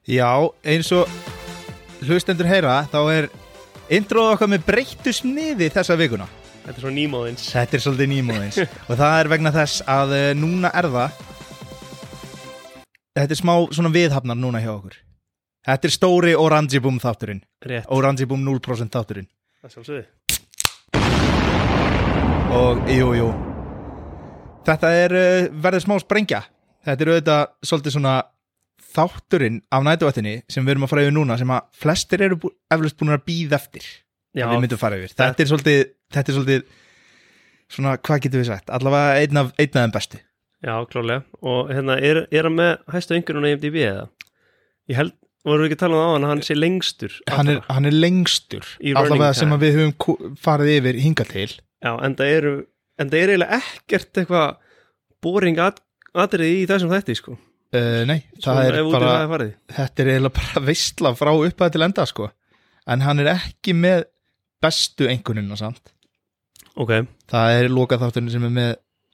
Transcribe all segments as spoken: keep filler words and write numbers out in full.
Já, eins og hlustendur heyra, þá er introð okkar með breyttu sniði þessa vikuna. Þetta er svo nýmóðins. Þetta er svolítið nýmóðins. Og það er vegna þess að uh, núna er það, þetta er smá svona viðhafnar núna hjá okkur. Þetta er stóri Orange Boom þátturinn. Rétt. Orange Boom núll prósent þátturinn. Það sjálfsögðu. Og jú, jú. Þetta er uh, verður smá sprengja. Þetta er auðvitað svolítið svona þátturinn af nætuvættinni sem við erum að fara yfir núna sem að flestir eru bú, eflaust búin að bíða eftir. Já. Að við myndum fara yfir. Þetta er svolítið, þetta er svolítið svona, hvað getum við sagt? Allavega einn af, einn af þeim bestu. Já, klálega. Og hérna, er, er hann með hæstu einhvern á I M D B eða? Ég held, vorum við ekki að tala um á hann að hann sé lengstur. Hann er, hann er lengstur. Allavega sem að við höfum farið yfir hingað til. Já, en það eru, en það er eiginlega ekkert eitthvað boring at, atriði í þessum þætti, sko. Uh, nei, það er bara, þetta er eiginlega bara veisla frá upphæð til enda, sko. En hann er ekki með bestu einkunnina, samt. Ok. Það er lokað þátturinn sem er með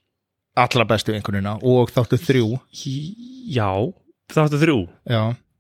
allra bestu einkunnina og þáttur þrjú. Já, þáttur þrjú. Já.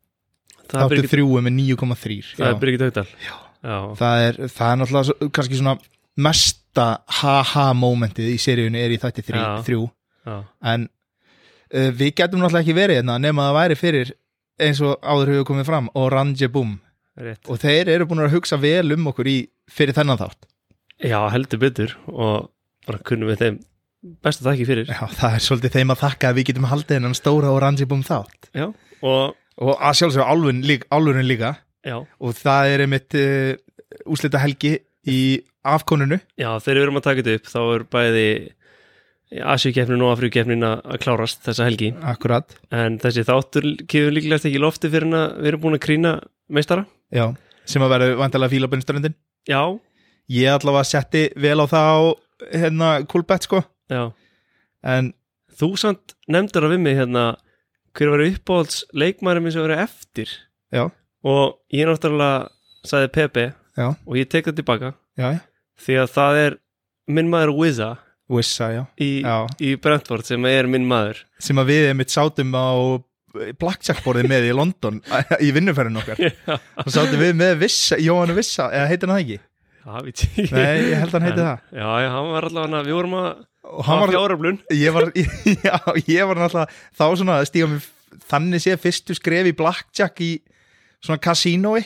Þáttur Birgit... þrjú er með níu komma þrjú. Það er Birgit Haugdal. Já. Já. Það er, það er náttúrulega kannski svona mesta ha-ha-momentið í seríunni er í þætti þrjú. Já. þrjú. Já. En uh, við getum náttúrulega ekki verið hérna nema að væri fyrir eins og áður hefur komið fram Orange Boom. Rétt. Og þeir eru búin að hugsa vel um okkur í fyrir þennan þátt. Já, heldur betur og bara kunnum við þeim bestu þakki fyrir. Já, það er svolítið þeim að þakka að við getum haldið hennan stóra Orange Boom þátt. Já, og og að sjálfsögðu álfurinn líka, álfurinn líka. Já. Og það er einmitt uh, úrslita helgi í afkonunu. Já, þegar við erum að taka þetta upp þá er bæði Asíukeppnin og Afríukeppnin að klárast þessa helgi. Akkurat. En þessi þáttur kemur líklegast ekki í lofti fyrir en að við erum búin að krýna meistara. Já, sem að vera vantilega fílabunströndin. Já. Ég allavega setti vel á það á hérna Coolbet, sko. Já. En þú samt nefndir að við mig hérna hver var uppáhalds leikmaðurinn minn sem verið eftir. Já. Og ég náttúrulega sagði Pepe. Já. Og ég tek það tilbaka. Já. Því að það er minn maður Wizza. Wissa, já. Í, já. Í Brentford sem er minn maður. Sem að við einmitt sátum á blackjackborðið með í London í vinnuferðinu okkar. Já. Og sátum við með Wissa, Jóhann Wissa, eða heitir hann það ekki? Já, við tík. Nei, ég held hann heiti það. Já, já, hann var allavega, við vorum að hafa fjáröflun. Ég var, já, ég var náttúrulega þá svona að stíga mig þannig sé fyrstu skref í blackjack í svona kasínói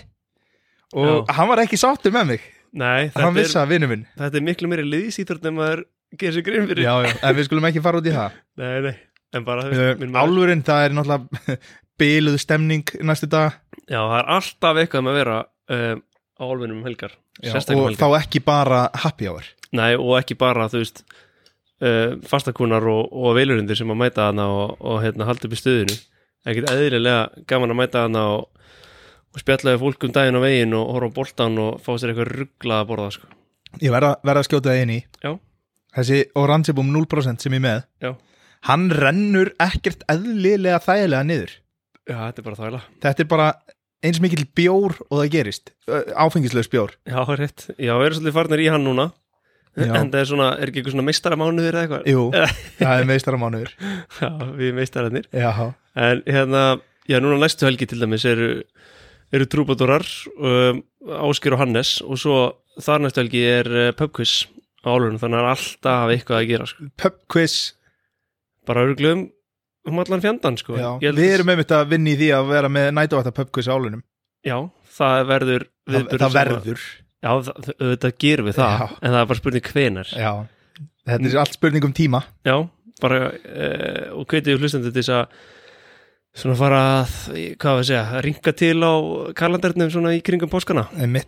og já. Hann var ekki sáttur með mig. Nei, þetta hann vissi að vinnu minn. Þetta er miklu meiri liðsýþrótt en maður gerir sér grein fyrir. Já, já, en við skulum ekki fara út í það. Nei, nei, en bara uh, álfurinn, það er náttúrulega biluð stemning næstu dag. Já, það er alltaf eitthvað með að vera uh, á álfunum helgar. Já, og helgar. Þá ekki bara happy hour. Nei, og ekki bara, þú veist uh, fastakunar og, og veilurundir sem að mæta hana og, og hérna, halda upp í stöðinu. Ekkert eðlilega gaman að mæta hana og, og spjallaði fólk um daginn á veginn og horfa á boltan og fá sér eitthvað ruglað að borða, sko. Ég verða, verða að skjóta það inn í. Já. Þessi Orange Boom núll prósent sem ég með. Já. Hann rennur ekkert eðlilega þægilega niður. Já, þetta er bara þægilega. Þetta er bara eins mikill bjór og það gerist. Áfengislaus bjór. Já, rétt. Já, við erum svolítið farnir í hann núna. Já. En það er svona, er ekki eitthvað svona meistaramánuður eða eitthvað? Jú, það er meistaramánuður. Já, við meistararnir. Já. En hérna, já, núna næstu helgi til dæmis eru, eru trúbadórar, um, Ásgeir og Hannes og svo þar næstu helgi er uh, pubquiz á álunum, þannig að það er alltaf eitthvað að gera, sko. Pubquiz. Bara örglum um allan fjandan, sko. Já, við erum einmitt að vinna í því að vera með nætuvætta pubquiz á álunum. Já, það verður það, það verður. Já, þetta gerum við það, já. En það er bara spurning hvenær. Já, þetta er allt spurning um tíma. Já, bara eh, og hvetið við hlustandi til þess að svona fara að, hvað við segja, að ringa til á kalendernum svona í kringum páskana. Einmitt.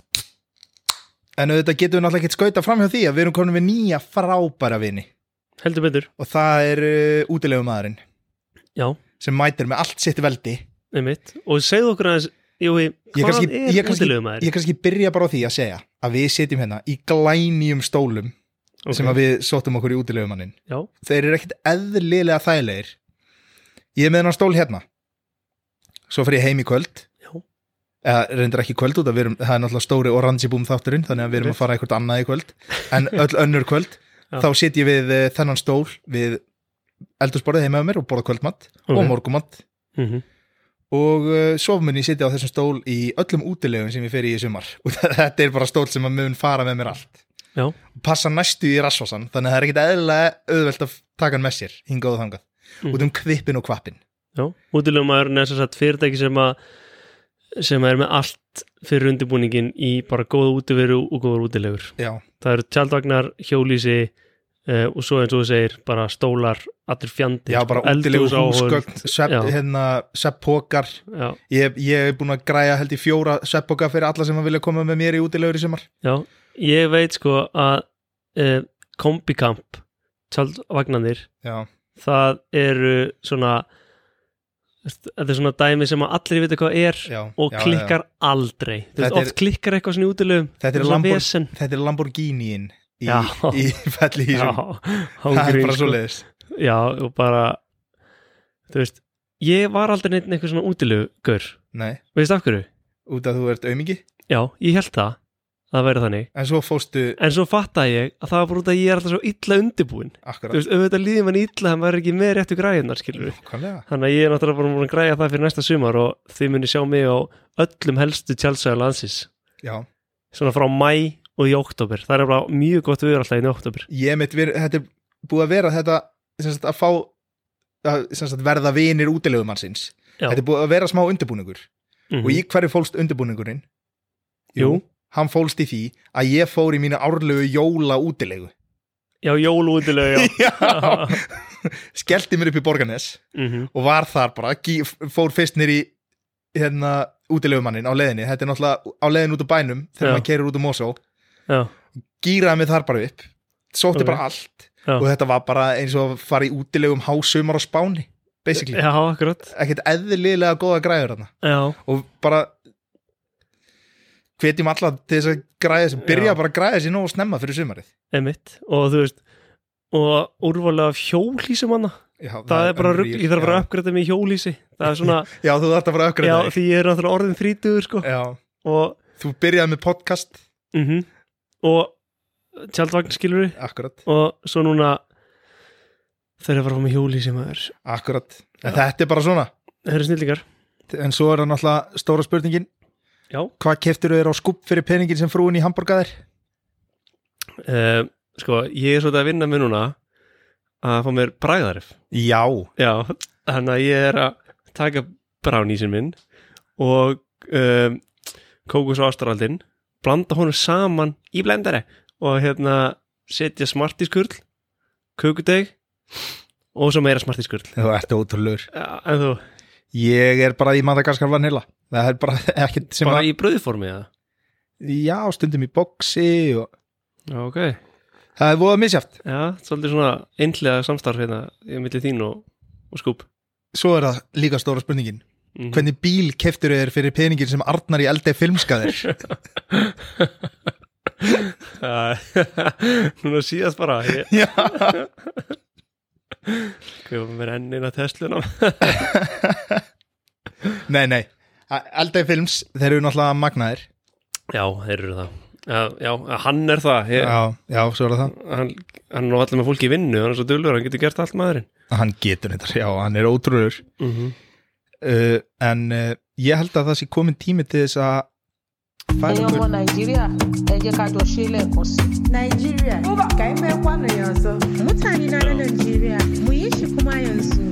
En auðvitað getum við náttúrulega ekki skauta fram hjá því að við erum komin við nýja frábæra vini. Heldur betur. Og það er uh, útilegumaðurinn. Já. Sem mætir með allt sitt veldi. Einmitt. Og segðu okkur aðeins, Jói, hvað kannski, er útilegumaðurinn? Ég kannski byrja bara á því að segja að við sitjum hérna í glænýjum stólum okay. sem að við sóttum okkur í útilegumannin. Já. Þeir eru ekkert eðlilega þægilegir. Ég er með hennar stól hérna. Svo fer ég heim í kvöld. eða reyndar ekki kvöld út að við erum, það er náttúrulega stóri Orange Boom þátturinn, þannig að við erum að fara eitthvað annað í kvöld, en öll önnur kvöld þá sit ég við þennan stól við eldhúsborðið heima með mér og borða kvöldmatt okay. og morgumatt mm-hmm. og uh, svo mun ég sitja á þessum stól í öllum útilegum sem ég fer í í sumar og þetta er bara stól sem að mun fara með mér allt Já. Passa næstu í rassvasan þannig að það er ekkit eðlilega auðvelt að taka hann með sér hingað og þangað, mm. út um kvippin og kvappin Já, útilegumæðurinn er sem sagt fyrirtæki sem að sem er með allt fyrir undirbúningin í bara góða útiveru og góður útilegur Já. Það eru tjaldvagnar, hjólísi uh, og svo eins og þú segir bara stólar, allir fjandi Já, bara útilegu húsgögn svepp, hérna, svepppokar ég, ég er búin að græja held í fjóra svepppokar fyrir alla sem að vilja koma með mér í útilegur í sumar Já, ég veit sko að uh, kombikamp tjaldvagnarnir Já. Það eru svona þetta er svona dæmi sem að allir vita hvað er já, og já, klikkar já. aldrei þú veist, er, oft klikkar eitthvað svona í útilegum þetta er, Lambor, þetta er Lamborghiniin í, í felli í sem það er bara svo leiðis já og bara þú veist, ég var aldrei neitt eitthvað svona útilegur Nei. Veist af hverju? Út að þú ert aumingi? Já, ég held það það væri þannig en svo fóstu en svo fattaði ég að það var bara út að ég er alltaf svo illa undirbúin Akkurat. Þú veist, auðvitað líði mann illa hann var ekki með réttu græðunar skilur við þannig að ég er náttúrulega bara búin að græja það fyrir næsta sumar og þið muni sjá mig á öllum helstu tjaldsaga landsins Já. Svona frá mæ og í október það er bara mjög gott viður alltaf inn í október ég mitt verið, þetta er búið að vera þetta sagt, að fá að, sagt, verða vinir útilegumannsins þetta er búið að vera smá undirbúningur mm-hmm. og í hverju fólst undirbúningurinn? Jú, Jú. Hann fólst í því að ég fór í mínu árlegu jóla útilegu Já, jólu útilegu, já, já. Skellti mér upp í Borgarnes mm-hmm. og var þar bara fór fyrst nýr í hérna útilegumannin á leiðinni, þetta er náttúrulega á leiðin út á bænum þegar maður keyrir út á Mosó já. Gíraði mig þar bara upp sótti okay. bara allt já. Og þetta var bara eins og að fara í útilegum hásumar á Spáni basically, já, akkurat ekkert eðlilega góða græður þarna já. Og bara hvetjum alla til þess að græða sem byrja já. Bara að græða sér nógu snemma fyrir sumarið Einmitt. Og þú veist og úrvalega hjólísum hana já, það, það er bara rugg, ég þarf bara að uppgræta mig í hjólísi það er svona já, þú þarf bara að uppgræta já, því ég er náttúrulega orðin þrítugur sko já. Og þú byrjaði með podcast mm-hmm. og tjaldvagn skilur við akkurat og svo núna þeir eru að fara með hjólísi maður akkurat, en þetta er bara svona það eru snillingar en svo er það náttúrulega stóra spurningin Já. Hvað keftur þér á skúbb fyrir peningin sem frúin í hamburgaðir? Uh, sko, ég er svolítið að vinna með núna að fá mér bragðarif. Já. Já, þannig að ég er að taka bránísinn minn og um, kókos og ástaraldinn, blanda honum saman í blendari og hérna setja smartískurl, kökudeg og svo meira smartískurl. Þú ert ótrúlegur. Já, en þú? Ég er bara í Madagaskar vanilla. Það er bara ekkert sem bara að... í brauðformi, eða? Já, stundum í boxi og... Já, ok. Það er voða misjaft. Já, svolítið svona einhlega samstarf hérna í milli þín og, og skúp. Svo er það líka stóra spurningin. Mm-hmm. Hvernig bíl keftur þér fyrir peningin sem Arnar í Eldey filmskaðir? Núna síðast bara. Ég... Já. Kjöfum mér enn eina Tesluna. Nei, nei. Eldey films, þeir eru náttúrulega magnaðir. Já, þeir eru það. Já, já, hann er það. Ég, já, já, svo er það. Hann, hann er allir með fólki í vinnu, hann er svo dulur, hann getur gert allt maðurinn. Hann getur þetta, já, hann er ótrúlegur. Mm-hmm. uh, En uh, ég held að það sé komin tími til þess að ẹ̀yin ọmọ Nàìjíríà ẹ jẹ́ ká jọ ṣe lẹ́ẹ̀kan sí. Nàìjíríà ka ime kwano yanzu mutane na na Nàìjíríà mu yi shi kuma yanzu.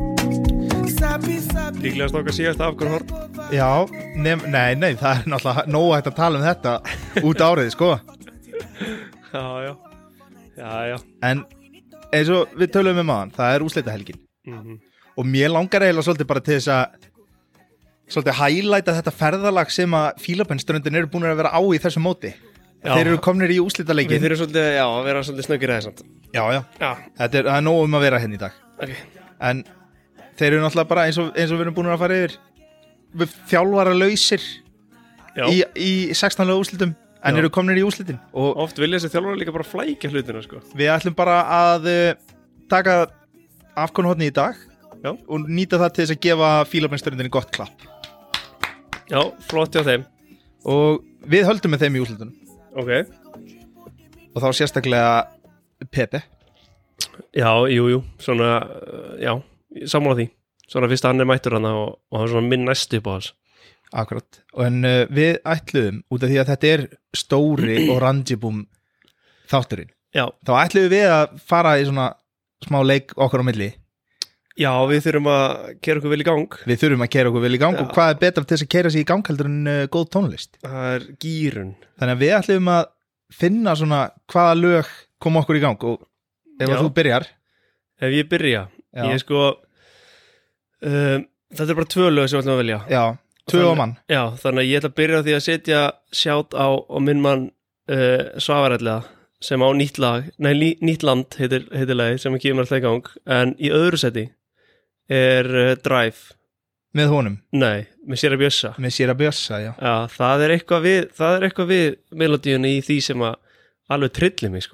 Líklegast okkar síðast afgörhorn. Já, nef, nei, nei, það er náttúrulega nóg hægt að tala um þetta út árið, sko. Já, já, já, já. En eins og við tölum um aðan, það er úrslitahelgin. Mm-hmm. Og mér langar eiginlega svolítið bara til þess að svolítið highlighta þetta ferðalag sem að Fílabeinsströndin eru búin að vera á í þessu móti. Já. Þeir eru komnir í úrslitaleikin. Við þurfum svolítið, já, að vera svolítið snöggir aðeins samt. Já, já, já. Þetta er, það er nóg um að vera henni í dag. Ok. En þeir eru náttúrulega bara eins og, eins og við erum búin að fara yfir við þjálfara lausir í, í sextán lög úrslitum en já. Eru komnir í úrslitin. Og oft vilja þessi þjálfara líka bara flækja hlutina, sko. Við ætlum bara að uh, taka afkonuhotni í dag já. Og nýta það til þess að gefa Fílabeinsströndinni gott klapp. Já, flott hjá þeim. Og við höldum með þeim í úrslitunum. Ok. Og þá sérstaklega Pepe. Já, jú, jú. Svona, já, sammála því. svona fyrst að hann er mættur hann og, og hann er svona minn næstu upp á hans. Akkurat, en uh, við ætluðum út af því að þetta er stóri og randjibúm þátturinn, Já, þá ætluðum við að fara í svona smá leik okkar á milli. já, við þurfum að keyra okkur vel í gang. Við þurfum að keyra okkur vel í gang Já. og hvað er betra til þess að keyra sig í gang heldur en uh, góð tónlist. Það er gýrun. Þannig að við ætluðum að finna svona hvaða lög koma okkur í gang og ef Já. að þú byrjar. Ef ég byrja, Já. ég sko, um, þetta er bara tvö lög sem við ætlum að velja. Já, tvö á mann. Já, þannig að ég ætla að byrja á því að setja sjátt á, á minn mann uh, Svavarelliða sem á nýtt lag, nei, ný, nýtt land heitir, heitir lagi sem kemur alltaf í gang, en í öðru seti er uh, Drive. Með honum, Nei, með Séra Bjössa. með Séra Bjössa, já. Já, það er eitthvað við, það er eitthvað við melodíunni í því sem að alveg trillir mig, sko.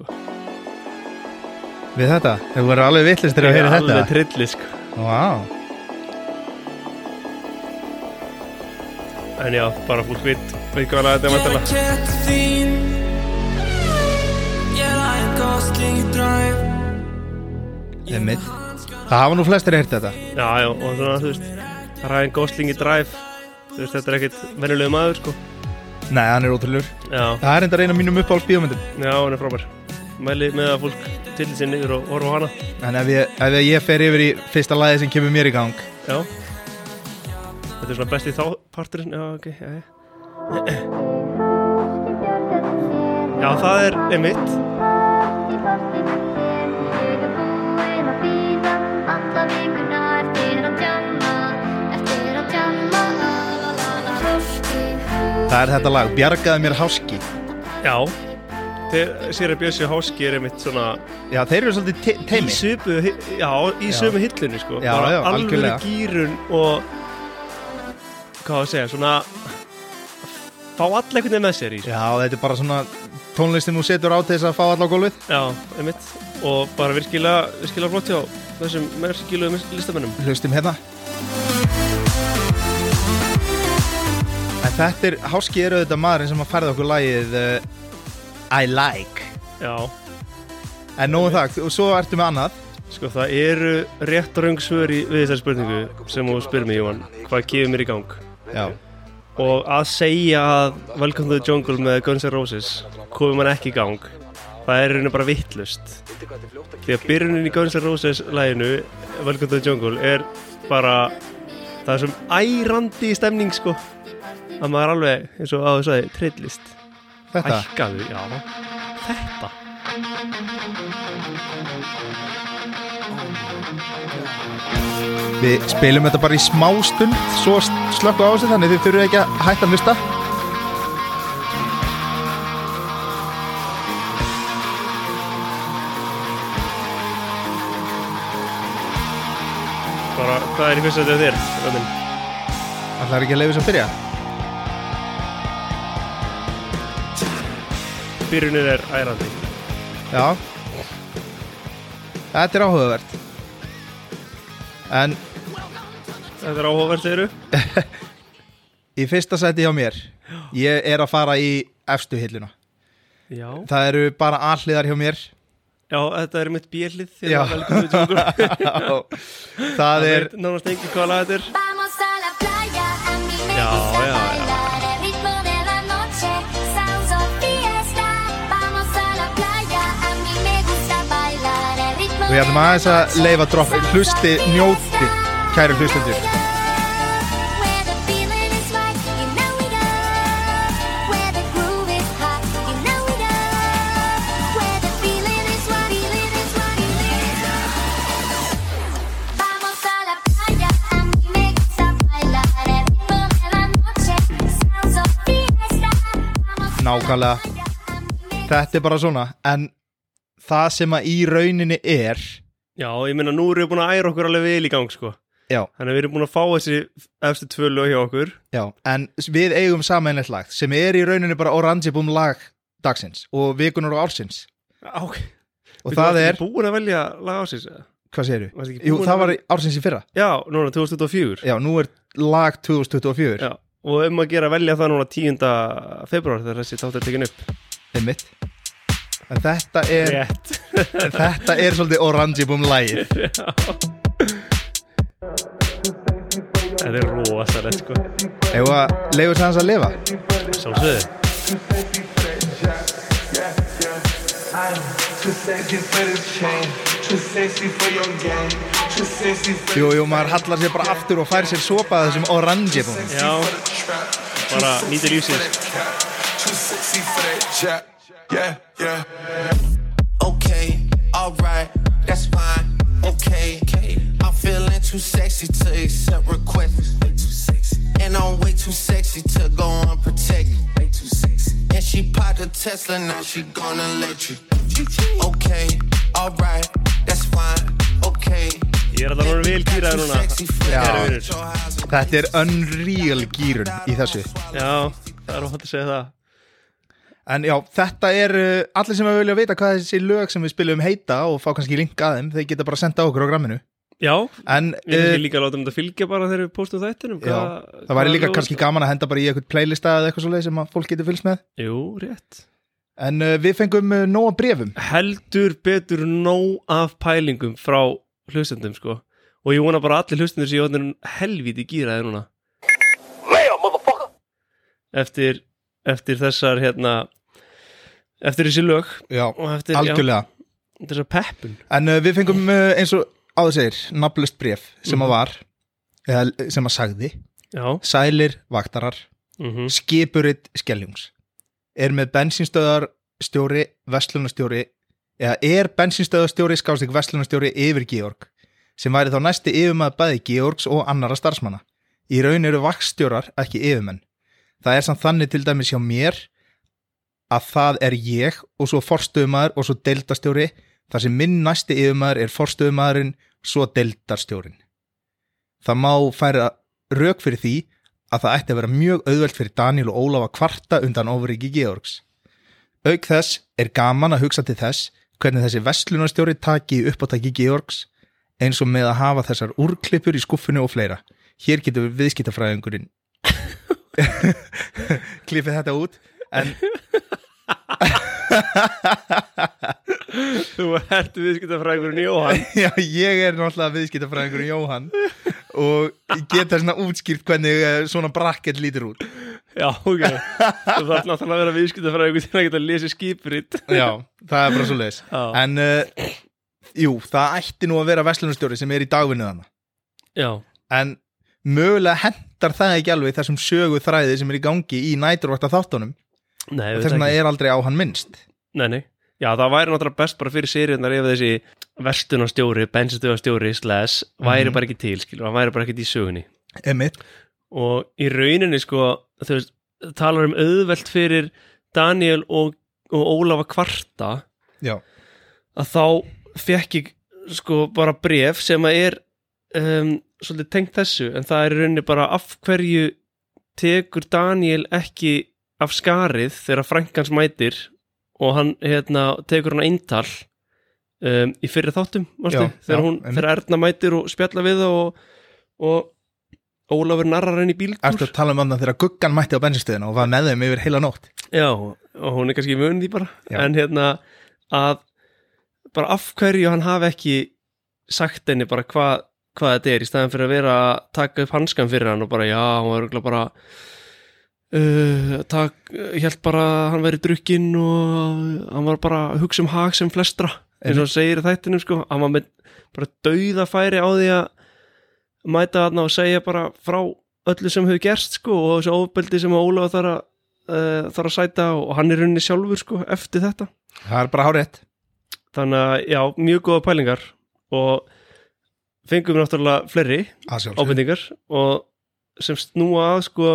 Við þetta, þau voru alveg vitlistir að heyra þetta. Alveg trillir, sko. Vá, En já, bara fólk veit, veit hvað lag þetta er vantarlega. einmitt. Það hafa nú flestir heyrt þetta. Já, já, og svona, þú veist, Ryan Gosling í Drive, þú veist, þetta er ekkit venjulegu maður, sko. Nei, hann er ótrúlegur. Já, Það er enda eina mínum uppáhalds bíómyndum. já, hann er frábær. Mæli með að fólk tillir sér niður og horfa á hana. En ef ég, ef ég fer yfir í fyrsta lagi sem kemur mér í gang. Já. Þetta er svona besti þá parturinn, já, ok, já, já. Já, það er einmitt. Það er þetta lag, Bjargaði mér háski. Já. Séra Bjössi Háski er einmitt svona Já, þeir eru svolítið te í teimi. sömu, já, í Já. sömu hillunni, sko. Já, Bara já, alveg algjörlega. gýrun og hvað að segja, svona fá alla einhvern veginn með sér í. Já, þetta er bara svona tónlistin þú setur á til þess að fá alla á gólfið. Já, einmitt. Og bara virkilega, virkilega flott hjá þessum merkilegu listamönnum. Hlustum hérna. En þetta er, Háski er auðvitað maðurinn sem að færða okkur lagið uh, I Like. Já, En nóg um það, og svo ertu með annað. sko það eru rétt og röng svör í við þessari spurningu sem þú spyrir mig, Jóhann, hvað kemur mér í gang. Já. Og að segja að Welcome to the Jungle með Guns N' Roses komum hann ekki í gang, það er rauninni bara vittlust. Því að byrjunin í Guns N' Roses laginu Welcome to the Jungle er bara, það er sem ærandi stemning, sko, að maður alveg, eins og á þess að trillist. Þetta. Hækkaðu, já, þetta. Við spilum þetta bara í smá stund, svo slökku á sig, þannig þið þurfum ekki að hætta að hlusta. Bara, hvað er í fyrsta þetta þér, Röndin? Það er ekki að leiða þess að byrja. Byrjunin er ærandi. Já. Þetta er áhugavert. En Þetta er áhugavert, segiru? í fyrsta sæti hjá mér, ég er að fara í efstu hilluna. Já. Það eru bara alliðar hjá mér. Já, þetta er mitt bjellið Já. þegar Welcome to the Jungle. Það er, nánast engin hvað lag þetta er. Vamos a la playa, a mí me Ya, gusta ya, ya. bailar el ritmo de la noche, sounds of fiesta. Vamos a la playa, a mí me gusta bailar el ritmo við ætlum aðeins að leifa dropp, hlusti, njóti, kæru hlustendur. Where the feeling is right, you know we go. Where the groove is hot, you know we go. Where the feeling is right, feeling is right, feeling is right. Vamos a la playa, a mí me gusta bailar el ritmo de la noche, sounds of fiesta. Vamos a la Nákvæmlega. playa, a mí me Þetta er bara svona, en það sem að í rauninni er, Já, ég meina, nú erum við búin að æra okkur alveg vel í gang, sko. já, Þannig að við erum búin að fá þessi efstu tvö lög hjá okkur. já, en við eigum sameinlegt lag sem er í rauninni bara Orangibúm lag dagsins og vikunar og ársins. Já, ok. Og það er, búin að velja lag ásins, eða? hvað segirðu? Varstu ekki Jú, búin það að var velja- ársins í fyrra. Já, núna, tvö þúsund tuttugu og fjögur. Já, nú er lag tvö þúsund tuttugu og fjögur. Já, og um að gera að velja það núna tíunda febrúar þegar þessi þáttur er tekin upp. Einmitt. En þetta er, Rétt. þetta er svolítið Orangibúm lagið. Þetta er rosalegt sko Ef að leifa þess aðeins að lifa Sjálfsögðu Jú, jú, maður hallar sér bara aftur og fær sér sopa af þessum orange búin Já, bara nýtir lífsins Okay, alright, that's fine. Okay, I'm feeling too sexy to accept requests. And I'm way too sexy to go unprotected. And she popped a Tesla, now she gonna let you. Okay, alright, that's fine. Okay. Ég er alltaf vel gýraður núna Já. Kæru vinur. Þetta er unreal gýrun í þessu Já, það er óhætt að segja það En já, þetta er uh, allir sem vilja vita hvað þessi lög sem við spilum heita og fá kannski link að þeim, þeir geta bara senda okkur á gramminu Já, En við erum uh, líka að láta um þetta fylgja bara þegar við postum þættinum já, það væri líka kannski gaman að henda bara í eitthvað playlista eða eitthvað svoleið sem að fólk getur fylgst með Jú, rétt En uh, við fengum uh, nóg af bréfum Heldur betur nóg af pælingum frá hlustendum sko Og ég vona bara að allir hlustendur séu orðnir helvíti gýraði núna Eftir, eftir þessar hérna Eftir þessi lög Já, og eftir, algjörlega já, þessar peppun En uh, við fengum uh, eins og áður segir nafnlaust bréf sem að var eða sem að sagði Já, Sælir vaktarar mhm, Skipuritt Skeljungs er með bensínstöðarstjóri verslunarstjóri eða er bensínstöðarstjóri skástik verslunarstjóri yfir Georg sem væri þá næsti yfirmaður bæði Georgs og annara starfsmanna. Í raun eru vaktstjórar ekki yfirmenn. Það er samt þannig til dæmis hjá mér að það er ég og svo forstöðumaður og svo deildarstjóri þar sem minn næsti yfirmaður er forstöðumaðurinn svo deildarstjórin. Það má færa rök fyrir því að það ætti að vera mjög auðvelt fyrir Daniel og Ólaf að kvarta undan ofríki Georgs. Auk þess er gaman að hugsa til þess hvernig þessi verslunarstjóri taki uppátaki Georgs eins og með að hafa þessar úrklippur í skúffinu og fleira. Hér getur við viðskiptafræðingurinn klippið þetta út en Þú ert viðskiptafræðingurinn Jóhann Já, ég er náttúrulega viðskiptafræðingurinn Jóhann og ég geta svona útskýrt hvernig svona bracket lítur út Já, ok Þú þarf náttúrulega að vera viðskiptafræðingur til að geta að lesa skiprit Já, það er bara svo leiðis En uh, jú, það ætti nú að vera verslunarstjóri sem er í dagvinnu þarna Já En mögulega hendar það ekki alveg þessum sögu þræði sem er í gangi í næturvakta þáttunum Nei, og þess vegna er aldrei á hann minnst Nei, nei Já, það væri náttúrulega best bara fyrir seríunar ef þessi verslunarstjóri, bensinstöðarstjóri slash væri bara ekki til, skilur, hann væri bara ekki í sögunni Einmitt og í rauninni sko, þú veist, talar um auðvelt fyrir Daniel og, og Ólaf að kvarta Já, að þá fekk ég sko bara bréf sem að er um, svolítið tengt þessu en það er í rauninni bara af hverju tekur Daniel ekki af skarið þegar frænkans mætir og hann hérna, tekur hann eintal um, í fyrri þáttum manstu? Já, þegar, já, hún, einmitt. þegar Erna mætir og spjalla við það og, og Ólafur narrar henni í bíltúr ertu að tala um annað þegar Guggan mætti á bensinstöðina og var með þeim yfir heila nótt Já, og hún er kannski vön því bara Já. en hérna að bara af hverju hann hafi ekki sagt henni bara hvað hva þetta er í staðan fyrir að vera að taka upp hanskan fyrir hann og bara já, hann var örugglega bara uh, tak, hélt bara að hann væri drukkinn og hann var bara að hugsa um hag sem flestra eins og hann segir í þættinum sko, hann var með bara dauðafæri á því að mæta þarna og segja bara frá öllu sem hefur gerst sko og þessu ofbeldi sem Ólafur þarf að, uh, þarf að sæta og hann er runni sjálfur sko eftir þetta Það er bara hárétt þannig að já, mjög góða pælingar og fengum við náttúrulega fleiri Að sjálfsögðu. ábendingar og sem snúa að sko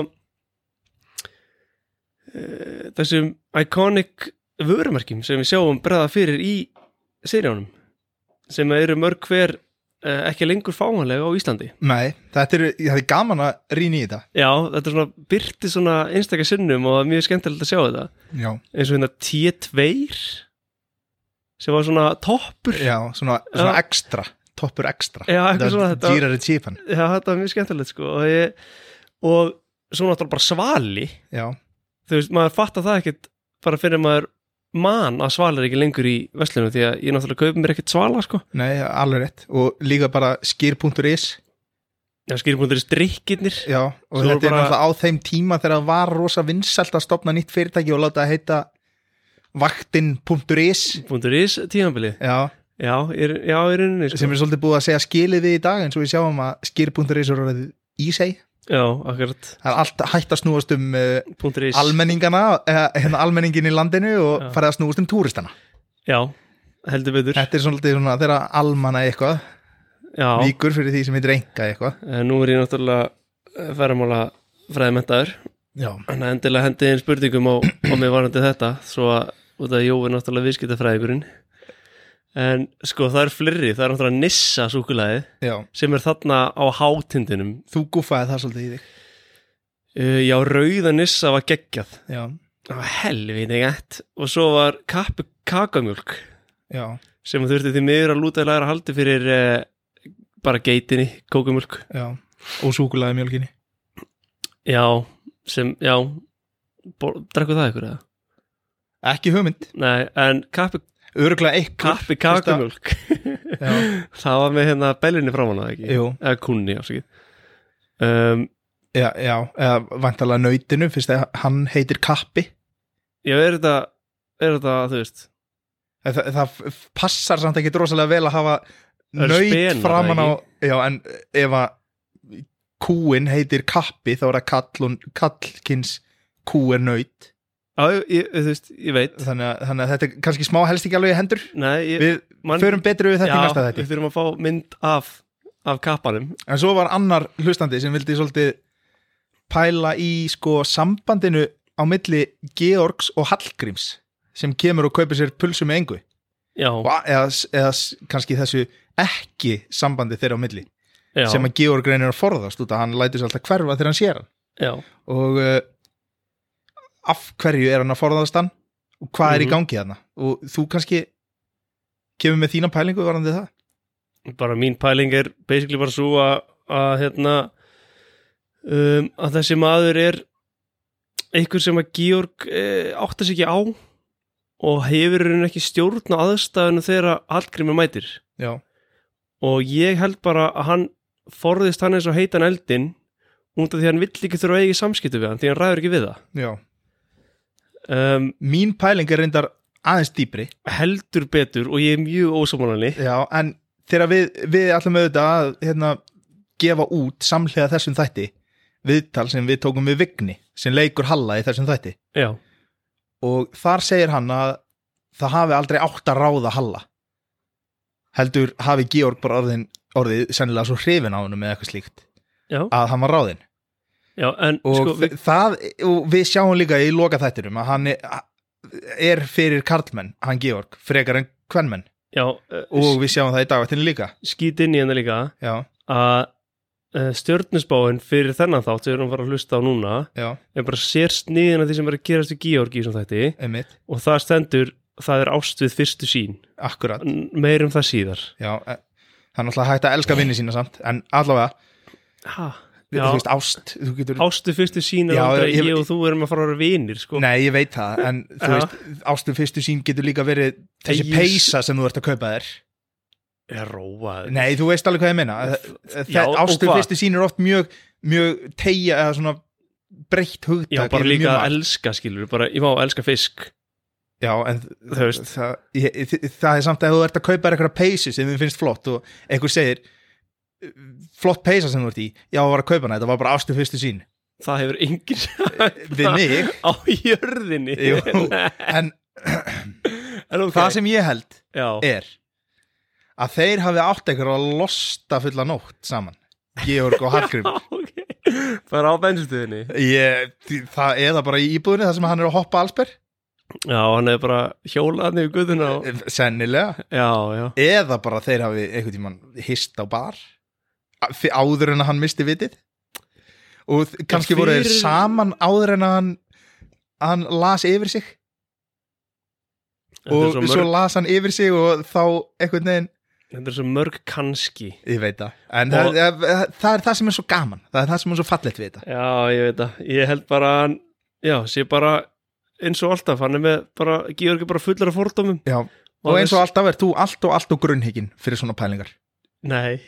e, þessum iconic vörumerkjum sem við sjáum bregða fyrir í seríunum sem eru mörg hver e, ekki lengur fáanlega á Íslandi Nei, þetta er, það er gaman að rýna í þetta Já, þetta er svona byrti svona einstaka sinnum og það er mjög skemmtilegt að sjá þetta Já, eins og hérna T tvö sem var svona toppur já svona, svona Já. ekstra toppur ekstra Já, eitthvað svona, þetta- Dýrari típan Já, þetta var mjög skemmtilegt sko og, ég, og svo náttúrulega bara svali Já, þú veist, maður fattar það ekkert bara fyrir maður man að svala er ekki lengur í verslunum því að ég náttúrulega kaupi mér ekkert svala sko nei, alveg rétt Og líka bara skýr punktur is Já, skýr.is drikkirnir Já, og Svo þetta er bara- náttúrulega á þeim tíma þegar það var rosa vinsælt að stopna nýtt fyrirtæki og láta það heita vaktin.is .is tímabilið Já, Já, er, já, í rauninni sko. sem er svolítið búið að segja skilið við í dag eins og við sjáum að skýr.is er orðið Ísey. Já, akkurat Það er allt hægt að snúast um uh, .is almenningana, uh, hérna almenningin í landinu og Já. farið að snúast um túristana. Já, heldur betur Þetta er svolítið svona þegar almanna eitthvað Já, víkur fyrir því sem heitir enga eitthvað. en nú er ég náttúrulega ferðamála fræðimentaður Já, Þannig að endilega hendi einn spurningum á, á mig varandi þetta Svo að, út að Jói er náttúrulega viðskiptafræðingurinn En sko, það er fleiri Það er náttúrulega Nissa súkkulaðið já. sem er þarna á hátindinum Þú gúffaði það svolítið í þig. uh, Já, rauða Nissa var geggjað Já, Það var helviti gett Og svo var kappi kakamjólk já, sem þurfti því miður að lúta læra haldi fyrir uh, bara geitinni, kókumjólk já. Og súkulaði mjölkinni. Já, sem, já drekku það ykkur eða? Ekki hugmynd. Nei, en kappi, Öruglega eitthvað. kappi kakamjólk Já, það var með hérna bellinni fram hana, ekki? jú. Eða kunni, afsakið um, Já, já, eða vantarlega nautinu, fyrst að hann heitir Kappi. Já, er þetta er þetta, þú veist Það, það f- passar samt ekki drosalega vel að hafa Það eru naut spenar, framan á, það já, en ef að kúin heitir Kappi þá er það kall og kallkins kú er naut. Já, ég, ég, þú veist, ég veit Þannig að, þannig að þetta er kannski smá helst ekki alveg í hendur. Nei, ég, Við man- förum betri við þetta í næsta Já, þetta. við þurfum að fá mynd af af kappanum En svo var annar hlustandi sem vildi svolítið pæla í sko sambandinu á milli Georgs og Hallgríms sem kemur og kaupir sér pulsu með engu. Já, Og, eða, eða s- kannski þessu ekki sambandi þeirra á milli já, sem að Georg reynir að forðast út að hann lætur sér alltaf hverfa þegar hann sér hann já og uh, af hverju er hann að forðast hann og hvað er í Mhm. gangi þarna og þú kannski kemur með þína pælingu varandi það. bara mín pæling er basically bara svo að, að hérna um, að þessi maður er einhver sem að Georg e, áttar sig ekki á og hefur hann ekki stjórn á aðstæðinu þegar Hallgrímur mætir Já, og ég held bara að hann forðist hann eins og heitan eldin út af því að hann vill ekki þurfa að eiga í samskiptu við hann því hann ræður ekki við það já. um, Mín pæling er reyndar aðeins dýpri. heldur betur og ég er mjög ósammálanli Já, en þegar við, við ætlum auðvitað að hérna, gefa út samhliða þessum þætti viðtal sem við tókum við Vigni sem leikur Halla í þessum þætti já, og þar segir hann að það hafi aldrei átt að ráða Halla heldur hafi Georg bara orðin, orðið sennilega svo hrifin á honum með eitthvað slíkt já, að hann var ráðinn já en og, sko, við, það, og við sjáum líka í loka þættinum að hann er, er fyrir karlmenn, hann Georg frekar en kvenmenn já, uh, og við sjáum það í dagvættinu líka. skít inn í henni líka Já, að uh, stjörnusbáin fyrir þennan þátt sem við erum að fara að hlusta á núna já, er bara sér sniðin að því sem er að gerast við Georg í þessum þætti einmitt, og það stendur, það er ást við fyrstu sín akkurat. meir um það síðar Já, e- það er náttúrulega hægt að elska vinni sína samt en allavega, ha, þú já, veist, ást þú getur, ást við fyrstu sín er Já, aldrei ég- ég og þú erum að fara að vera vinir sko. nei, ég veit það en þú Já. veist, ástu fyrstu sín getur líka verið þessi Ég- peysa sem þú ert að kaupa þér er róað nei, þú veist alveg hvað ég meina Já, og ástu hvað? fyrstu sín er oft mjög mjög tegja eða svona breytt hugtak já, bara yfir líka mjög að margt. elska skilur bara, ég má að elska fisk já, en Þú veist. það, ég, ég- það er samt að þú ert að kaupa þér eitthvað peysu sem þið finnst flott og einhver segir flott peysa sem þú ert í já, var að kaupa hana, þetta var bara ástu fyrstu sín það hefur enginn við mig á jörðinni Jú, Nei, en en ok það sem ég held já, er að þeir hafi átt eitthvað að losta fulla nótt saman Georg og Hallgrím ok bara á bensinstöðinni ég, það eða bara í íbúðinni þar sem hann er að hoppa allsber já, hann hefur bara hjólað niður guðuna og... sennilega já, já, eða bara þeir hafi einhvern tímann hist á bar á- fyr- áður en að hann misti vitið og þ- kannski voru þeir fyrir- saman áður en að hann hann las yfir sig Þetta er og svo svo mörg, las hann yfir sig og þá einhvern veginn þetta er svo mörg kannski ég veit það, en Og- það, það, það er það sem er svo gaman það er það sem er svo fallegt við þetta já, ég veit það, ég held bara að hann já, sé bara eins og alltaf hann er með bara, Georg er bara fullar af fordómum Já, og eins og alltaf er þú allt og allt og grunnhyggin fyrir svona pælingar nei,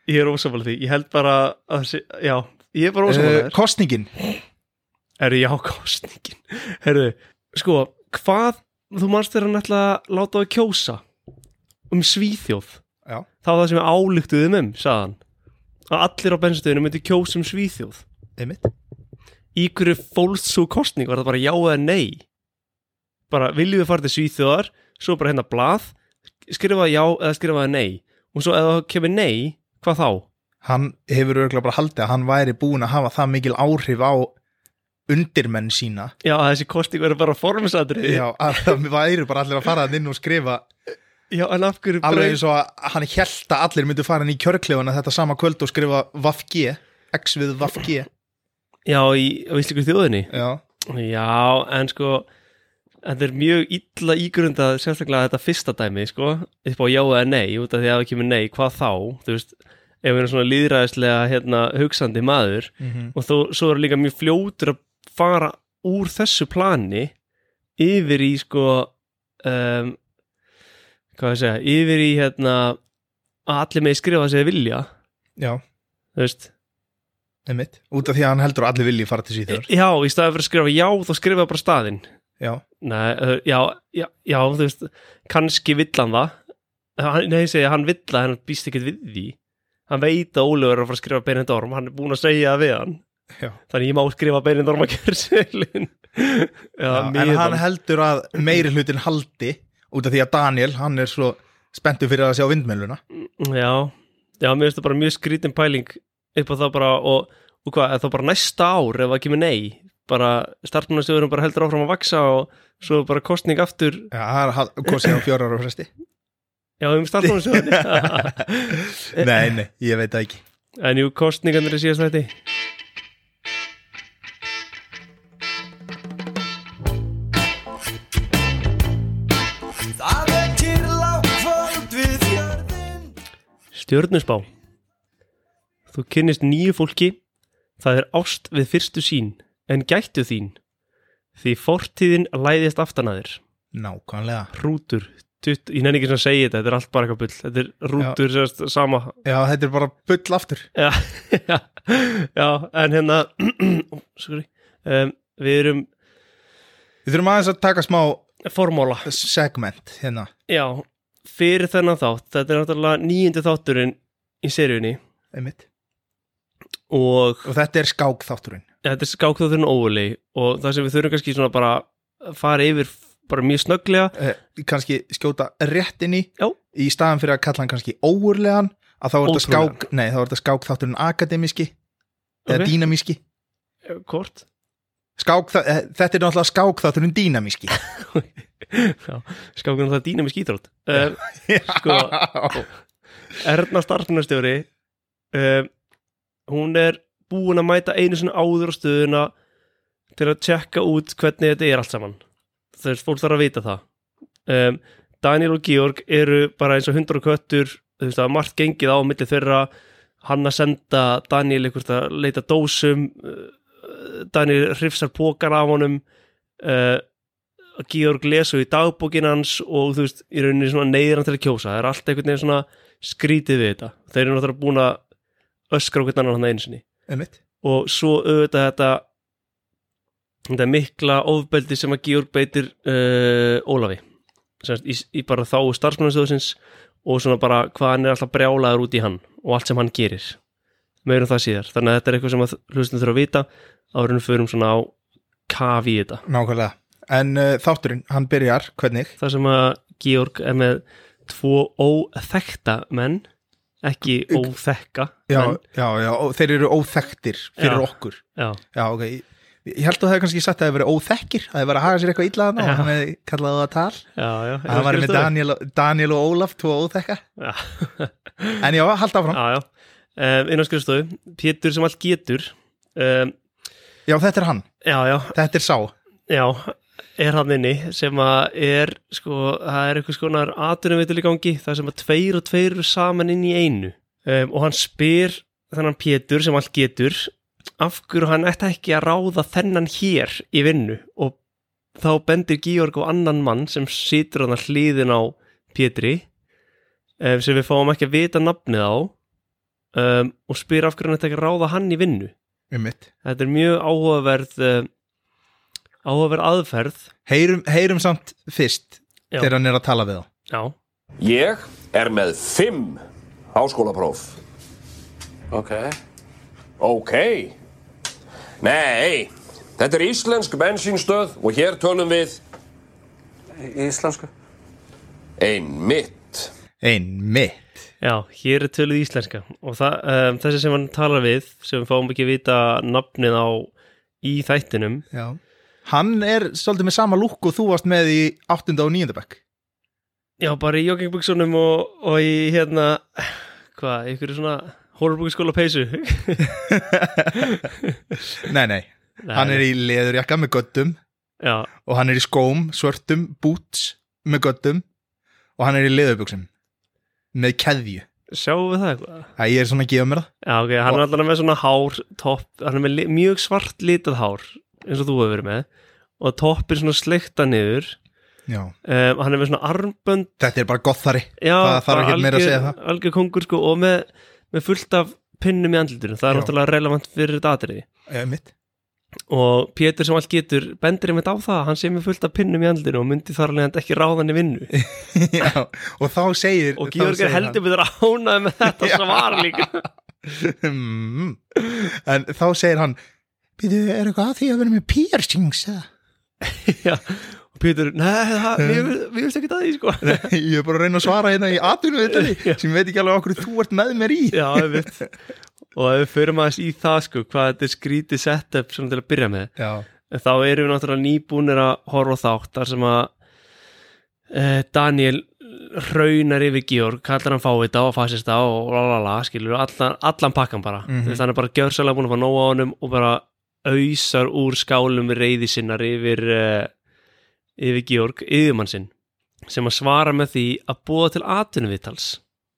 Ég er ósammála því, ég held bara að, sé- já, ég er bara ósammála uh, þér Kostningin Herru, já, kostningin Herru, sko, hvað þú manst þegar hann ætla að láta það kjósa um Svíþjóð Já, þá var það sem við ályktuðum um, sagði hann að allir á bensinstöðinu myndi kjósa um Svíþjóð einmitt í hverju fólst svo kostning, var það bara já eða nei bara viljum við fara til Svíþjóðar svo bara hérna blað skrifaði já eða skrifaði nei og svo ef það kemur nei, hvað þá? Hann hefur örgulega bara haldið að hann væri búin að hafa það mikil áhrif á undirmenn sína Já, að þessi kostning verður bara formsatriði Já, að það væri bara allir að fara inn og skrifa já, en af hverju alveg eins og að hann hélt að allir myndu fara inn í kjörklefuna þetta sama kvöld og skrifa V F G X við V F G Já, í, á íslensku þjóðinni Já, Já, en sko þetta er mjög illa ígrundað sérstaklega þetta fyrsta dæmi, sko upp á já eða nei, út af því að það kemur nei, hvað þá? Þú veist, ef við erum svona lýðræðislega hérna, hugsandi maður Mhm. og þó, svo er líka mjög fljótur að fara úr þessu plani yfir í sko um, hvað ég segja, yfir í hérna að allir megi skrifa það sem þeir vilja já, þú veist einmitt út af því að hann heldur að allir vilji fara til Svíþjóðar Já, í staðið fyrir að skrifa já, þá skrifa bara staðinn Já, Nei, uh, já, já, já, þú veist kannski vill hann það hann, Nei, ég segja, hann vill það, hann býst ekkert við því Hann veit að Ólafur er að fara að skrifa Benedikt Orm Hann er búin að segja það við hann já, Þannig ég má skrifa Benedikt Orm að kjörseðlinn Já, já En hann heldur að meiri hlutin haldi út af því að Daniel, hann er svo spenntur fyrir að sjá vindmjöluna Já, já, mér finnst það bara mjög skrítin pæling upp á það bara og, og hvað, er það bara næsta ár ef það kemur nei bara starfsmannastjóðurinn bara heldur áfram að vaksa og svo bara kostning aftur Já, það er kosið á fjórar ára fresti Já, um starfsmannastjóðurinn Nei, nei, ég veit það ekki En jú, kostningarnir er síðast þetta Það er kyrrlátt kvöld við fjörðin Stjörnuspá Þú kynnist nýju fólki Það er ást við fyrstu sín En gættu þín Því fortíðin læðist aftan að þér Nákvæmlega Rútur tutt, Ég nenni ekki svona að segja þetta Þetta er allt bara eitthvað bull Þetta er rútur sérst, sama Já, þetta er bara bull aftur Já, já, já En hérna ó, sorry, um, Við erum Við þurfum aðeins að taka smá formóla segment hérna Já, fyrir þennan þátt Þetta er náttúrulega níundi þátturinn Í seríunni einmitt. Og Og þetta er skákþátturinn þetta er skákþátturinn óvöli Og það sem við þurfum kannski svona bara að fara yfir bara mjög snögglega eh, kannski skjóta rétt inn í Já. í staðan fyrir að kalla hann kannski óurlegan að þá er þetta Ótrúlegan. skák nei, þá er þetta skákþátturinn akademíski eða Ok. dýnamíski Kort Skák, eh, þetta er náttúrulega skákþátturinn dýnamíski Já, skákþátturinn það dýna með skítrótt um, Sko Erna starfsmannastjóri um, Hún er búin að mæta einu sinni áður á stöðuna til að tjekka út hvernig þetta er allt saman þess fólk þarf að vita það um, Daniel og Georg eru bara eins og hundur og köttur þú veist að margt gengið á milli þeirra hann að senda Daniel einhvert að leita dósum uh, Daniel hrifsar pókan af honum uh, Georg lesu í dagbókin hans og þú veist í rauninni svona neyðir hann til að kjósa það er allt einhvern veginn svona skrítið við þetta þeir eru náttúrulega búin að öskra á hvern annan hann einu sinni einmitt og svo auðvitað þetta þetta mikla ofbeldi sem að Georg beitir uh, Ólafi semst, í, í bara þá starfsmannastöðsins og svona bara hvað hann er alltaf brjálaður út í hann og allt sem hann gerir meirum það síðar, þannig að þetta er eitthvað sem að hlustum þurfa að vita áður en við förum svona á kafi í þetta nákvæmlega en uh, þátturinn, hann byrjar hvernig það sem að Georg er með tvo óþekta menn ekki óþekka já, menn. já, já, og þeir eru óþekktir fyrir Já. okkur Já. já, ok, ég, ég held að það hefði kannski sagt að það hefði verið óþekkir að það hefði verið að haga sér eitthvað illa þarna og hann hefði kallað það að tal Já, já, að það var með Daniel, Daniel og Ólaf tvo óþekka Já. en já, halda áfram Já, já, um, inn á skrifstofu Pétur sem allt getur um, já, þetta er hann, Já, já, þetta er sá já er hann inni sem að er sko, það er eitthvað skonar atvinnuvitul í gangi það sem að tveir og tveir eru saman inn í einu um, og hann spyr þennan Pétur sem allt getur af hverju hann ætti ekki að ráða þennan hér í vinnu og þá bendir Georg á annan mann sem situr hann að hliðin á Pétri um, sem við fáum ekki að vita nafnið á um, og spyr af hverju hann þetta ekki ráða hann í vinnu. Einmitt. Þetta er mjög áhugaverð uh, áhugaverð aðferð. Heyrum, heyrum samt fyrst Já. þegar hann er að tala við þá. Já. Ég er með fimm háskólapróf. Ok. Ok. Nei, þetta er íslensk bensínstöð og hér tölum við Íslensku. einmitt. Einmitt. Já, hér er töluð íslenska og það, um, þessi sem hann talar við sem við fáum ekki að vita nafnið á í þættinum. Já. Hann er svolítið með sama lúk og þú varst með í áttunda og níunda bekk. Já, bara í joggingbuksunum og, og í hérna hvað, ykkur svona horfbúkiskóla peysu. Nei, nei, Nei, hann er í leðurjakka með göttum Já, og hann er í skóm, svörtum, boots með göttum og hann er í leðurbuxum með keðju. sjáum við það eitthvað? Það ég er svona að gefa mér það. Já, ok, hann er alltaf með svona hár topp, hann er með li- mjög svart litað hár eins og þú hefur verið með og toppir svona sleikta niður. Já. um, hann er með svona armbönd. Þetta er bara gothari. Já, það þarf ekki meira að segja það. algjör kongur sko og með, með fullt af pinnum í andlutinu, það er Já. náttúrulega relevant fyrir þetta atriði. Já, mitt. Og Pétur sem allt getur bendir einmitt á það, hann sé með fullt af pinnum í andlutinu og myndi þar alveg ekki ráðan í vinnu. Já, og þá segir Og Georg er heldur betur ánægð með þetta svar líka. mm, en þá segir hann býðu, er eitthvað að því að vera með piercings eða? Já, og Pétur, nei, það, við, við veist ekki það í sko. Ég er bara að reyna að svara hérna í atvinnu þetta sem veit ekki alveg okkur þú ert með mér í. Já, ég veit. Og ef við förum aðeins í það sko, hvað þetta er skrítið setup svona til að byrja með. Já. En þá erum við náttúrulega nýbúnir að horfa á þátt þar sem að eh, Daniel raunar yfir Georg, kallar hann fávita og fasista og lalala, skilur allan, allan pakkan bara. Mhm. Þú veist, hann er bara gjörsamlega búin að fá nóg á honum og bara ausar úr skálum reiði sinnar yfir, uh, yfir Georg, yfirmann sinn, sem að svara með því að búa til atvinnuviðtals.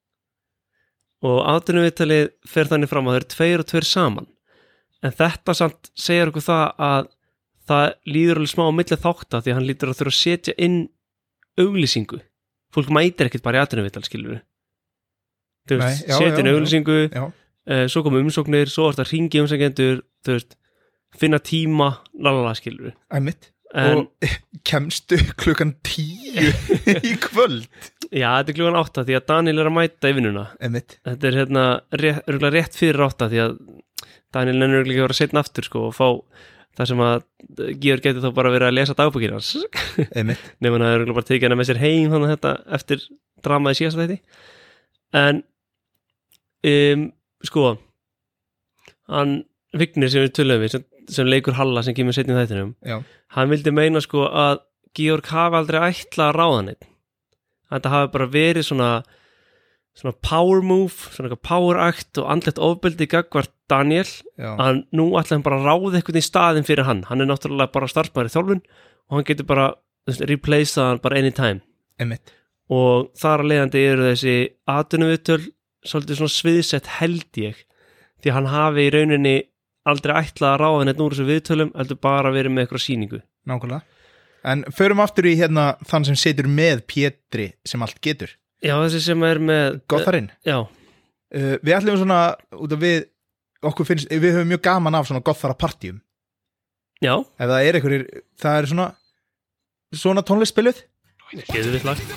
Og atvinnuviðtalið fer þannig fram að það eru tveir og tveir saman. En þetta samt segir okkur það að það líður alveg smá á milli þátta því að hann lítur að þurfa að setja inn auglýsingu. Fólk mætir ekkert bara í atvinnuviðtal, skilur við. Þú Nei, veist, já, setja inn já, já. auglýsingu, Já. uh, svo koma umsóknir, svo er þetta hringi umsækjendur, þú veist, finna tíma, lalala, skilur við. Einmitt. En, Og kemstu klukkan tíu í kvöld. já, þetta er klukkan átta því að Daniel er að mæta í vinnuna. Einmitt. Þetta er hérna rétt, örugglega rétt fyrir átta því að Daniel nennir örugglega ekki að vera setna aftur sko og fá það sem að Georg getur þá bara verið að lesa dagbókina hans. Einmitt. Nefnum hann að örugglega bara tekið hana með sér heim þannig að þetta eftir dramaði síðast þetta. En um, sko hann Vignir sem við töluðum við sem, sem leikur Halla sem kemur setna í þættinum. Já. Hann vildi meina sko að Georg hafi aldrei ætlað að ráða neitt. Þetta hafi bara verið svona svona power move, svona eitthvað power act og andlegt ofbeldi gagvart Daniel. Já. Að nú ætla hann bara að ráða eitthvað í staðinn fyrir hann. Hann er náttúrulega bara starfsmaður í þjálfun og hann getur bara replaceað hann bara anytime. Einmitt. Og þar að leiðandi eru þessi atvinnuviðtöl svolítið svona sviðsett held ég því að hann hafi í rauninni aldrei ætlað að ráða neitt úr þessu viðtölum heldur bara verið með eitthvað sýningu. Nákvæmlega. En förum aftur í hérna þann sem situr með Pétri sem allt getur. Já, þessi sem er með Gotharinn. Já, Uh, við ætlum svona út af við okkur finnst, við höfum mjög gaman af svona gothara partíum. já, Ef það er einhverjir, það er svona svona tónlistspiluð. getur við slag.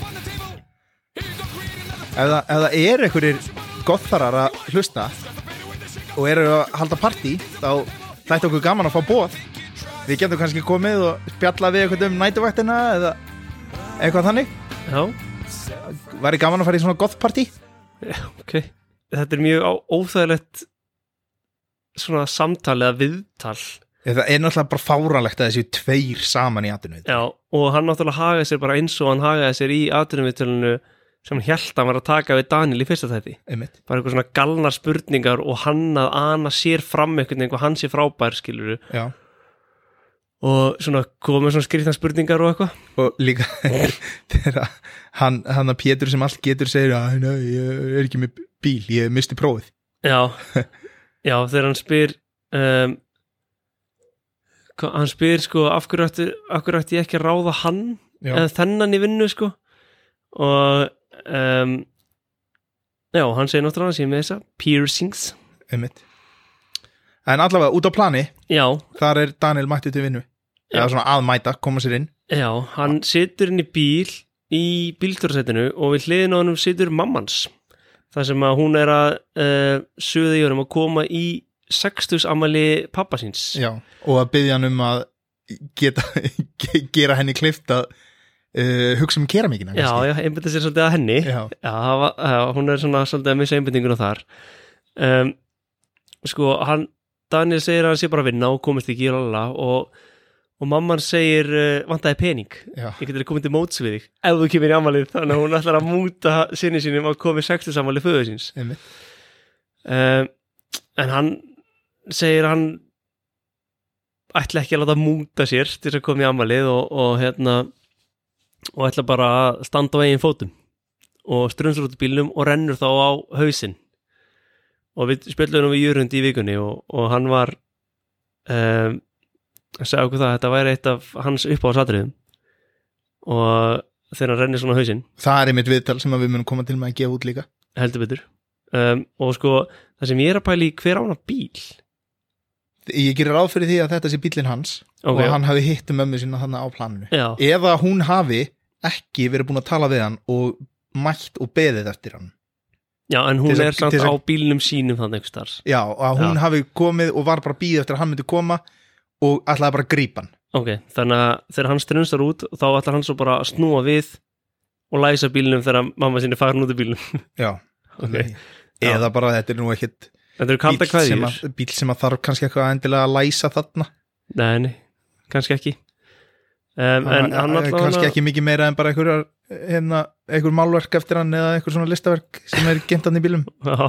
Ef það, ef það er einhverjir gotharar að hlusta og eru að halda partí, þá hlætti okkur gaman að fá boð. Við getum kannski komið og spjalla við eitthvað um nætuvættina eða eitthvað þannig. Já, Væri gaman að fara í svona gothpartí? já, ok. Þetta er mjög á, óþægilegt svona samtal eða viðtal. Það er náttúrulega bara fáránlegt að þessi tveir saman í atvinnu. Já, og hann náttúrulega hagaði sér bara eins og hann hagaði sér í atvinnuviðtölinu sem hann hélt að hann var að taka við Daniel í fyrsta þætti. Einmitt. Bara eitthvað svona galnar spurningar og hann að ana sér fram einhvern veginn hvað hann sé frábær, skilur Já. og svona komið svona skrýtna spurningar og eitthvað. Og líka þegar hann, hann að Pétur sem allt getur segir að ég er ekki með bíl, ég misti prófið. Já, já, þegar hann spyr um, hva- hann spyr sko af hverju ætti, af hverju ætti ég ekki að ráða hann Já. eða þennan í vinnu sko og um, Já, hann segir náttúrulega hann sé með þessa piercings. Einmitt. En allavega, út á plani, Já, þar er Daniel mætti til vinnu. Eða svona aðmæta, koma sér inn. já, hann situr inn í bíl í bílstjórasætinu og við hliðin á honum situr mammans. Það sem að hún er að uh, suða í honum að koma í sextugsafmæli pappa síns. Já, og að biðja hann um að geta, gera henni klift að uh, hugsa um keramíkina. Já, já, einbytta sér svolítið að henni. Já. Já, það var, já, hún er svona svolítið að missa einbyttinguna þar. Um, sko, hann, Daniel segir að hann sé bara að vinna og komist ekki í lala og, og mamman segir uh, vantaði pening. Já. Ég getur komið til móts við þig ef þú kemur í afmælið, þannig að hún ætlar að múta sinni sínum að koma í sextugsafmæli föður síns. Einmitt. Um, en hann segir að hann ætla ekki að láta múta sér til þess að koma í afmælið og, og hérna og ætla bara að standa á eigin fótum og strunsur út í bílnum og rennur þá á hausinn og við spjöldum við Jörund í vikunni og, og hann var um, að segja okkur það að þetta væri eitt af hans uppáhaldsatriðum og þegar hann rennir svona á hausinn Það er einmitt viðtal sem við munum koma til með að gefa út líka. heldur betur um, og sko það sem ég er að pæla í hver á hana bíl Ég gerir ráð fyrir því að þetta sé bíllinn hans okay. og hann hafi hitt um mömmu sína þannig á planinu. Já. Eða hún hafi ekki verið búin að tala við hann og mætt og beðið eftir hann. Já, en hún Til þess að- er samt til þess á að- bílnum sínum þannig einhvers staðar. Já, að hún Já. hafi komið og var bara að bíða eftir að hann myndi koma og ætlaði bara að grípa hann. Ok, þannig að þegar hann strunsar út þá ætlar hann svo bara að snúa við og læsa bílnum þegar mamma sinni farin út í bílnum. Já, Ok. eða bara þetta er nú ekkit Þetta eru kalda bíll sem, kveðjur. að, bíll sem að þarf kannski eitthvað endilega að læsa þarna. Nei, nei, kannski ekki. Um, en hann Hann- alltaf kannski ekki mikið meira en bara einhver, hérna, einhver málverk eftir hann eða einhver svona listaverk sem er gentan í bílum. Já.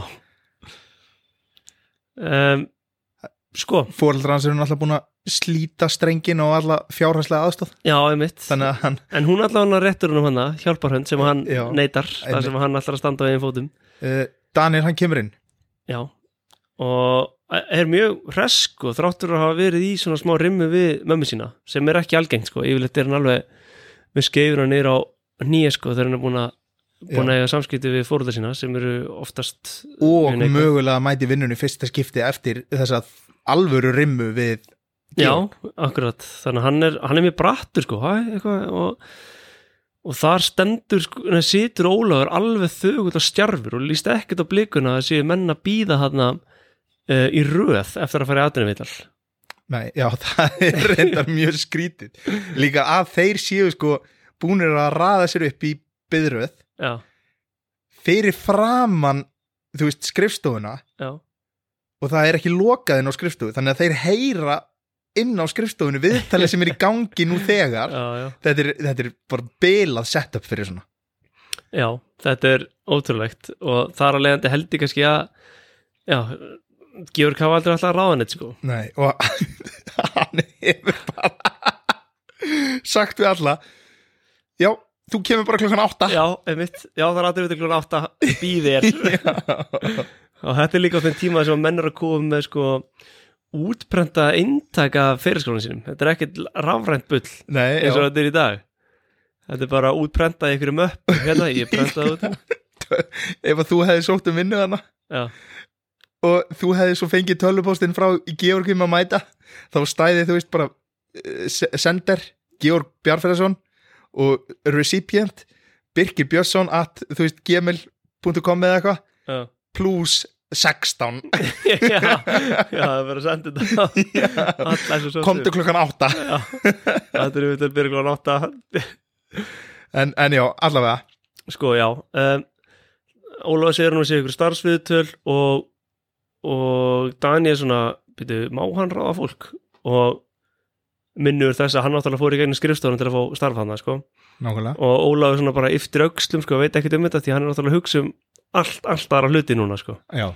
Um, sko, Foreldrar hans eru alltaf búin að slíta strengin og alla fjárhagslega aðstóð. já, einmitt. Þannig að hann En hún alltaf hann réttur hann um hana, hjálparhönd sem hann Já, neitar, einmitt. þar sem hann alltaf að standa á eigin fótum. uh, Daniel hann kemur inn. Já, og er mjög hresk og þráttur að hafa verið í svona smá rimmu við mömmu sína, sem er ekki algengt sko, yfirleitt er hann alveg með skeifuna niður á nýja sko þegar hann er búin að búin að eiga samskipti við fórölda sína sem eru oftast Og mjög neikvæð. mögulega mæti vinnunni fyrsta skipti eftir þess að alvöru rimmu við Já, Georg. akkurat, þannig að hann er, hann er mjög brattur sko, hæ, eitthvað og, og þar stendur sko, neð, situr Ólafur alveg þögull og stjarfur og líst ekkert á blikuna að séu menn að býða þarna uh, í röð eftir að fara í atvinnuviðtal. Nei, já, það er reyndar mjög skrítið. Líka að þeir séu sko búnir að raða sér upp í biðröð Já, fyrir framan, þú veist, skrifstofuna já, og það er ekki lokað inn á skrifstofu, þannig að þeir heyra inn á skrifstofunni viðtalið sem er í gangi nú þegar. já, já. Þetta er, þetta er bara bilað setup fyrir svona. Já, þetta er ótrúlegt og þar að leiðandi held ég kannski að já, Georg hafa aldrei alltaf ráðanett sko. Nei, og hann hefur bara sagt við alla, já, þú kemur bara klokkan átta. Já, einmitt, já það er aðrið til klukkan átta býði er og þetta er líka á þeim tíma sem að menn er að koma með sko útprenta eintaka fyrirskólanum sínum, þetta er ekkert rafrænt bull Nei, eins og já. þetta er í dag þetta er bara útprentað í einhverju möpp hérna, ég prentaði út Ef að þú hefði sótt um vinnu þarna Já, og þú hefði svo fengið tölvupóstinn frá Georgum að mæta, þá stæði þú veist bara uh, sender Georg Bjarnfreðarsson og recipient Birkir Björnsson at þú veist gmail punktur com eða eitthvað já plus sextán Já, já, það er bara að senda þetta Alla þessu svo komdu klokkan átta. Já, þetta er við til byrja klokkan átta en, en já, allavega Sko, já um, Ólafur segir hann að segja ykkur starfsviðtöl og, og Dani er svona, byrju, má hann ráða fólk og minnur þess að hann náttúrulega fór í gegnum skrifstofun til að fá starf hann, sko Nákvæmlega. og Ólafur svona bara yftir öxlum, sko, veit ekkert um þetta því hann er náttúrulega að hugsa um allt, allt aðra hluti núna, sko Já,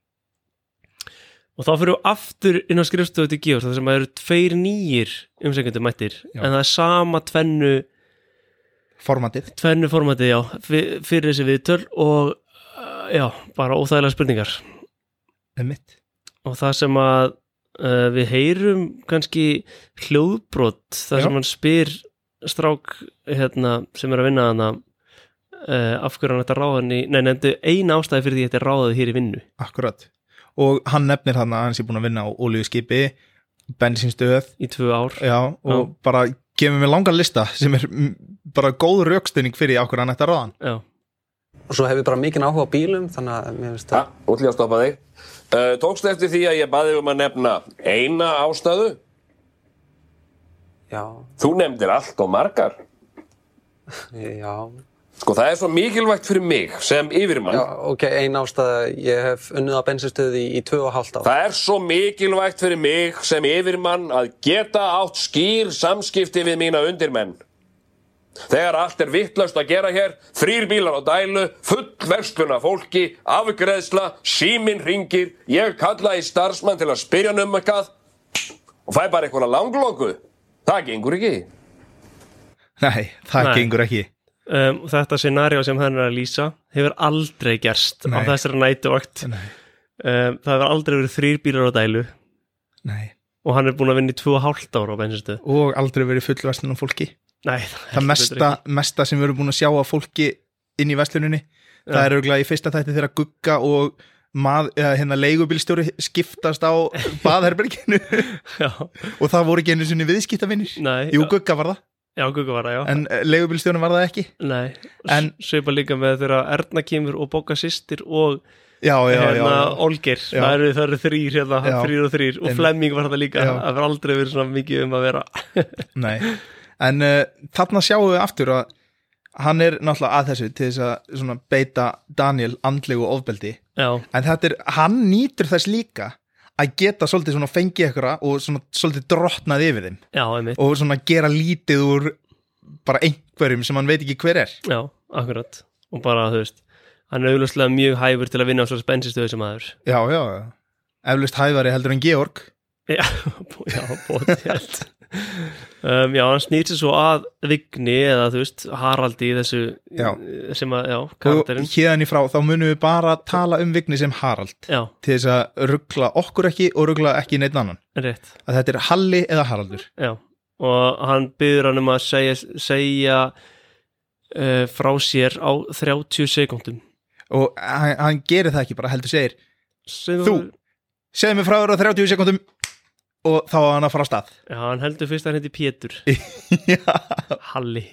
og þá fyrir við aftur inn á skrifstofu til Georg þar sem það eru tveir nýjir umsækjendur mættir, Já. en það er sama tvennu formatið. tvennu formatið, já, fyr- fyrir þessi viðtöl og uh, já, bara óþægilega spurningar Einmitt. og það sem að uh, við heyrum kannski hljóðbrot þar Já. sem hann spyr strák hérna, sem er að vinna hana uh, af hverju hann ætti að ráða hann í, nei, nefndu eina ástæði fyrir því að þetta er ráðað hér í vinnu. Akkurat. Og hann nefnir hann að hann sé búin að vinna á olíuskipi, bensínstöð í tvö ár. Já, og já. Bara gefur mér langan lista sem er bara góð rökstuðning fyrir af hverju hann ætti að ráða hann. Já. Og svo hef ég bara mikinn áhuga á bílum, þannig að mér finnst það. Ja, útlýja að stoppa þig. Uh, tókstu eftir því að ég baði um að nefna eina ástæðu? Já. Þú nefndir allt og margar. Já. Sko, það er svo mikilvægt fyrir mig sem yfirmann. Já, ok, ein ástæða, ég hef unnið á bensinstöði í, í tvö og hálft ár. Það er svo mikilvægt fyrir mig sem yfirmann að geta átt skýr samskipti við mína undirmenn. Þegar allt er vitlaust að gera hér, þrír bílar á dælu, full verslun af fólki, afgreiðsla, síminn hringir, ég kalla í starfsmann til að spyrja hann um eitthvað og fæ bara eitthvað langloku. Það gengur ekki. Nei, það Nei. gengur ekki. Um, þetta scenario sem hann er að lýsa hefur aldrei gerst Nei. á þessari nætuvakt. Um, það hefur aldrei verið þrír bílar á dælu. Nei. Og hann er búin að vinna í tvö og hálft ára á bensinstöð. Og aldrei verið full verslun af fólki. Nei, það, það mesta, mesta sem við erum búin að sjá af fólki inn í versluninni, ja. það er örugglega í fyrsta þætti þegar Gugga og mað, eða, hérna, leigubílstjóri skiptast á baðherberginu og það voru ekki einu sinni viðskiptavinir. Jú, Gugga var það. Já, Gugga var það, já. En leigubílstjórin var það ekki. Nei, en svipa líka með þegar Erna kemur og Bogga systir og já, já, hérna já, Olgeir, það eru, það eru þrýr hérna, já. þrýr og þrýr og en, Flemming var það líka, já. það var aldrei verið svona mikið um að vera. Nei. En uh, þarna sjáum við aftur að hann er náttúrulega að þessu til þess að svona beita Daniel andlegu ofbeldi. Já. En þetta er, hann nýtur þess líka að geta svolítið svona fengið eitthvað og svona svolítið drottnað yfir þeim. Já, einmitt. Og svona gera lítið úr bara einhverjum sem hann veit ekki hver er. Já, akkurat. Og bara, þú veist, hann er auðvitað mjög hæfur til að vinna á svona bensínstöðu sem aður. Já, já, já. Eflaust hæfari heldur en Georg. Já, já, bótið held. Um, já, hann snýr sér svo að Vigni eða þú veist, Haraldi í þessu já. sem að, já, karakterinn. Og hérðan í frá, þá munum við bara tala um Vigni sem Harald. Já. Til þess að ruggla okkur ekki og ruggla ekki neitt annan. Rétt. Að þetta er Halli eða Haraldur. Já, og hann biður hann um að segja, segja uh, frá sér á þrjátíu sekúndum. Og hann, hann gerir það ekki bara, heldur segir Segðu þú, segðu mig frá þér á þrjátíu sekúndum og þá var hann að fara á stað. Já, hann heldur fyrst að hann heiti Pétur. Já. Halli.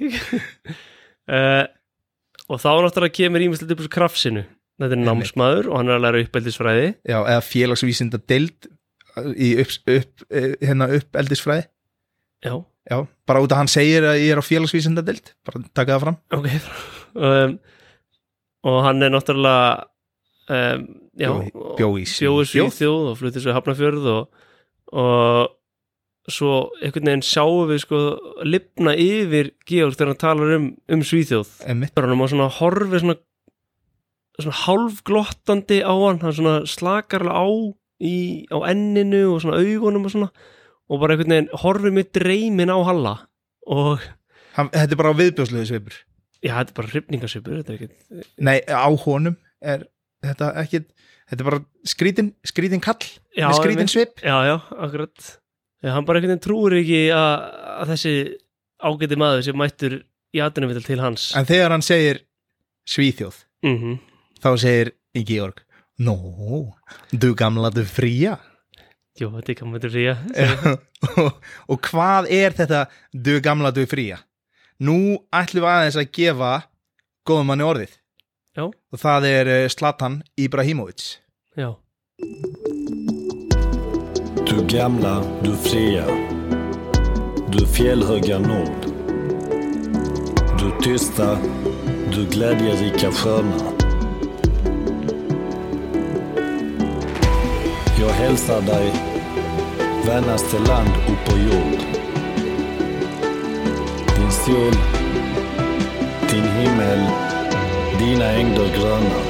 uh, og þá náttúrulega kemur ímislegt upp úr krafsinu. Þetta er námsmaður og hann er að læra uppeldisfræði. Já, eða félagsvísinda deild í upp, upp, hérna uppeldisfræði. Já. Já, bara út að hann segir að ég er á félagsvísinda deild. Bara taka það fram. Ok. Um, og hann er náttúrulega um, já, bjó í Svíþjóð og fluttir svo í Hafnarfjörð og og svo einhvern veginn sjáum við sko lifna yfir Georg þegar hann talar um, um Svíþjóð bara hann og svona horfið svona, svona hálfglottandi á hann hann svona slakarlega á í, á enninu og svona augunum og svona og bara einhvern veginn horfið með dreymin á Halla og hann, þetta er bara viðbjóðslegu svipur. Já, þetta er bara hrifningasvipur, þetta er ekkert. Nei, á honum er þetta ekkert. Þetta er bara skrítin, skrítin kall já, með skrítin svip. Já, já, akkurat. Já, hann bara einhvern veginn trúir ekki að, að þessi ágæti maður sem mættur í atvinnuvital til hans. En þegar hann segir Svíþjóð, mm-hmm. þá segir Georg, no, du gamla du fría. Jú, þetta er gamla du fría. og, og hvað er þetta du gamla du fría? Nú ætlum við aðeins að gefa góðum manni orðið. Já. Og það er Zlatan Ibrahimovic. Ja. Du gamla, du fria. Du fjällhöga nord. Du tysta, du glädjerika sköna. Jag hälsar dig, vännaste land upp på jord. Din sol, din himmel, dina ängder gröna.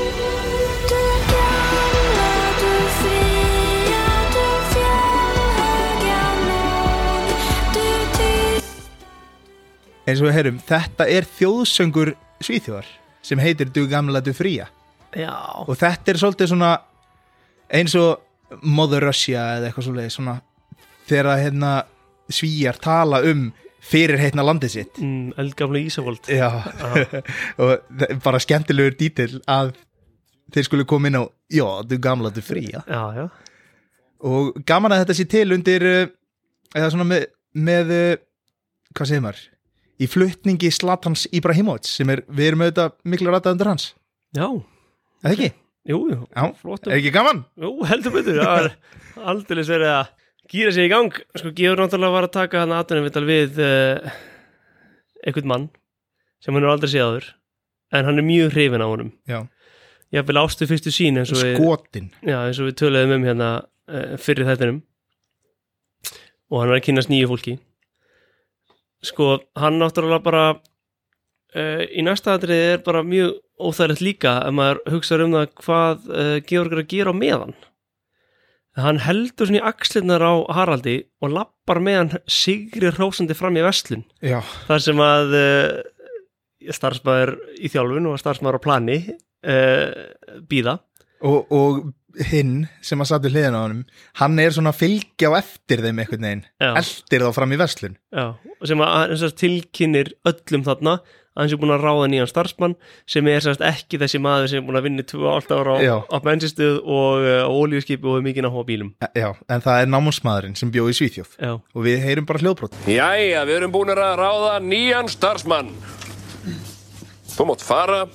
Eins og við heyrum, þetta er þjóðsöngur Svíþjóðar sem heitir Du gamla du fría. Já. Og þetta er svolítið svona eins og Mother Russia eða eitthvað svolítið svona þegar hérna Svíjar tala um fyrir heitna landið sitt mm, eldgamla Ísavold Já, og það er bara skemmtilegur dítill að þeir skulle koma inn á já, þú gamla, þú fría já, já. og gaman að þetta sé til undir eða svona með, með hvað segir maður í flutningi Zlatans Ibrahimovic sem er, við erum auðvitað miklu rættað undir hans Já, eða ekki? Jú, jú, Já, flottum er ekki gaman? Jú, heldur betur, það er aldeilis verið að gýra sig í gang sko, Georg náttúrulega var að taka hann atvinnumvital við uh, einhvern mann sem hann er aldrei séð áður en hann er mjög hrifinn á honum Já. Ég vil ástu fyrstu sín eins og við Skotin Já, eins og við töluðum um hérna uh, fyrir þættinum og hann er að kynnast nýju fólki sko, hann náttúrulega bara uh, í næsta atriði er bara mjög óþægilegt líka ef maður hugsa um það hvað uh, Georg er að gera á meðan hann heldur svona í axlirnar á Haraldi og lappar með hann sigri hrósandi fram í verslun Já. þar sem að uh, starfsmaður í þjálfun og starfsmaður á plani uh, býða og, og hinn sem að satt við hliðina á honum hann er svona að fylgja á eftir þeim einhvern veginn, Já. eldir þá fram í verslun Já, og sem að eins og tilkynir öllum þarna að hann sé búin að ráða nýjan starfsmann sem er sérst ekki þessi maður sem er búin að vinna tvö átta ára á, Já. á bensinstöð og uh, olíuskipi og mikið náttúrulega bílum Já, en það er námúsmaðurinn sem bjó í Svíþjóð Já. og við heyrum bara hljóðbrot Jæja, við erum búinir að ráða nýjan starfsmann. Þú mátt fara.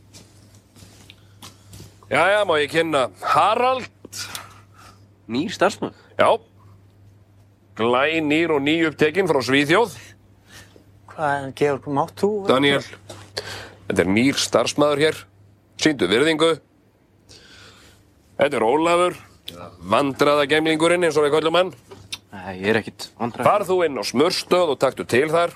Jæja, má ég kynna Harald. Nýr starfsmann? Já. Glænýr og nýupptekinn frá Svíþjóð. Hvað, Georg, mátt þú? Daniel, þetta er nýr starfsmaður hér. Sýndu virðingu. Þetta er Ólafur, vandræðagemlingurinn eins og við köllum hann. Nei, ég er ekkit vandræð. Far þú inn á smörstöð og taktu til þar.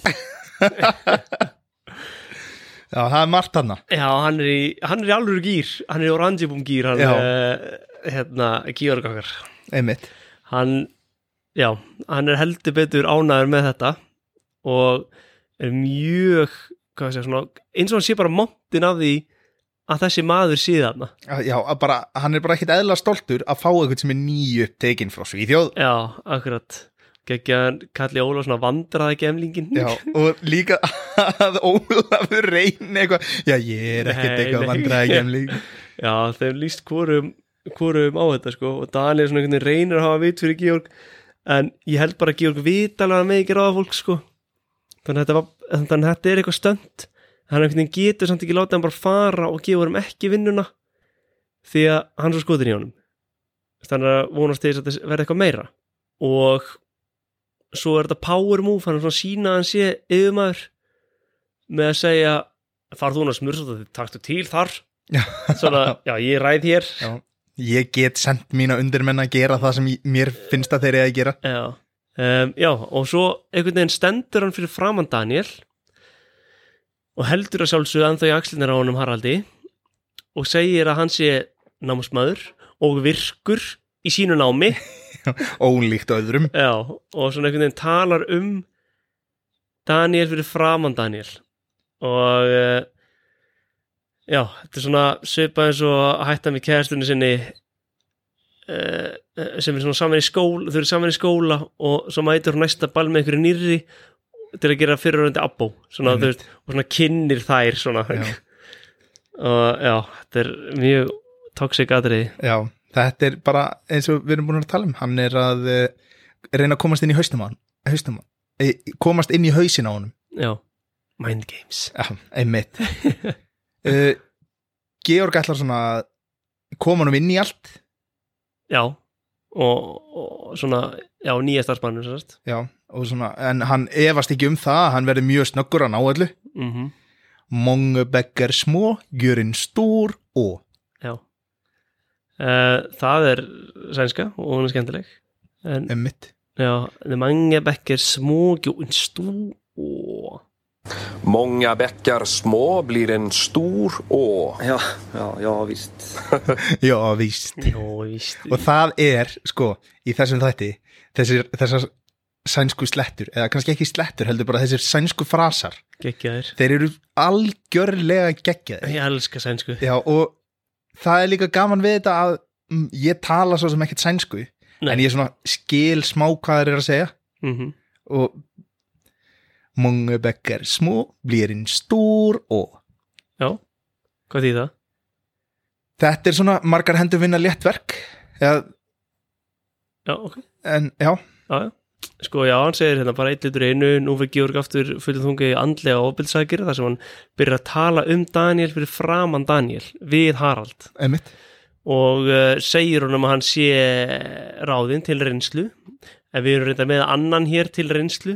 Já, það er margt hana Já, hann er í, hann er í alvöru gýr hann er í orangebúm gýr hann, uh, hérna, Georg okkar Einmitt Hann, já, hann er heldur betur ánæður með þetta og er mjög, hvað sé, svona eins og hann sé bara montin af því að þessi maður sé þarna Já, bara, hann er bara ekkit eðla stoltur að fá eitthvað sem er nýju upptekinn frá Svíþjóð Já, akkurat Gekkjaðan kalli Ólaf svona vandraði gemlingin Já, og líka að Ólafur reyni eitthvað Já, ég er ekkert Nei, eitthvað nei. vandræði gemling Já, þeir líst hvorum hvorum á þetta sko og Daniel svona einhvern veginn reynir að hafa vit fyrir Georg en ég held bara að Georg vita alveg að með ekki ráða fólk sko þannig að þetta, var, þannig að þetta er eitthvað stönd hann einhvern veginn getur samt ekki látið hann bara fara og gefa hann ekki vinnuna því að hann er svo skotin í honum þannig að vonast til þess að þetta verði eitthvað meira og svo er þetta power move hann er svona að sína að hann sé yfirmaður með að segja far þú hún að smursa þetta, taktu til þar svona, já ég ræð hér Já, ég get sendt mína undirmenn að gera það sem ég- mér finnst að þeir eru að gera Já, um, já og svo einhvern veginn stendur hann fyrir framan Daniel og heldur að sjálfsögðu ennþá í axlirnar á honum Haraldi og segir að hann sé námsmaður og virkur í sínu námi Ólíkt öðrum Já, og svona einhvern veginn talar um Daniel fyrir framan Daniel og uh, já, þetta er svona svipað eins og að hætta með kærastunni sinni uh, sem er svona saman í skóla þau eru saman í skóla og svo mætir hún næsta ball með einhverju nýrri til að gera fyrirröndi abbó svona, Mhm. þú veist, og svona kynnir þær svona Já. og já, þetta er mjög toxic atriði Já, þetta er bara eins og við erum búin að tala um hann er að uh, reyna að komast inn í haustum á hann haustum á hann, komast inn í hausin á honum Já, mind games Já, einmitt uh, Georg ætlar svona að koma honum inn í allt Já, og, og svona, já, nýja starfsmannur sérst. Já, og svona, en hann efast ekki um það hann verður mjög snöggur að ná öllu mm -hmm. Många bækkar smó, gjörinn stór og Já uh, Það er sænska og hún er skemmtileg en, Einmitt Já, det er mange bækker små gjort stor Många bäckar små blir en stor å. Já, já, já, víst. Já, víst Já, víst Og það er, sko, í þessum þætti þessir, þessar sænsku slettur eða kannski ekki slettur, heldur bara þessir sænsku frasar Geggjaðir þeir eru algjörlega geggjaðir Ég elska sænsku Já, og það er líka gaman við þetta að mm, ég tala svo sem ekkert sænsku Nei. en ég svona skil smá hvað þeir eru að segja mm -hmm. og många bäckar små blir en stor å. Já, hvað þýð það? Þetta er svona margar hendur vinna léttverk. Já, Já, ok. en já, Já, já. Sko, já, hann segir hérna bara eitt litur í einu, nú fyrir Georg aftur fullið þungi andlega ofbeldsakir, þar sem hann byrjar að tala um Daniel fyrir framan Daniel við Harald. einmitt. Og uh, segir honum að hann sé ráðinn til reynslu, en við erum reynda með annan hér til reynslu.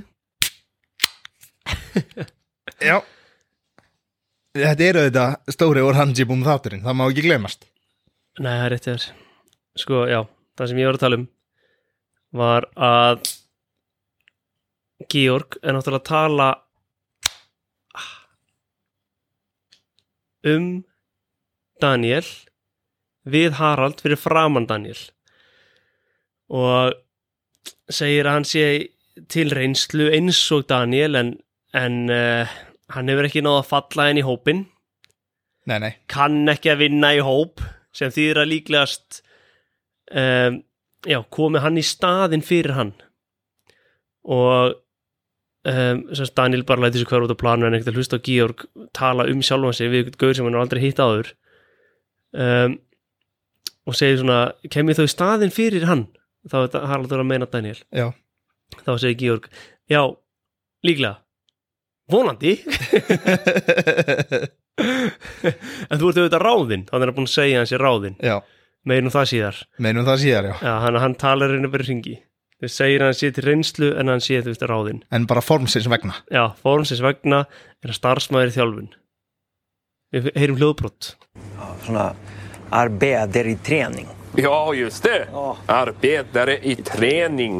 Já. Þetta eru þetta stóri orangibúm þátturinn, það má ekki glemast. Nei, það er rétt þér. Sko, já, það sem ég var að tala um var að Georg er náttúrulega að tala um Daniel við Harald fyrir framan Daniel og segir að hann sé til reynslu eins og Daniel en, en uh, hann hefur ekki náð að falla inn í hópinn, Nei, nei, kann ekki að vinna í hóp sem þýðir að líklegast um, já, komi hann í staðinn fyrir hann og um, semst Daniel bara lætur sig hver út á planu en ekkert að hlusta á Georg tala um sjálfan sig við eitthvað gaur sem hann har aldrei hitt áður um, og segir svona kem ég þá í staðinn fyrir hann þá er þetta Haraldur að meina Daniel já. þá segir Georg já, líklega vonandi en þú ert auðvitað ráðinn þannig að hann er búin að segja hann sé ráðinn Já, meginum það síðar meinum það síðar, já. já, hann, hann talar henni bara hringi þau segir hann sé til reynslu en hann sé þú veist ráðinn En bara formsins vegna. já, formsins vegna er að starfsmæður í þjálfun við heyrum hljóðbrott Såna arbetare i träning. Ja, just det. Arbetare i träning.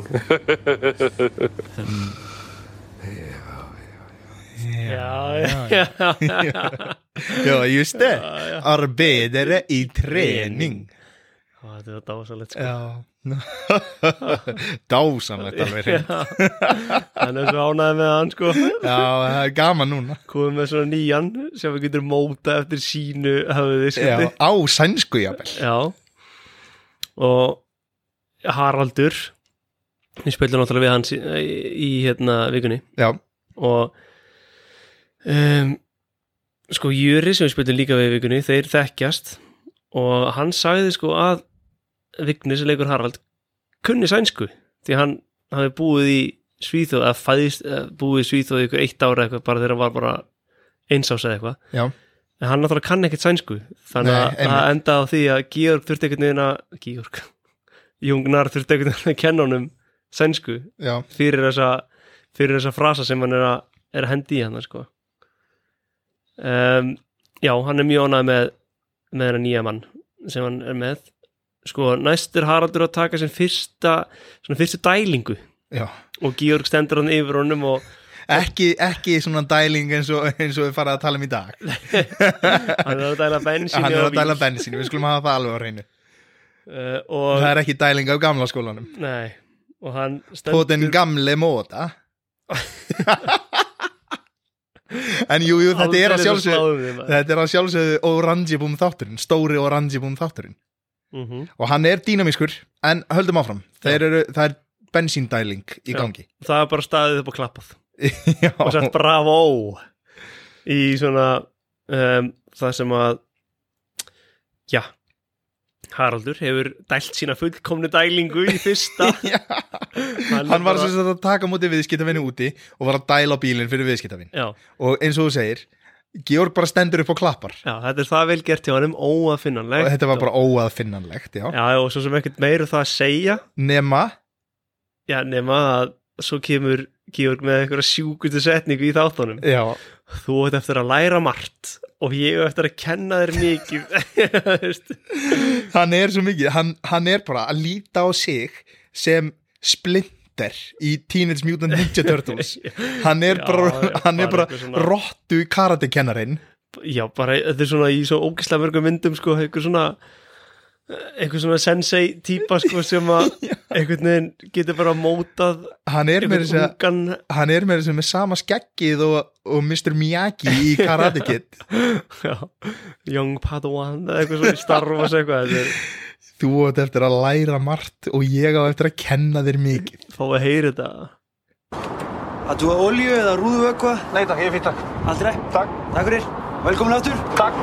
já, já, já, Já, just det. Arbetare i träning. Ó, þetta var dásalegt sko. Já. Dásamlegt alveg. hann er svo ánægði með hann sko Já, það er gaman núna. komið með svona nýjan sem við getum móta eftir sínu höfði Já, á sænsku jafnvel. Já og Haraldur við spilum náttúrulega við hans í, í hérna vikunni Já. og um, sko Júri sem við spilum líka við vikunni þeir þekkjast og hann sagði sko að Vigni sem leikur Harald kunni sænsku því hann hafi búið í Svíþjóð eða fæðist búið í Svíþjóð í ykkur eitt ára eitthvað bara þegar hann var bara eins ás eða eitthvað Já. en hann náttúrulega kann ekkert sænsku þannig að Nei, það enda á því að Georg þurfti einhvern veginn að Georg, Jungnar þurfti einhvern veginn að kenna honum sænsku Já. fyrir þessa fyrir þessa frasa sem hann er að, er að hendi í hann sko. um, já, hann er mjög ánægður með með þennan nýja mann sem hann er með sko, næst er Haraldur að taka sem fyrsta svona fyrstu dælingu Já. og Georg stendur hann yfir honum og Ekki, ekki svona dæling eins og, eins og við farið að tala um í dag. hann er að dæla bensíni Hann er á að dæla bíl. bensíni, við skulum hafa það alveg á hreinu. uh, og Það er ekki dæling af gamla skólanum. nei, og hann På den gamle måta. En jú, jú, þetta er að Aldrei svo sjálfsögðu sláum við, maður. Þetta er að sjálfsögðu orangibúm þátturinn, stóri orangibúm þátturinn. Mhm. Og hann er dýnamískur, en höldum áfram. Þeir eru, það er bensíndæling í Já. gangi. það er bara staðið upp og klappað Já. og sagt bravo í svona um, það sem að já Haraldur hefur dælt sína fullkomnu dælingu í fyrsta Hann, hann var sem sagt að taka mútið viðskiptavinni úti og var að dæla á bílinn fyrir viðskiptavinn. Já. Og eins og þú segir, Georg bara stendur upp og klappar. já, þetta er það vel gert hjá hann óaðfinnanlegt Og þetta var bara óaðfinnanlegt, já. já, og svo sem ekkert meiru það að segja Nema já, nema að svo kemur Georg með einhverja sjúkustu setningu í þáttunum Já. þú ert eftir að læra margt og ég er eftir að kenna þér mikið Hann er svo mikið, hann, hann er bara að líta á sig sem Splinter í Teenage Mutant Ninja Turtles. Hann er Já, bara, hann er bara bara eitthvað svona- rottu karatekennarinn. já, bara þetta er svona í svo ógeðslega mörgum myndum sko, einhver svona einhver svona sensei típa sko sem að einhvern veginn getur bara mótað Hann er með þess að ungan hann er með þess að með sama skeggið og, og mister Miyagi í Karate Kid. já, Young Padawan eða eitthvað svona í Star Wars eitthvað þetta er- Þú átt eftir að læra margt og ég á eftir að kenna þér mikið. fá að heyra þetta Að þú að olíu eða rúðu eitthvað? Nei takk, ég er fínt takk. Aldrei? Takk. Takk fyrir. Velkomin aftur. Takk.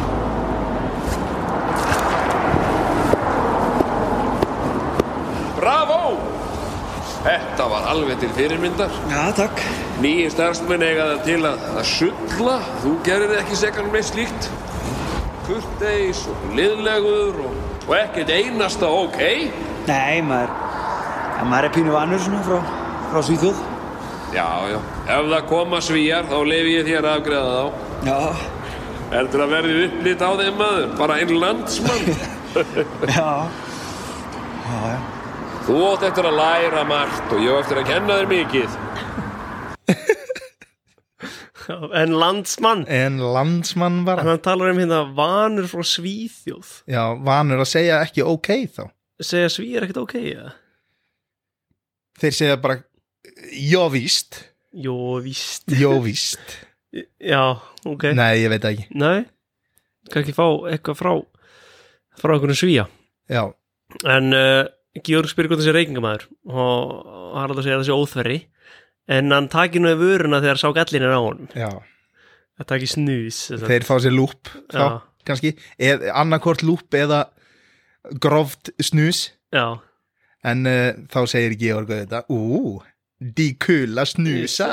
Bravo! Þetta var alveg til fyrirmyndar. Já, takk. Nýi starfsmenn eiga það til að, að sulla. Þú gerir ekki sekan um neitt slíkt. Kurteis og liðlegur og, og ekkert einasta ok. Nei, maður, ja, maður er pínu vanur svona frá, frá Svíþjóð. Já, já. Ef það koma Svíjar, þá leyfi ég þér að afgreiða þá. Já. Heldur að verði upplit á þeim maður, bara einn landsmann. Já. Já, já. Þú átt eftir að læra margt og ég á eftir að kenna þér mikið. En landsmann. En landsmann bara. Hann talar um hérna vanur frá Svíþjóð. Já, vanur að segja ekki ok þá. Segja Svíjar ekkert ok, eða? Þeir segja bara, já víst. Jó víst. Jó víst. Já, ok. Nei, ég veit ekki. Nei, kannski fá eitthvað frá frá einhvern Svíja. Já. En uh, Georg spyrir hvað þessi reykingamæður og Harald að segja þessi óþverri en hann taki nú í vöruna þegar sá gallin er á honum. Já. Það taki snús. Þeir fá sér lúp þá, kannski. Eð, annarkort lúp eða gróft snús. Já. En uh, þá segir Georg þetta, ú, de kula snusa.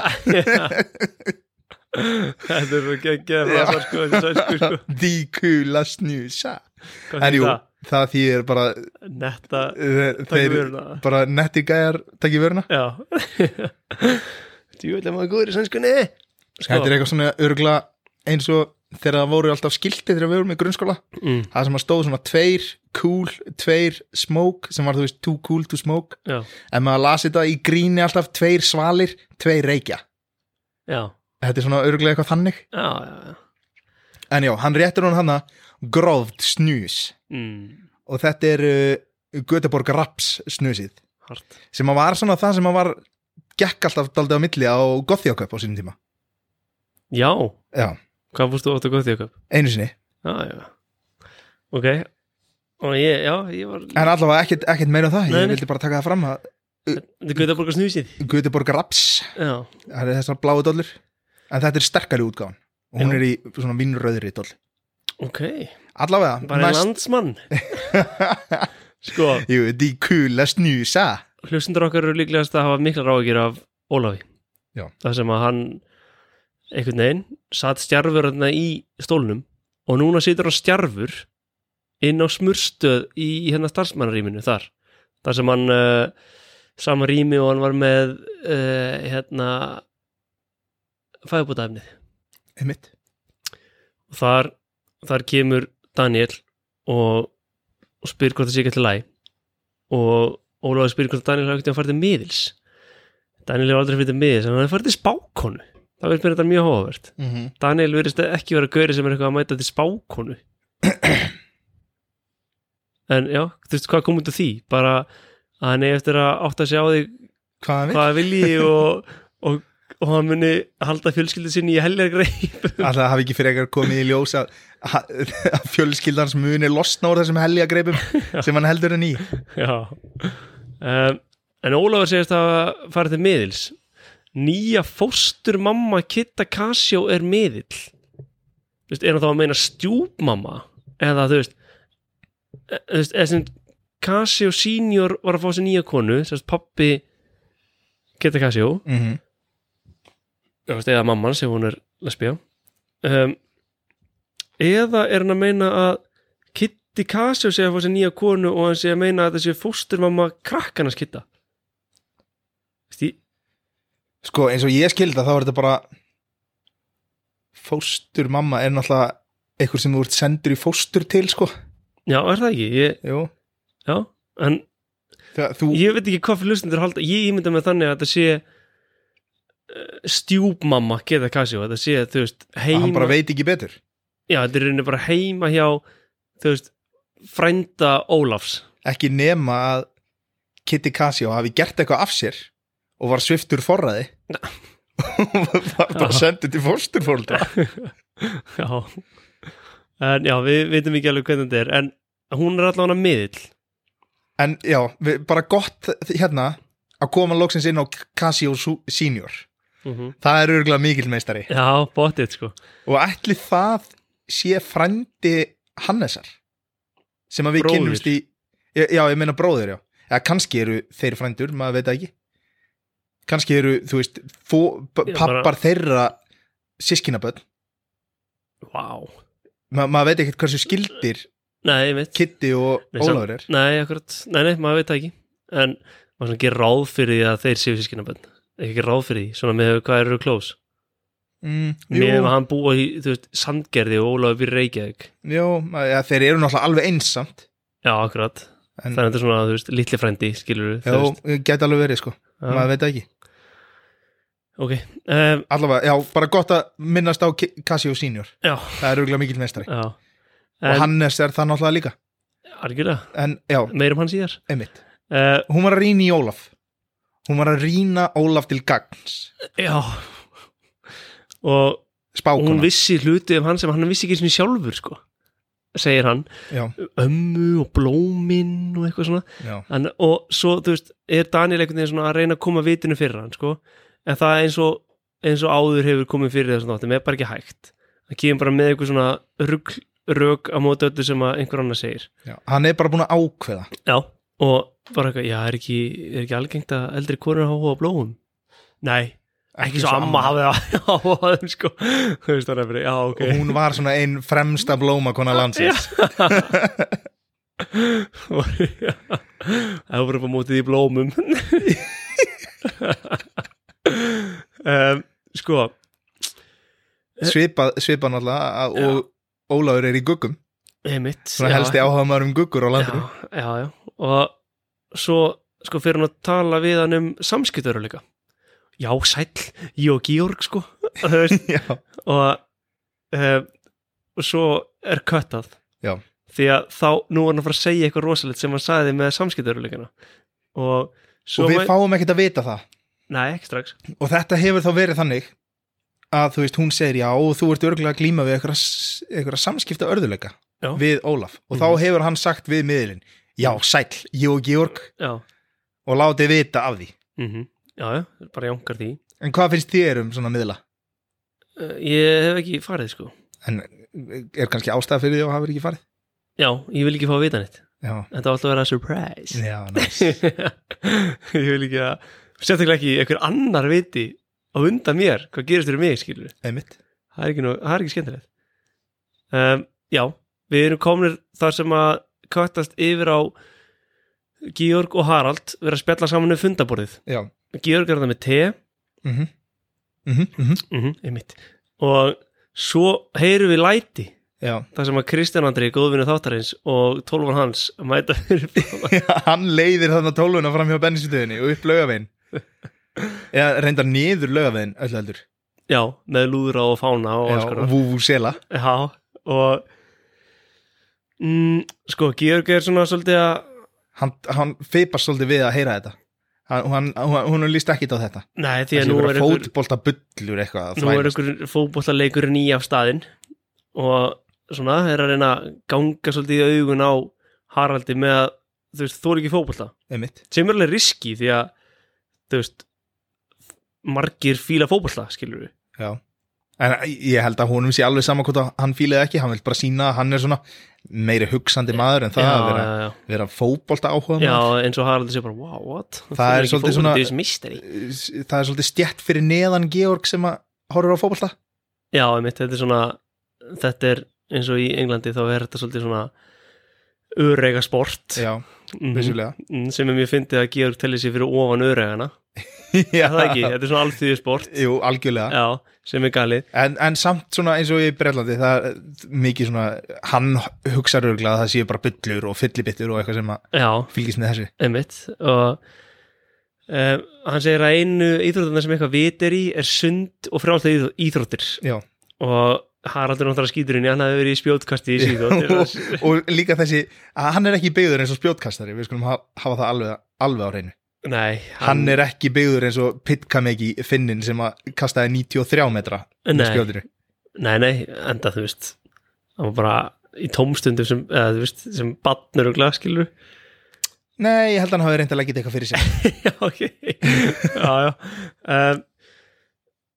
Þetta er svo geggjað frasar sko, þetta er svo sko. De kula snusa. Hvað En jú, það? það þýðir bara Netta, þeir vöruna. bara netti gæjar takk í vöruna. Já. Djúvill er maður góður í sænskunni. Þetta er eitthvað svona örgla eins og þegar það voru alltaf skilti þegar við vorum í grunnskóla. Mm. Það sem að stóð svona tveir cool, tveir smoke sem var þú veist too cool to smoke. Já. En maður lasi þetta í gríni alltaf tveir svalir, tveir reykja. Já. Þetta er svona örglega eitthvað þannig. Já, já, já. En já, hann réttur hún hana gróft snús. Mm. Og þetta er uh, Göteborg Raps snusið. Hart. Sem að var svona það sem að var gekk alltaf daldið á milli á Gothjaköp á sínum tíma. Já. Já. Hvað fórstu átt á Gothjaköp? Einu sinni. Já, já. Ok. Og ég, já, ég var... En allavega ekkert, ekkert meira um það. Nei, Ég nei. vildi bara taka það fram að Þetta er Göteborg snúsið. Göteborg Raps. Já. Það er þessar bláu dollur. En þetta er sterkari útgáfan. Og hún Já. er í svona vínrauðri doll. Ok. Allavega. Bara næst... landsmann. Sko. Jú, de kula snusa. Hlustundur okkar eru líklegast að hafa miklar áhyggjur af Ólafi. Já. Það sem að hann einhvern veginn satt stjarfur þarna í stólnum og núna situr hann stjarfur inn á smurstöð í hérna starfsmannarýminu þar. Þar sem hann uh, sama rými og hann var með uh, hérna fæðubótaefnið. Einmitt. Og þar, þar kemur Daniel og, og spyr hvort það sé ekki til læg og Ólafur spyr hvort Daniel hafa ekkert að fara til miðils. Daniel hefur aldrei fyrir til miðils en hann hefur farið til spákonu. Það verður mér þetta mjög hófavert. Mm -hmm. Daniel verðist ekki vera gauri sem er eitthvað að mæta til spákonu. En já, þú veist hvað kom út af því? Bara að hann eigi eftir að átta sig á því hvað hann vilji og, og, og hann muni halda fjölskyldu sinni í heljargreip. Alltaf hafi ekki fyrir eitthvað komið í ljós að, að fjölskyldans muni losna úr þessum heljargreipum sem hann heldur henni í. Já. Um, en Ólafur segist að fara til miðils. Nýja fósturmamma Kitta Casio er miðill. Þú veist, er hann þá að meina stjúpmamma? Eða þú veist, þú veist, eða sem Casio senior var að fá sér nýja konu, sérst pappi Kitta Casio. Mm -hmm. Þú veist, eða mamman sem hún er lesbía. Um, eða er hann að meina að Kitti Casio sé að fá sér nýja konu og hann sé að meina að þessi fósturmamma krakkanas Kitta. Þú veist, ég Sko, eins og ég skilda þá er þetta bara fósturmamma er náttúrulega eitthvað sem þú ert sendur í fóstur til, sko. Já, er það ekki? Ég... Jú. Já, en það, þú... ég veit ekki hvað fyrir hlustendur halda. Ég ímynda með þannig að þetta sé uh, stjúpmamma Kitta Casio, þetta sé, þú veist, heima... Hann bara veit ekki betur. Já, þetta er rauninni bara heima hjá, þú veist, frænda Ólafs. Ekki nema að Kitti Casio hafi gert eitthvað af sér og var sviftur forræði og var bara sendið til fósturfóldra. Já. En já, við veitum ekki alveg hvernig þetta er, en hún er allavega miðill. En já, við, bara gott hérna að koma loksins inn á Casio senior. Mhm. það er örugglega mikill meistari Já, bóttið sko og ætli það sé frændi Hannesar sem að við Bróðir. kynnumst í já, já, ég meina bróðir, já eða kannski eru þeir frændur, maður veit það ekki kannski eru, þú veist fó, Já, pappar bara- þeirra sískinabödd Vá Ma, maður veit ekkert hversu skildir Nei, ég veit Kitty og Nei, samt- Ólafur er Nei, akkurat, nei, nei, maður veit það ekki En maður svona gerir ráð fyrir því að þeir séu sískinabönn Ekki gerir ráð fyrir því, svona með hvað eru close mm, Með að hann búa í, þú veist, Sandgerði og Ólafur fyrir Reykjavík Jó, ja, þeir eru náttúrulega alveg einsamt Já, akkurat En- Þannig að þetta er svona, þú veist, litli frændi, skilur við Já, gæti alveg verið sko Já. maður veit það ekki Ok um, Allavega, já, bara gott að minnast á Ki- Casio Senior Já Það er örugglega mikill meistari Já Og Hannes er það náttúrulega líka Algjörlega En, já, Meirum hann síðar einmitt uh, Hún var að rýna í Ólaf Hún var að rýna Ólaf til gagns Já Og Spákona hún vissi hluti um hann sem hann vissi ekki einu sinni sjálfur, sko segir hann Já. ömmu og blómin og eitthvað svona Já. en, og svo, þú veist, er Daniel einhvern veginn svona að reyna að koma vitinu fyrir hann, sko en það er eins og, eins og áður hefur komið fyrir þessum þáttum, er bara ekki hægt það kemur bara með eitthvað svona rugl, rög á móti öllu sem að einhver annar segir Já. Hann er bara búin að ákveða Já, og bara eitthvað, já, er ekki, er ekki algengt að eldri konur hafa á blóum? Nei, ekki svo amma hafði á þeim, sko þú veist það er bara, já, ok Og hún var svona ein fremsta blómakona landsins Það var bara på mótið í blómum um, Sko Svipað, svipað náttúrulega að- og Ólafur er í guggum Einmitt Svona já. helsti áhuga maður um guggur á landinu Já, já, já og svo, sko, fyrir hann að tala við hann um samskiptöruleika Já, sæll, ég og Georg, sko þú veist og, um, og svo er köttað Já. því að þá, nú var hann að fara að segja eitthvað rosalegt sem hann sagði með samskiptöruleikana og svo Og við mæ- fáum ekkert að vita það Nei, ekki strax Og þetta hefur þá verið þannig að þú veist, hún segir já og þú ert örgulega að glíma við einhverja, einhverja samskipta örðuleika Já. við Ólaf og þá hefur hann sagt við miðlinn já, sæll, ég og Georg Já. og látið vita af því mm Já, já, bara jánkar því En hvað finnst þér um svona miðla? uh, Ég hef ekki farið, sko En er kannski ástæða fyrir því að hafa ekki farið? Já, ég vil ekki fá að vita neitt Já. Þetta var alltaf að vera surprise Já, nice. Ég vil ekki að sérstaklega ekki einhver annar viti á undan mér, hvað gerist fyrir mig, skilur Einmitt. Það er ekki, nú, það er ekki skemmtilegt um, Já, við erum kominir þar sem að kvættast yfir á Georg og Harald vera að spjalla saman um fundaborðið Já. Georg er það með te Mhm. Mhm, mhm. Mhm, einmitt og svo heyrum við læti Já. þar sem að Kristján Andri, góðvinur þáttarins og tólfan hans mæta fyrir Já, hann leiðir þarna tólfuna fram hjá bensinstöðinni og upp Laugaveginn eða reyndar niður Laugaveginn öll heldur Já, með lúðra og fána og Já, alls konar. og vúvúsela Já, og mm, sko, Georg er svona svolítið að hann, hann feipast svolítið við að heyra þetta hann, hann, hún, hún líst ekkit á þetta Nei, því að nú er einhver einhver- fótbolta bullur eitthvað að nú er þvælast. einhver fótbollaleikurinn í af staðinn og svona er að reyna að ganga svolítið í augun á Haraldi með að þú veist, þú er ekki fótbolta Einmitt. sem er alveg riski því að þú veist margir fíla fótbolta, skilur við Já. En ég held að honum sé alveg saman hvort að hann fílaði ekki, hann vil bara sína að hann er svona meiri hugsandi maður en það Já, að vera, já, já. vera fótbolta áhuga Já, maður eins og Haraldi sé bara, wow, what? það er ekki svolítið fótbolti, svona þetta er þessi misteri. það er svolítið stjætt fyrir neðan Georg sem að horfur á fótbolta Já, einmitt, þetta er svona þetta er eins og í Englandi þá er þetta svolítið svona öreiga sport Já, Mhm. vissulega. Mm, sem er mjög fyndið að Georg telli sig fyrir ofan öreigana Já. Er það ekki, þetta er svona alþýðu sport Jú, algjörlega Já, sem er galið en, en samt svona eins og í Bretlandi það er mikið svona hann hugsar örgulega að það sé bara bullur og fyllibittur og eitthvað sem að Já, fylgist með þessu einmitt og um, hann segir að einu íþróttina sem eitthvað vit er í er sund og frjálslega íþróttir Já. og Haraldur náttúrulega skýtur inn í hann hafi verið í spjótkasti í síðan og, og líka þessi að hann er ekki byggður eins og spjótkastari við skulum hafa, hafa það alveg, alveg á reynu Nei, hann, hann er ekki byggður eins og Pitkamegi finnin sem að kastaði níutíu og þrjá metra með Nei. spjótinu Nei, nei, enda þú veist það var bara í tómstundum sem, eða, þú veist, sem badnur og glaskilur Nei, ég held að hann hafi reynd að leggja þetta eitthvað fyrir sig Já, ok Já, já um,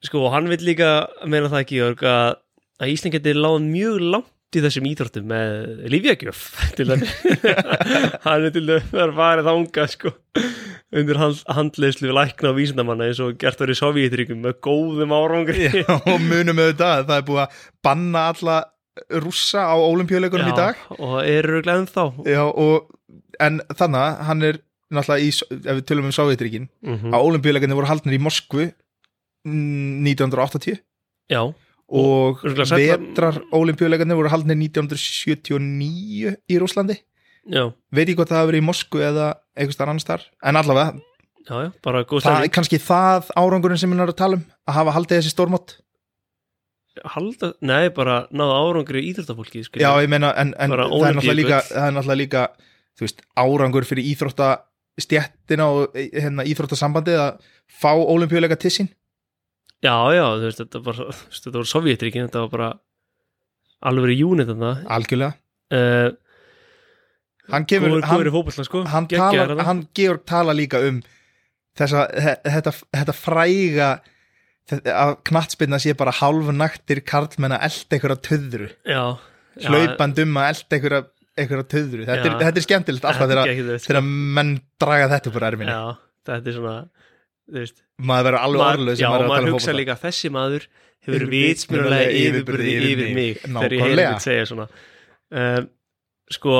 sko, hann vil líka meina það ekki, Georg, að, að Ísland geti láð mjög langt í þessum íþróttum með lyfjagjöf til þannig hann er til að vera farið þangað sko undir hand, handleiðslu lækna og vísindamanna eins og gert var í Sovétríkjum með góðum árangri. Já, og munum auðvitað það er búið að banna alla Rússa á ólympíuleikunum í dag. Já, og eru glæðum þá. Já, og, en þannig, hann er náttúrulega í, ef við tölum um Sovétríkin, mm-hmm. að ólympíuleikunum voru haldnir í Moskvu nítján hundruð áttatíu. Já. Og vetrar ólympíuleikarnir voru haldnir nítján hundruð sjötíu og níu í Rússlandi. Já. Veit ég hvort það hafi verið í Moskvu eða einhvers staðar annars þar, en allavega já, já, bara góð það stefning. er kannski það árangurinn sem við erum að tala um að hafa haldið þessi stórmót. Halda, nei, bara náða árangri í íþróttafólki Já, ég meina, en, en það, er náttúrulega líka, það er náttúrulega líka þú veist, árangur fyrir íþróttastéttina og hérna, íþróttasambandið að fá ólympíuleika til sín. Já, já, þú veist, þetta var, þetta var Sovétríkin, þetta var bara alveg í júnit þarna. Algjörlega. Uh, hann kemur, góður, hann, góður í fótbolta, sko. hann, talar, hann Georg tala líka um þessa, þetta, þetta fræga að knattspyrna sé bara hálfnaktir karlmenn að elda einhverja töðru. Já. Hlaupandum að elda einhverja, einhverja töðru. Þetta er, þetta er skemmtilegt alltaf þegar, þegar menn draga þetta úr erminni. Já, þetta er svona, þú veist, maður verður alveg orðlaus já, maður, maður hugsa líka þessi maður hefur vitsmjölulega yfirburði yfir mig þegar ég hefði þetta segja svona um, sko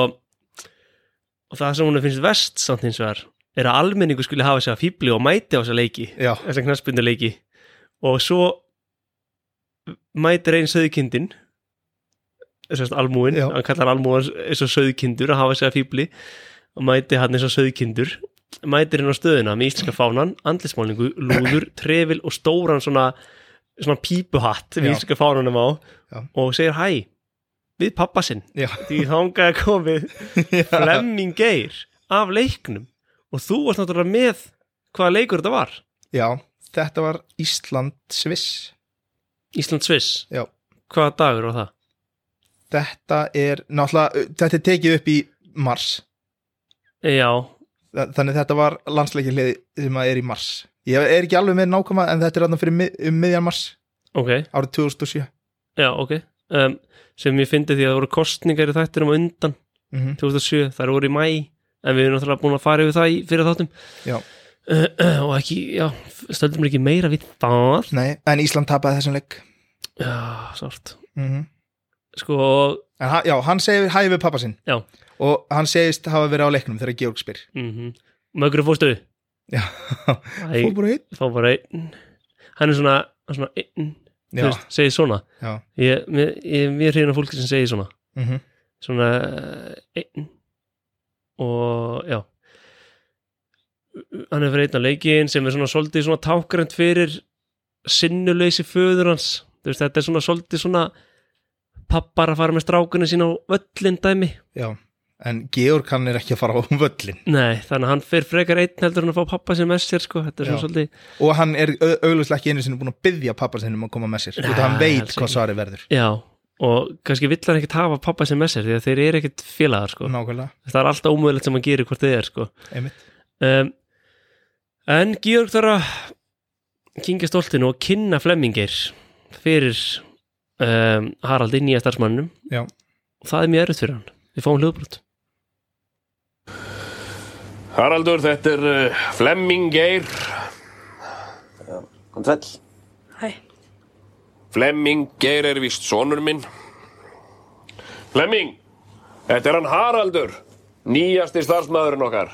og það sem hún finnst verst samt hins vegar er að almenningu skuli hafa sig að fíbli og mæti á þessa leiki, þessa knattspyrnuleiki og svo mætir einn sauðkindin þess að almúin, já. Hann kallar almúin eins og sauðkindur að hafa sig að fíbli og mæti hann eins og sauðkindur mætir inn á stöðuna með íslenska fánan, andlismálningu, lúður, trefil og stóran svona, svona pípuhatt við íslenska fánanum á Já. Og segir hæ við pappa sinn Já. Því þangað komið Flemming Geir af leiknum og þú varst náttúrulega með hvaða leikur þetta var. Já, þetta var Ísland-Sviss. Ísland-Sviss? Já. Hvaða dagur var það? Þetta er náttúrulega, þetta er tekið upp í mars. Já. Þannig þetta var landsleikjarlið sem er í mars. Ég er ekki alveg með nákvæma en þetta er þarna fyrir mið, um miðjan mars okay. árið tvö þúsund og sjö. Já, ok um, sem ég fyndi því að það voru kostningar í þættinum á undan mm-hmm. tvö þúsund og sjö, þær voru í mæ en við erum náttúrulega búin að fara yfir það í, fyrir þáttum Já. Uh, uh, og ekki, já, stöldum ekki meira við það. Nei, en Ísland tapaði þessum leik. Já, sárt mm-hmm. Sko en, Já, hann segir hæ við pappa sinn Já. Og hann segist hafa verið á leiknum þegar Georg spyr. Mm-hmm. Mögru fórstu? Já, fór bara einn. Fór bara einn. Hann er svona, svona einn, þú veist, segir svona. Já. Ég, mér, ég, mér er hérna fólki sem segir svona. Mm-hmm. Svona einn. Og, já. Hann er fyrir einn á leikinn sem er svona svolítið svona tákgrænt fyrir sinnuleysi föður hans. Þú veist, þetta er svona svolítið svona pappar að fara með strákunni sína á völlin dæmi. Já. En Georg hann er ekki að fara á völlin. Nei, þannig að hann fer frekar einn heldur en að fá pappa sem með sér sko. Þetta er svona svolítið. Og hann er augljóslega ekki einu sinni búin að biðja pappa sinni um að koma með sér. Þú veit að hann veit hvað svarið verður. Já, og kannski vill hann ekkert hafa pappa sem með sér því að þeir eru ekkert félagar sko. Nákvæmlega. Það er alltaf ómögulegt sem hann gerir hvort þið er sko. Einmitt. Um, en Georg þarf að kyngja stoltinu og kynna Flemming Geir fyrir um, Haraldi, nýja starfsmannum. Já. Og það er mjög erfitt fyrir hann. Við fáum hljóðbrot. Haraldur, þetta er uh, Flemming Geir. Já, kom sæll. Hæ. Flemming Geir er víst sonur minn. Flemming, þetta er hann Haraldur, nýjasti starfsmaðurinn okkar.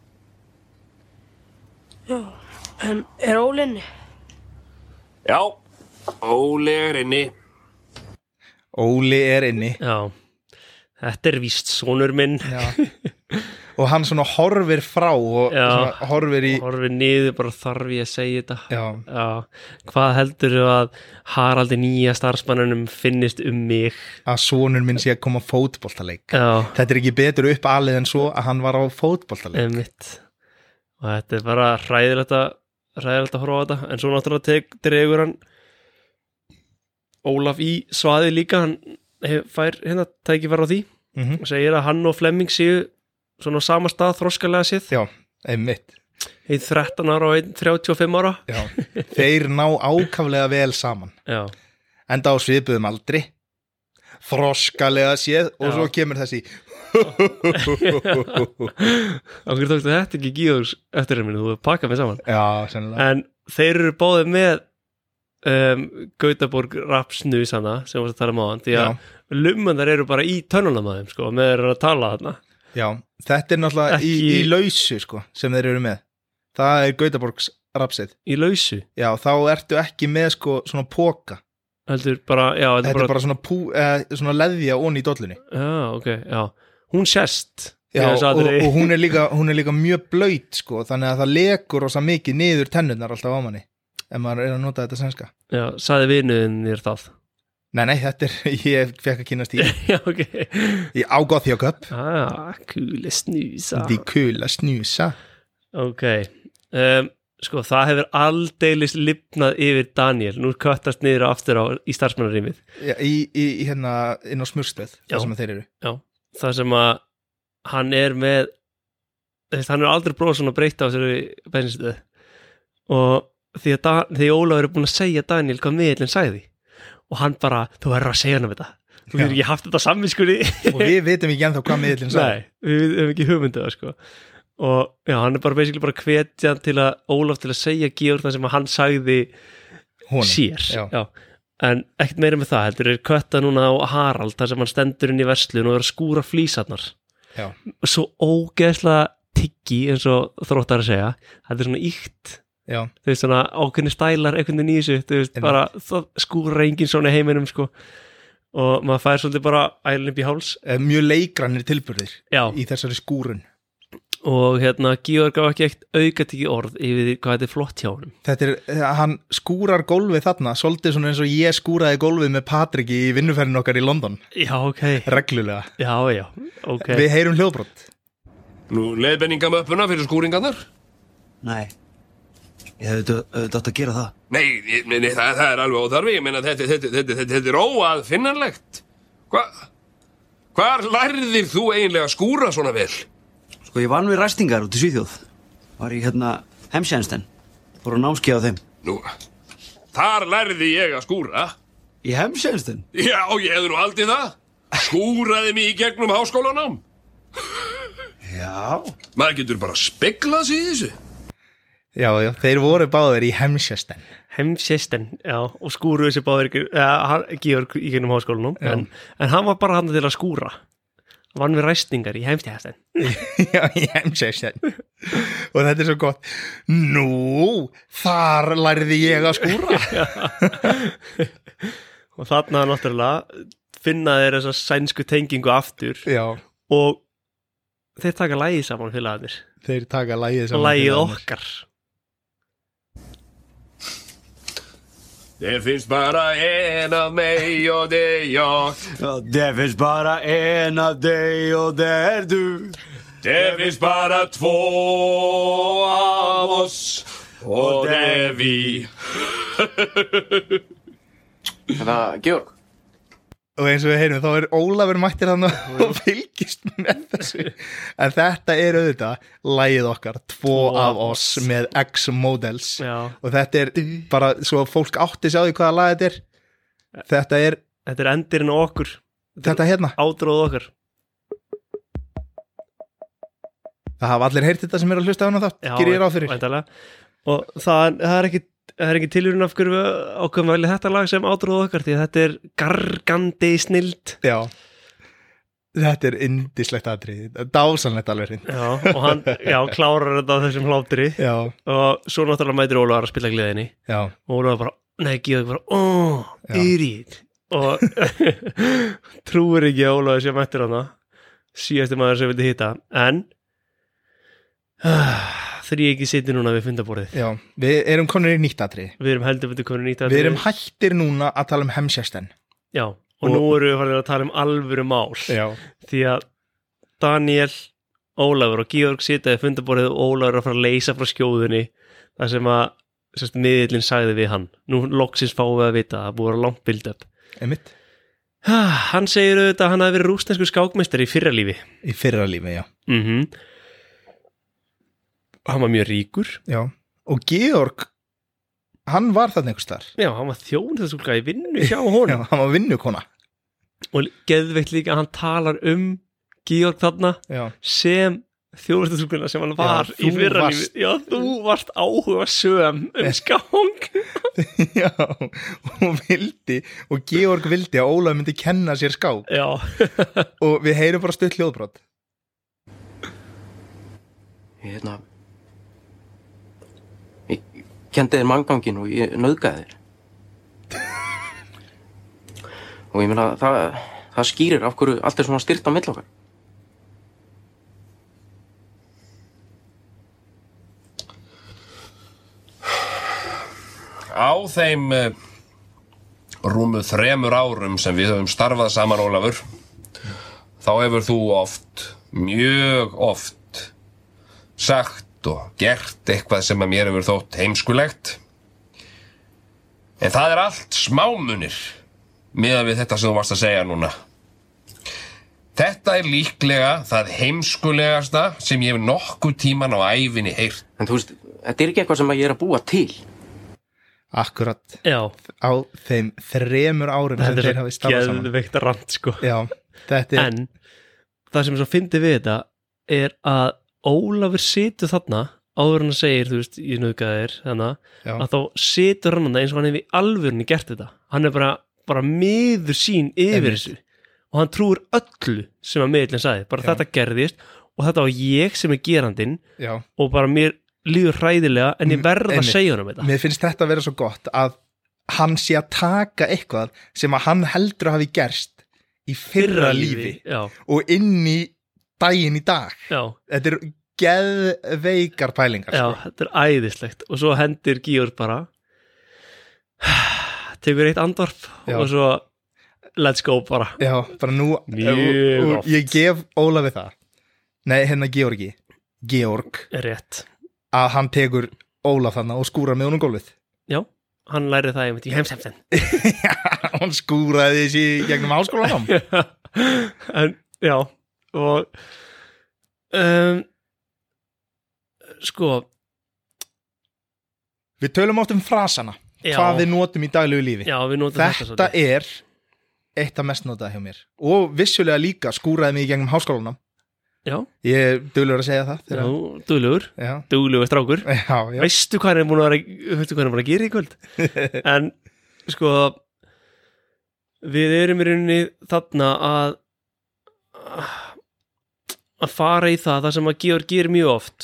Já, en er Óli inni? Já, Óli er inni. Óli er inni. Já, þetta er víst sonur minn. Já. Og hann svona horfir frá og Já, svona horfir í horfir niður, bara þarf ég að segja þetta. Já. Já. Hvað heldur þú að Haraldi nýja starfsmannunum finnist um mig? Að sonur minn sé að koma á fótboltaleik. Já. Þetta er ekki betur uppalið en svo að hann var á fótboltaleik. Einmitt. Og þetta er bara hræðilegt að hræðilegt að horfa á þetta, en svo náttúrulega tek, dregur hann Ólaf í svaði líka, hann hef, fær hérna tækifæri á því mm-hmm. og segir að hann og Flemming séu svona á sama stað þroskalega séð. Já, einmitt. einn þrettán ára og einn þrjátíu og fimm ára. Já, þeir ná ákaflega vel saman. Já. Enda á svipuðum aldri, þroskalega séð og Já. svo kemur þessi Okkur tókstu þetta ekki Georgs eftir minn, þú pakkaði mig saman. Já, sennilega. En þeir eru báðið með um, Gautaborg rapsnus hana sem varst að tala um á hann, því að lummandar eru bara í tönnunum að þeim, sko, með þeir eru að tala þarna. Já, þetta er náttúrulega Ekki- í, í lausu, sko, sem þeir eru með. Það er Gautaborgs rapsið. Í lausu? Já, þá ertu ekki með, sko, svona póka. Heldur bara, já, Þetta er bara svona, pú, eh, svona leðja onni í dollunni. Já, ok, já. Hún sést. Já, og, og hún, er líka, hún er líka mjög blöyt, sko, þannig að það lekur rosa mikið niður tennurnar alltaf á manni, ef maður er að nota þetta sænska. Já, sagði vinuðin þér það? Nei, nei, þetta er, ég fekk að kynast í. Já, ok. Í ágóð þjóköp. Ah, kúli snúsa. Því kúla snúsa. Ok, um, sko, það hefur aldeilis lifnað yfir Daniel, nú köttast niður aftur á í starfsmannarýmið. Já, í, í, í hérna, inn á smurstöð, það sem þeir eru. Já, það sem að hann er með, þess, hann er aldrei bróð svona breyta á þessari bensinstöð og því að, da, því að Ólafur er búin að segja Daniel hvað miðillinn sagði og hann bara, þú verður að segja hann um þetta þú getur ekki haft þetta samvinskunni og við vitum ekki ennþá hvað miðillinn sagði. Nei, við hefum ekki hugmyndið það, sko. Og já, hann er bara basically bara hvetja til að Ólaf til að segja Georg það sem að hann sagði Honum. sér. Já. Já. En ekkert meira með það, heldur er kötta núna á Harald þar sem hann stendur inn í verslun og er að skúra flísarnar. Já. Og svo ógeðslega tyggi eins og þróttar að segja, þetta er svona íkt. Já. Þú veist, svona ákveðni stælar einhvern veginn í þessu, þú veist, bara það skúra enginn svona í heiminum, sko. Og maður fær svolítið bara ælinn upp í háls. Mjög leikrannir tilburðir Já. Í þessari skúrun. Og hérna, Georg á ekki eitt aukatíki orð yfir því hvað þetta er flott hjá honum. Þetta er, hann skúrar gólfið þarna, svolítið svona eins og ég skúraði gólfið með Patrik í vinnuferðin okkar í London. Já, ok. Reglulega. Já, já, ok. Við heyrum hljóðbrot. Nú, leiðbenninga með uppuna fyrir skúringarnar? Nei, ég hefði auðvitað átt að gera það. Nei, nei, nei það, það er alveg óþarfi, ég meina þetta, þetta, þetta, þetta, þetta er óaðfinnanlegt. Hva, hvar lærðir þú eiginlega að skúra svona vel? Sko, ég vann við ræstingar út í Svíþjóð. Var í hérna Hemsjænsten. Fór á námskeið á þeim. Nú, þar lærði ég að skúra. Í Hemsjænsten? Já, ég hefði nú haldið það. Skúraði mig í gegnum háskólanám. Já. Maður getur bara speglað sig í þessu. Já, já, þeir voru báðir í Hemsjæsten. Hemsjæsten, já, og skúruðu sér báðir, ja, Georg í gegnum háskólanum, en, en hann var bara hann til að skúra. Vann við ræstingar í Hemsjæsten. Já, í Hemsjæsten. Og þetta er svo gott. Nú, þar lærði ég að skúra. Og þarna náttúrulega finna þeir þessa sænsku tengingu aftur. Já. Og þeir taka lagið saman félagarnir. Þeir taka lagið saman lagið okkar. Det finns bara en av mig och det är jag. Ja, det finns bara en av dig och det är du. Det finns bara två av oss och det är vi. Þetta, Georg. Og eins og við heyrum, þá er Ólafur mættir hann og fylgist með þessu. En þetta er auðvitað lagið okkar, tvo af oss með X-Models. Já. Og þetta er bara, svo fólk átti sig á því hvaða lag þetta er. Þetta er... Þetta er endirinn á okkur. Þetta hérna. Ádróð okkar. Það hafa allir heyrt þetta sem er að hlusta á hana þátt, gerir ég ráð fyrir. Væntanlega. Og það, það er ekki það er ekki tilhjörun af hverju við ákveðum að velja þetta lag sem ádróð okkar, því að þetta er gargandi snild. Já, þetta er yndislegt atrið, dásanlegt alveg hreint. Já, og hann, já, klárar þetta á þessum hlátri. Já. Og svo náttúrulega mætir Ólafur að spila gleðinni. Já. Og Ólafur bara, nei, Georg bara, óh, yrít. Og trúir ekki að Ólafur sé mættir hana, síðasti maður sem vildi hitta, en þrý ekki sittir núna við fundaborðið. Já, við erum konur í nýtt atrið. Við erum heldur betur konur í nýtt atrið. Við erum hættir núna að tala um Hemsjæsten. Já, og, og nú erum við farin að tala um alvöru mál. Já. Því að Daniel, Ólafur og Georg sita við fundaborðið og Ólafur er að fara að leysa frá skjóðunni þar sem að sérst, miðillinn sagði við hann. Nú loksins fáum við að vita að það búið að langt build up. Einmitt. Hann segir auðvitað að hann hafi verið rússneskur skákmeistari í fyrra lífi. Í fyrra lífi, já. Mhm. hann var mjög ríkur. Já, og Georg hann var þarna einhvers þar. Já, hann var þjónustustúlka í vinnu hjá honum. Já, hann var vinnukona. Og geðveikt líka að hann talar um Georg þarna Já. sem þjónustustúlkuna sem hann var Já, í þú fyrra varst- lífi. Já, þú varst áhuga söm um skák. Já, og vildi og Georg vildi að Ólafur myndi kenna sér skák. Já. Og við heyrum bara stutt hljóðbrot. Ég, hérna, ég kendi þér mannganginn og ég nauðgaði þér. Og ég meina, það, það skýrir af hverju allt er svona styrt á milli okkar. Á þeim uh, rúmu þremur árum sem við höfum starfað saman, Ólafur, þá hefur þú oft, mjög oft, sagt og gert eitthvað sem að mér hefur þótt heimskulegt. En það er allt smámunir miðað við þetta sem þú varst að segja núna. Þetta er líklega það heimskulegasta sem ég hef nokkuð tíman á ævinni heyrt. En þú veist, þetta er ekki eitthvað sem ég er að búa til. Akkurat. Já. Á þeim þremur árum sem þeir hafi starfað saman. Þetta er geðveikt rant, sko. Já, þetta er... En það sem svo fyndi við þetta er að Ólafur situr þarna áður hann segir, þú veist, ég nauðgaði þér þannig Já. að þá situr hann þarna eins og hann hefði í alvörunni gert þetta. Hann er bara, bara miður sín yfir Einmitt. þessu og hann trúir öllu sem að miðlinn sagði. Bara Já. þetta gerðist og þetta var ég sem er gerandinn Já. og bara mér líður hræðilega en ég verð að Einmitt. segja honum þetta. Mér finnst þetta að vera svo gott að hann sé að taka eitthvað sem að hann heldur að hafi gerst í fyrra, Fyrra lífi, lífi, já. og inn í daginn í dag. Já. Þetta er geðveikar pælingar. Já, sko. þetta er æðislegt og svo hendir Georg bara tekur eitt andvarp Já. og svo let's go bara. Já, bara nú Mjög og, og oft. ég gef Ólafi það. Nei, hérna Georgi Georg Rétt. að hann tekur Ólaf þarna og skúrar með honum gólfið. Já, hann lærið það einmitt í heimseften. Hann skúraði þessi gegnum háskólanám. En, já, og um, sko Við tölum átt um frasana, Já. hvað við notum í daglegu lífi. Já, við notum þetta Þetta svolítið. er eitt af mest notaði hjá mér. Og vissulega líka skúraði mig í gegnum háskólanám. Já. Ég er duglegur að segja það. Já, duglegur. Já. Duglegur strákur. Já, já. Veistu hvað hann er búin að vera, veistu hvað hann er búin að gera í kvöld? En, sko, við erum í rauninni þarna að að fara í það, það sem að Georg gerir mjög oft.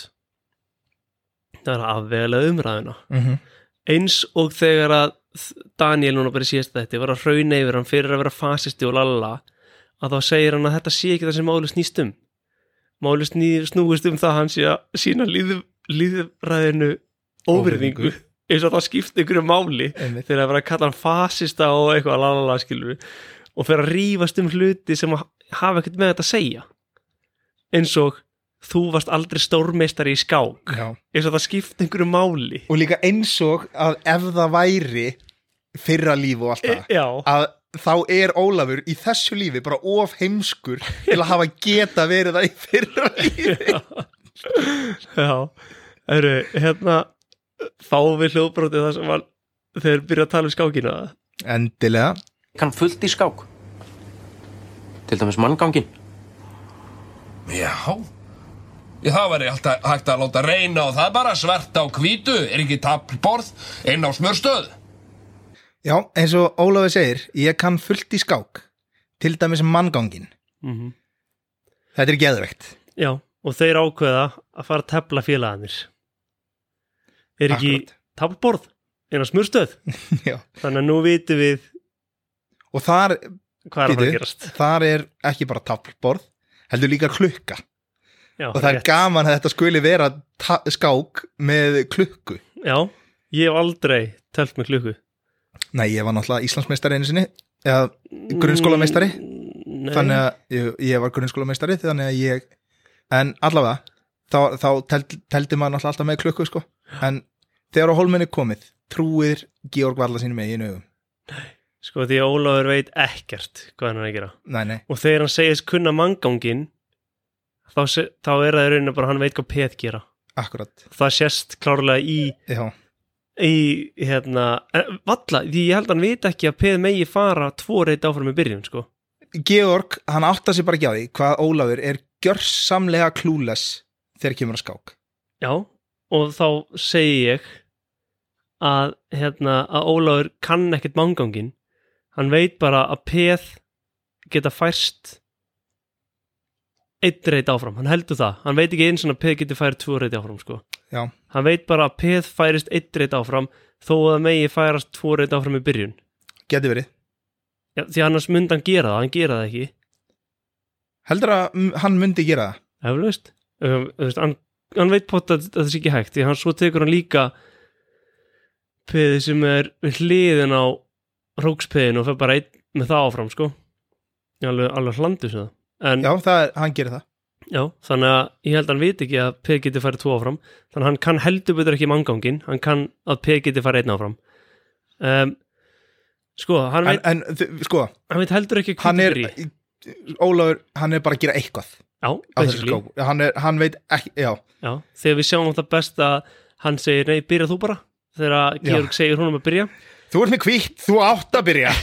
Það er að afvegla umræðuna. Mhm. Eins og þegar að Daniel núna bara í síðasta þetta var að hrauna yfir hann fyrir að vera fasisti og lalla, að þá segir hann að þetta sé ekki það sem máli snýst um. Máli snýr, snúist um það að hann sé að sína líð, líðræðinu óvirðingu, eins og það skipti ykkur máli Einmitt. þegar að vera að kalla hann fasista og eitthvað lalla skilur við og fyrir að rífast um hluti sem að hafa ekkert með þetta að segja, eins og þú varst aldrei stórmeistari í skák. Já. Eins og það skipti einhverju máli. Og líka eins og að ef það væri fyrra líf og allt það, Já. að þá er Ólafur í þessu lífi bara of heimskur til að hafa geta verið það í fyrra lífi. Já, eru, hérna fáum við hljóðbrotið það sem var þeir byrja að tala um skákina. Endilega. Ég kann fullt í skák. Til dæmis mannganginn. Já, Já, það væri alltaf hægt að láta reyna og það bara svart á hvítu, er ekki taflborð inn á smörstöð. Já, eins og Ólafur segir, ég kann fullt í skák, til dæmis mannganginn. Mhm. Þetta er geðveikt. Já, og þeir ákveða að fara að tefla félagarnir. Er ekki taflborð inn á smörstöð? Já. Þannig að nú vitum við Og þar, hvað er að fara að bíddu, gerast. þar er ekki bara taflborð, heldur líka klukka. Já, og það er rétt. gaman að þetta skuli vera ta- skák með klukku. Já, ég hef aldrei teflt með klukku. Nei, ég var náttúrulega Íslandsmeistari einu sinni, eða grunnskólameistari. Nei. Þannig að ég, ég var grunnskólameistari, þannig að ég, en allavega, þá, þá teld, teldi maður náttúrulega alltaf með klukku, sko. En þegar á hólmenni komið, trúir Georg varla sínum eigin augum. Sko, því að Ólafur veit ekkert hvað hann er að gera. Nei, nei. Og þegar hann segist kunna mannganginn, þá, se- þá er það í rauninu bara hann veit hvað peð gera. Akkurat. Það sést klárlega í Já. í, hérna valla, því ég held að hann veit ekki að peð megi fara tvo reit áfram í byrjun, sko. Georg, hann áttar sig bara ekki á því hvað Ólafur er gjörsamlega klúles þegar kemur að skák. Já, og þá segi ég að, hérna, að Ólafur kann ekkert manngangin. Hann veit bara að peð geta færst einn reit áfram, hann heldur það. Hann veit ekki eins og að peð geti fært tvo reit áfram, sko. Já. Hann veit bara að peð færist einn reit áfram þó að það megi færast tvo reit áfram í byrjun. Geti verið. Já, því annars myndi hann gera það, hann gera það ekki. Heldur að hann myndi gera það? Eflaust. Um, hann, hann veit pott að, að það sé ekki hægt, því hann svo tekur hann líka peði sem er við hliðin á rókspeðinu og fer bara einn með það áfram, sko. Alveg, alveg hlandu sem það. En, já, það er, hann gerir það. Já, þannig að ég held að hann veit ekki að peð geti farið tvo áfram, þannig að hann kann heldur betur ekki manngangin, hann kann að peð geti farið einn áfram. Um, sko, hann veit en, en, sko, hann veit heldur ekki hann er, Ólafur, hann er bara að gera eitthvað. Já, basically. Hann, er, hann veit ekki, já. Já, þegar við sjáum þetta best að hann segir, nei, byrja þú bara, þegar Georg já. segir húnum að byrja. Þú ert með hvítt, þú átt að byrja.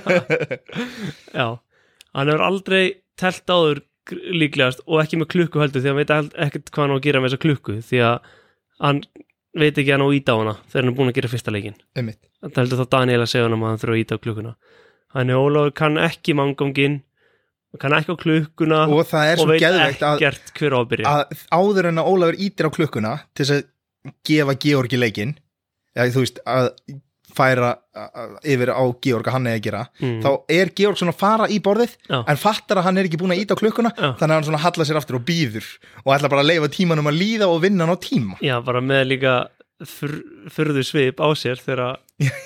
já. já, hann hefur aldrei telt áður líklegast og ekki með klukku heldur því að hann veit ekkert hvað hann á að gera með þessa klukku því að hann veit ekki að hann á að íta á hana þegar hann er búin að gera fyrsta leikinn. Einmitt. Það heldur þá Daniel að segja hann að hann þurfa að íta á klukkuna. Þannig Ólafur kann ekki mannganginn, kann ekki á klukkuna og, og veit ekkert hver á að byrja. Að áður en að Ólafur ítir á klukkuna til þess að gefa Georgi leikinn, eða þú veist að færa yfir á Georg að hann er að gera mm. þá er Georg svona að fara í borðið já. En fattar að hann er ekki búin að íta á klukkuna já. Þannig að hann svona hallar sér aftur og býður og ætla bara að leifa tímanum að líða og vinna hann á tíma. Já, bara með líka furðu svip á sér þegar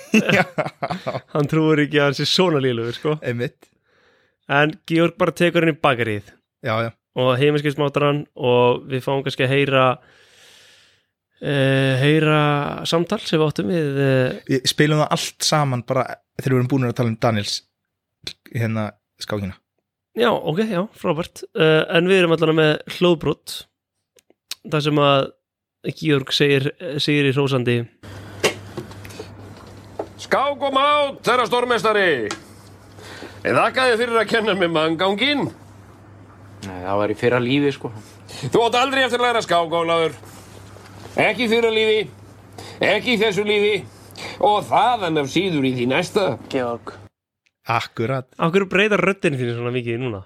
hann trúir ekki að hann sé svona lílugur, sko. Einmitt. En Georg bara tekur hann í bakarið já, já. og heiminskipsmátar hann og við fáum kannski að heyra Uh, heyra samtal sem við áttum við uh, við spilum það allt saman bara þegar við erum búin að tala um Daniels hérna skákina. Já, ok, já, frábært uh, en við erum allavega með hljóðbrot þar sem að Georg segir, segir í hrósandi Skák og mát, þeirra stórmeistari ég þakkaði fyrir að kenna með mannganginn. Nei, það var í fyrra lífi, sko. Þú átt aldrei eftir að læra skák, Ólafur. Ekki fyrra lífi, ekki þessu lífi og þaðan af síður í því næsta. Georg. Akkurat. Akkur breytar röddin þínu svona mikið núna?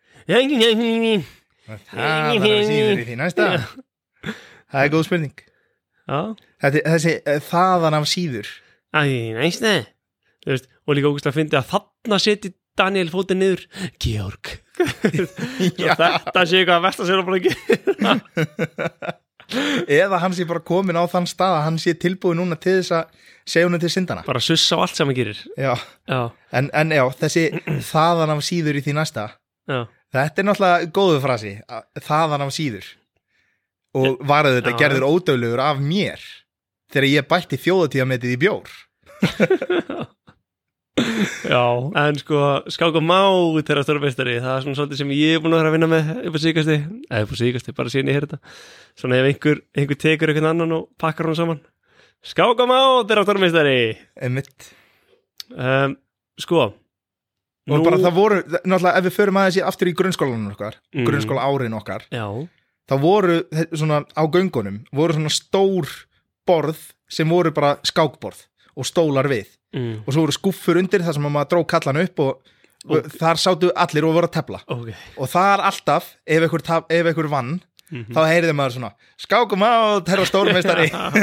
Þaðan af síður í því næsta. Það er góð spurning. Já. Þessi, þessi þaðan af síður. Æ, næsta. Þú veist, og líka ógust að fyndi að þarna seti Daniel fótið niður. Georg. Þetta sé eitthvað að versta sér að bara gera. Eða hann sé bara komin á þann stað að hann sé tilbúið núna til þess að segja honum til syndana. Bara sussa á allt sem hann gerir. Já, já. En, en já, þessi þaðan af síður í því næsta já. Þetta er náttúrulega góðu frasi þaðan af síður og varðu þetta já. Gerður ódöglegur af mér þegar ég bætti þjóðatíðametið í bjór. Já, en sko skák og mát þeirra stórmeistari, það er svona svolítið sem ég er búin að vera að vinna með upp á síkasti eða upp á síkasti, bara síðan ég heyrði þetta svona ef einhver, einhver tekur einhvern annan og pakkar hann saman. Skák og mát þeirra stórmeistari. Einmitt. um, Sko og nú... bara það voru, náttúrulega ef við förum aðeins aftur í grunnskólanum okkar mm. grunnskóla árin okkar já. Það voru svona á göngunum voru svona stór borð sem voru bara skákborð og stólar við mm. og svo voru skúffur undir þar sem maður dró kallan upp og, og okay. þar sátu allir og voru að tefla okay. og þar alltaf ef einhver, taf, ef einhver vann mm -hmm. þá heyriði maður svona skákum á herra stórmeistari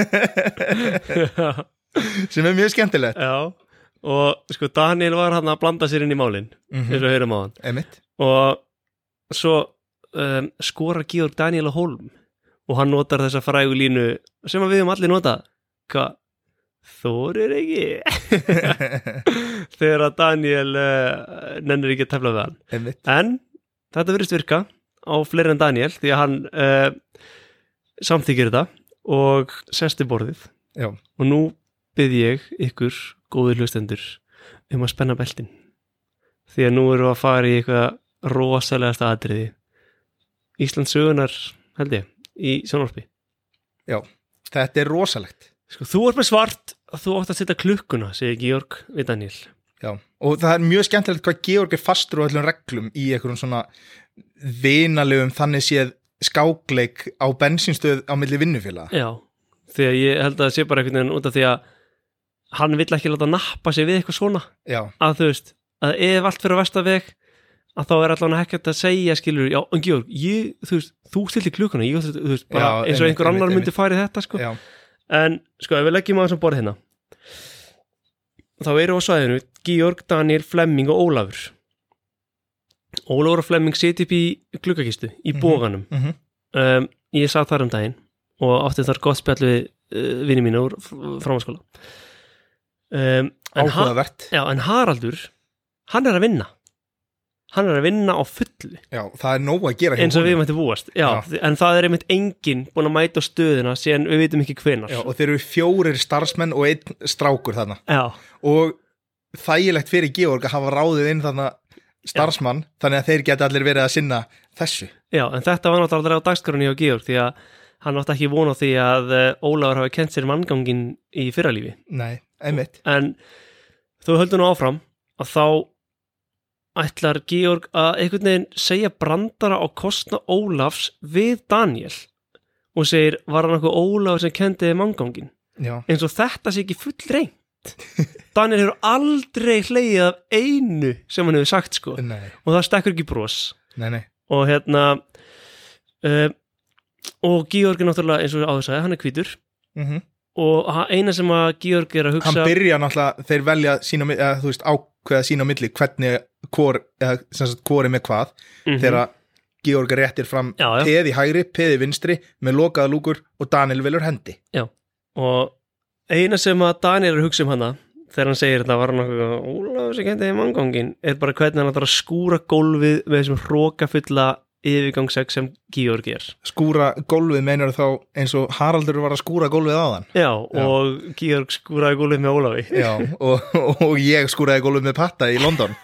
sem er mjög skemmtilegt. Já, og sko Daniel var hann að blanda sér inn í málin mm -hmm. eins og heyrum á hann Einmitt. og svo um, skora Georg Daniel á hólm og hann notar þessa frægu línu sem við höfum allir notað hvað þorir ekki þegar að Daniel uh, nennir ekki að tefla við hann Einmitt. En þetta virðist virka á fleiri en Daniel því að hann uh, samþykir þetta og sest í borðið. Já. Og nú bið ég ykkur góðir hlustendur um að spenna beltin því að nú erum við að fara í eitthvað rosalegasta atriði Íslands sögunar held ég í sjónvarpi Já, þetta er rosalegt. Sko, þú ert með svart, þú átt að setja klukkuna, segir Georg við Daniel. Já, og það er mjög skemmtilegt hvað Georg er fastur á öllum reglum í einhverjum svona vinalegum þannig séð skákleik á bensínstöð á milli vinnufélaga. Já, því að ég held að það sé bara einhvern veginn út af því að hann vill ekki láta nappa sig við eitthvað svona. Já. Að þú veist, að ef allt fyrir að versta veg að þá er allavega ekkert að segja skilur, já, en Georg, ég, þú veist, þú stilti klukkuna, ég, þú veist, bara Já, eins og einmitt, einhver annar einmitt, myndi farið þetta, sko. Já. En, sko, ef við leggjum á þessum borð hérna, þá eru á svæðinu Georg, Daniel, Flemming og Ólafur. Ólafur og Flemming sitja upp í gluggakistu, í bóganum. Mhm. Um, ég satt þar um daginn og átti þar gott spjall við uh, vini mínu úr framhaldsskóla. Um, en ha- Áhugavert. Já, en Haraldur, hann er að vinna. Hann er að vinna á fullu. Já, það er nóg að gera hjá eins og honum. við mætti búast. Já, Já. en það er einmitt enginn búin að mæta á stöðina síðan við vitum ekki hvenar. Já, og þeir eru fjórir starfsmenn og einn strákur þarna. Já. Og þægilegt fyrir Georg að hafa ráðið inn þarna starfsmann, þannig að þeir geta allir verið að sinna þessu. Já, en þetta var náttúrulega á dagskránni hjá Georg því að hann átti ekki von á því að uh, Ólafur hafi kent sér manngangin í fyrralífi. Nei, einmitt. En þú höldum nú áfram að þá ætlar Georg að einhvern veginn segja brandara á kostna Ólafs við Daniel og segir, var hann eitthvað Ólafur sem kendi þið manngangin? Já. Eins og þetta sé ekki full reynt. Daniel hefur aldrei hlegið af einu sem hann hefur sagt, sko. Nei. Og það stekkur ekki bros. Nei, nei. Og hérna uh, og Georg er náttúrulega eins og áður sagði, hann er hvítur. Mhm. Og ha- eina sem að Georg er að hugsa Hann byrja náttúrulega, þeir velja sína, eða, þú veist, ákveða sína á milli hvernig, hvor, eða sem sagt, hvor er með hvað, Mhm. þegar Georg réttir fram Já, já. peð í hægri, peð í vinstri, með lokaða lúkur og Daniel velur hendi. Já, og eina sem að Daniel er að hugsa um hana þegar hann segir þetta var hann okkur Ólafur sem kendi þið manngangin er bara hvernig hann ætlar að skúra gólfið með þessum hrókafulla yfirgangsegg sem Georg er. Skúra gólfið meinar þá eins og Haraldur var að skúra gólfið áðan. Já, og Georg skúraði gólfið með Ólafi. Já, og, og ég skúraði gólfið með Patta í London.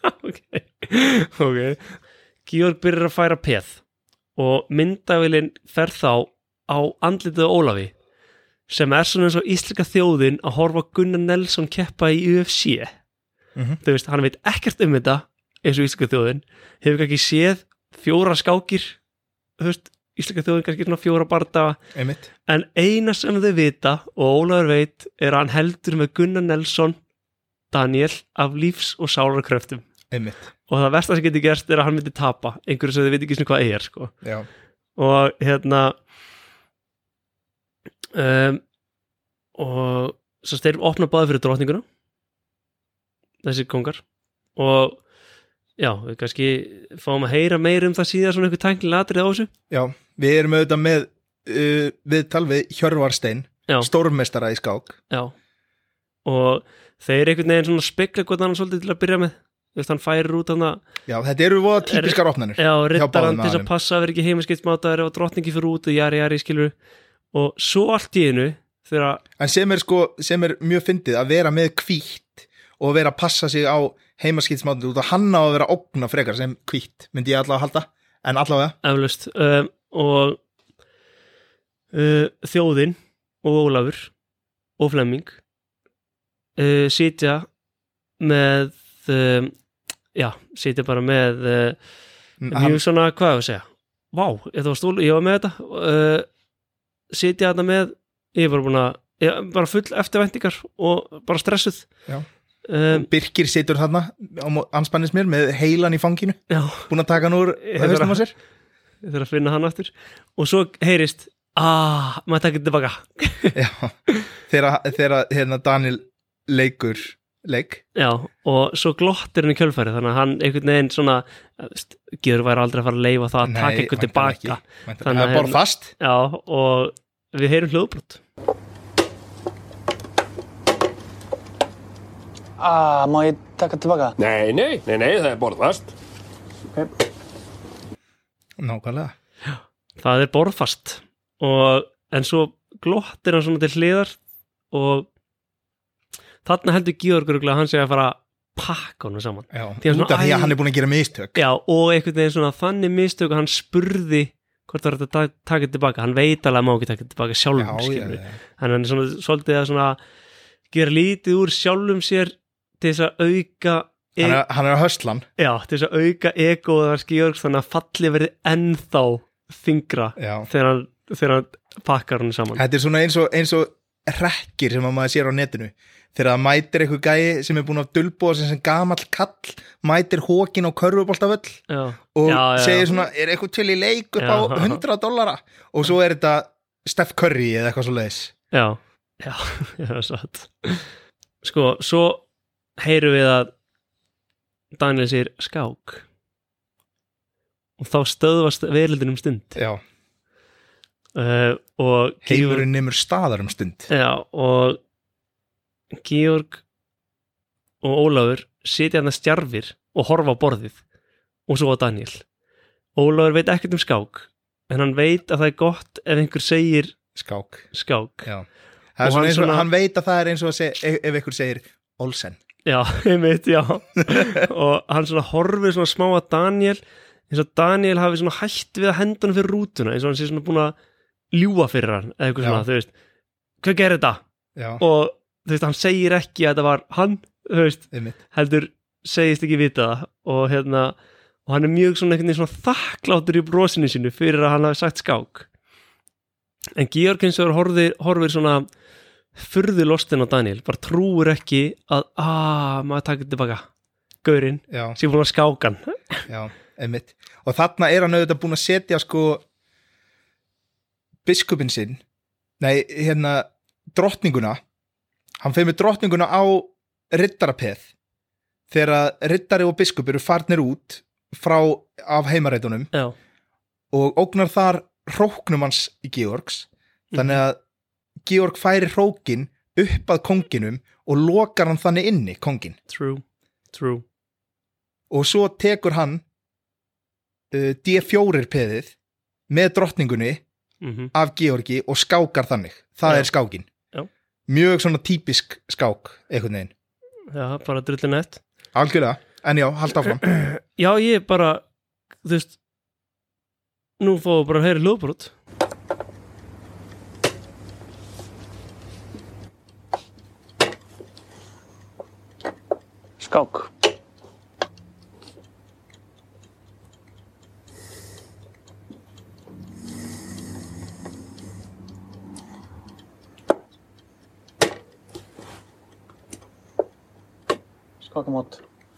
Ok, Georg byrjar að færa peð og myndavélinn fer þá á andlitið á Ólafi sem er svona eins og íslenska þjóðin að horfa Gunnar Nelson keppa í U F C. Mhm. Þú veist, hann veit ekkert um þetta eins og íslenska þjóðin, hefur ekki séð fjóra skákir, þú veist, íslenska þjóðin kannski svona fjóra bardaga. Einmitt. En eina sem þau vita og Ólafur veit er að hann heldur með Gunnar Nelson Daniel af lífs- og sálarkröftum. Einmitt. Og það versta sem getur gerst er að hann myndi tapa einhverju sem þau veit ekki svona hvað er, sko. Já. Og hérna um, og svo þeir opna báði fyrir drottninguna þessi kongar og já, við kannski fáum að heyra meira um það síðan svona einhver tæknilega atrið á þessu. Já, við erum auðvitað með uh, viðtal við Hjörvar Stein, Já. stórmeistara í skák. Já, og þeir einhvern veginn svona spekla hvort hann svolítið til að byrja með. Þú veist, hann færir út hann að Já, þetta eru voða típiskar opnanir. Já, hjá riddar báðum hann til þess að aðilum. passa að vera ekki heimaskiptsmátaður ef drottningi fyrir út og jari jari skilur og svo allt í einu þegar En sem er sko, sem er mjög fyndið að vera með hvítt og vera að passa sig á heimaskiptsmátanir út að hann á að vera ógna frekar sem hvítt, myndi ég allavega halda, en allavega. eflaust um, og uh, þjóðin og Ólafur og Flemming uh, sitja með um, já, sitja bara með uh, Hann- mjög svona, hvað ég að segja vá, þetta var stól, ég var með þetta uh, sitja þarna með ég er bara búin að, ég, bara full eftirvæntingar og bara stressuð Já. um, Birkir situr þarna á anspannis mér með heilan í fanginu, Já. búin að taka hann úr Ég hausnum á þarf sér. ég þarf að finna hann aftur og svo heyrist, aaa, maður takkir tilbaka Já, þegar, þegar hérna, Daniel leikur leik. Já, og svo glottir hann í kjölfæri þannig að hann einhvern veginn svona Georg væri aldrei að fara að leifa það að Nei, taka einhvern væntanlega tilbaka ekki. Væntanlega. Þannig að Það er bara hérna- fast. Já, og við heyrum hljóðbrot Ah, má ég taka tilbaka? Nei, nei, nei, nei, það er borðfast. Nákvæmlega. Það er borðfast og, en svo glottir hann svona til hliðar og þarna heldur Georg örugglega að hann sé að fara að pakka honum saman. Já, Því að út af svona, því æ- að hann er búin að gera mistök. Já, og einhvern veginn svona þannig mistök að hann spurði hvort það er að ta- taka þetta tilbaka, hann veit alveg að má ekki taka þetta tilbaka sjálfum, Já, skilur já, já. hann er svona, svolítið að svona gera lítið úr sjálfum sér til þess að auka e- Hann er, hann er að höstlan. já, til þess að auka egoðar Georgs þannig að falli verði ennþá þingra Já. þegar hann, þegar hann pakkar hann saman Þetta er svona eins og, eins og hrekkir sem að maður sér á netinu þegar það mætir eitthvað gæi sem er búin að dulbúa sem, sem gamall kall mætir hókin á körfuboltavöll já. og Já, já. segir svona, er eitthvað til í leik upp á Já. hundrað dollara og svo er þetta Steph Curry eða eitthvað svo leiðis já, já, já, satt sko, svo heyrum við að Daniel segir skák og þá stöðvast veröldin um stund Já, uh, og Georg, heimurinn nemur staðar um stund já, og Georg og Ólafur sitja hann stjarfir og horfa á borðið og svo á Daniel Ólafur veit ekkert um skák en hann veit að það er gott ef einhver segir skák, skák. Já. Það er Og svona hann eins og svona- hann veit að það er eins og að seg, ef, ef einhver segir Olsen já, einmitt, já og hann svona horfir svona smá að Daniel eins og Daniel hafi svona hætt við að henda hann fyrir rútuna eins og hann sé svona búin að ljúga fyrir hann eða eitthvað Já. svona, þú veist hvað gerir þetta? Já. Og þú veist, hann segir ekki að þetta var hann, þú veist Einmitt. heldur segist ekki vita það og hérna, og hann er mjög svona einhvern veginn svona þakkláttur í brosinu sínu fyrir að hann hafi sagt skák en Georg hins vegar horfir, horfir svona furðu lostin á Daniel, bara trúir ekki að, að maður takir tilbaka gaurinn, Já. sem búin að skáka hann Já, einmitt og þarna er hann auðvitað búin að setja sko biskupinn sinn nei, hérna drottninguna hann fer með drottninguna á riddarapeð þegar að riddari og biskup eru farnir út frá af heimareitunum Já. og ógnar þar hróknum hans í Georgs þannig að Georg færi hrókin upp að konginum og lokar hann þannig inni kongin True, true og svo tekur hann uh, D fjóra peðið með drottningunni Mhm. af Georgi og skákar þannig það Já. er skákin Já. mjög svona típisk skák einhvern veginn Já, bara drullin nett algjörlega, en já, halda áfram Já, ég bara, þú veist nú fóðu bara að heyra hljóðbrot Skák. Skákamót.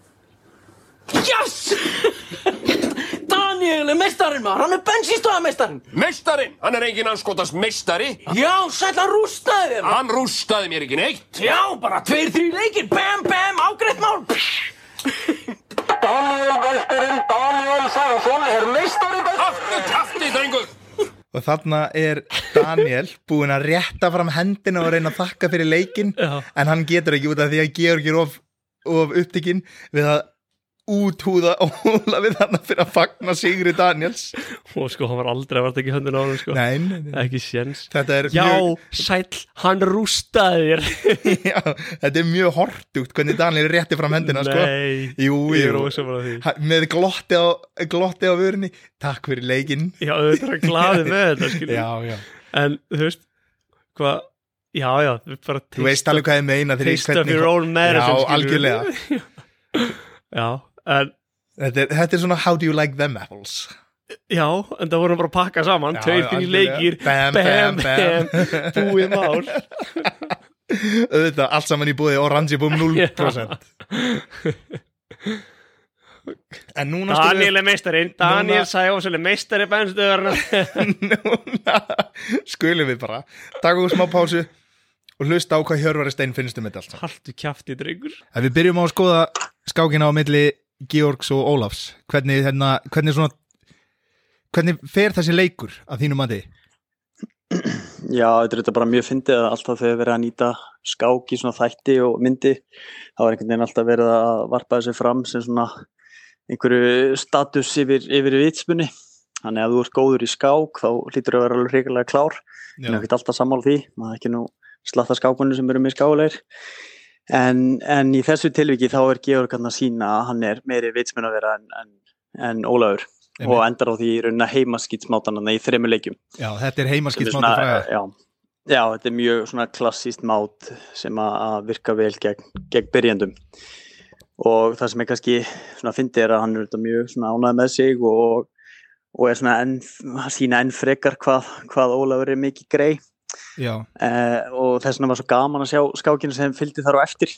Yes! Daniel er meistarinn maður, hann er bensínstöðameistarinn. Meistarinn? Hann er engin anskotast meistari. Já, sæll hann rústaði þér. Hann rústaði mér ekki neitt. Já, bara tveir, þrý leikir, bam, bam, ágreitt mál. Daniel meistarinn, Daniel Sævarsson er meistarinn bestur. Aftur kafti, drengur. og þarna er Daniel búinn að rétta fram hendina og reyna að þakka fyrir leikinn en hann getur ekki út af því að Georg er of, of upptekinn við að úthúða Ólafið þarna fyrir að fagna sigri Daniels og sko, hann var aldrei að verða ekki höndin á hann sko. Nei, nei, nei. Ekki séns Þetta er Já, mjög- sæll, hann rústaði þér Já, þetta er mjög hortugt hvernig Daniel rétti fram hendina sko. Nei, jú, ég er jú. ósammála því. Ha- með glotti á, glotti á vörinni takk fyrir leikinn Já, auðvitað er hann glaður með þetta skilur. Já, já. En þú veist hvað, já, já við bara Þú veist alveg hvað ég meina þegar ég- taste of hvernig- your own medicine Já, skilur. algjörlega Já, en þetta er, þetta er svona how do you like them apples Já, en það vorum bara að pakka saman Já, tveir, þrjú algjörlega. leikir Bam, bam, bam, bam. bam, búið mál auðvitað, allt saman í búið Orange Boom núll prósent en núna skulum við- Daniel er meistarinn, Daniel Núna- Sævarsson er meistari benstöðarna skulum við bara taka úr smá pásu og hlusta á hvað Hjörvari Steinn finnst um þetta allt saman. Haltu kjafti, drengur En við byrjum á að skoða skákina á milli Georgs og Ólafs hvernig, hérna, hvernig svona hvernig fer þessi leikur að þínu mati? Já, þetta er þetta bara mjög fyndið að alltaf þegar verið að nýta skák í svona þætti og myndi þá er einhvern veginn alltaf verið að varpa þessu fram sem svona einhverju status yfir, yfir vitsmunni þannig að ef þú ert góður í skák þá hlýtur að vera alveg hrigalega klár Já. en ég er ekkert alltaf sammála því maður er ekki nú slatta skákunni sem eru mjög skálegir en, en í þessu tilviki þá er Georg hann að sína að hann er meiri vitsmun að vera en, en, en Ólafur og endar á því í rauninni heimaskítsmátanana í þremur leikjum. Já, þetta er heimaskítsmáti fræga. Já, já, þetta er mjög svona klassískt mát sem að virka vel gegn, gegn byrjendum. Og það sem er kannski svona fyndið er að hann er þetta mjög svona ánægður með sig og, og er svona enn, sína enn frekar hvað, hvað Ólafur er mikið grei. Já. Eh, og þess vegna var svo gaman að sjá skákinu sem fylgdi þar á eftir.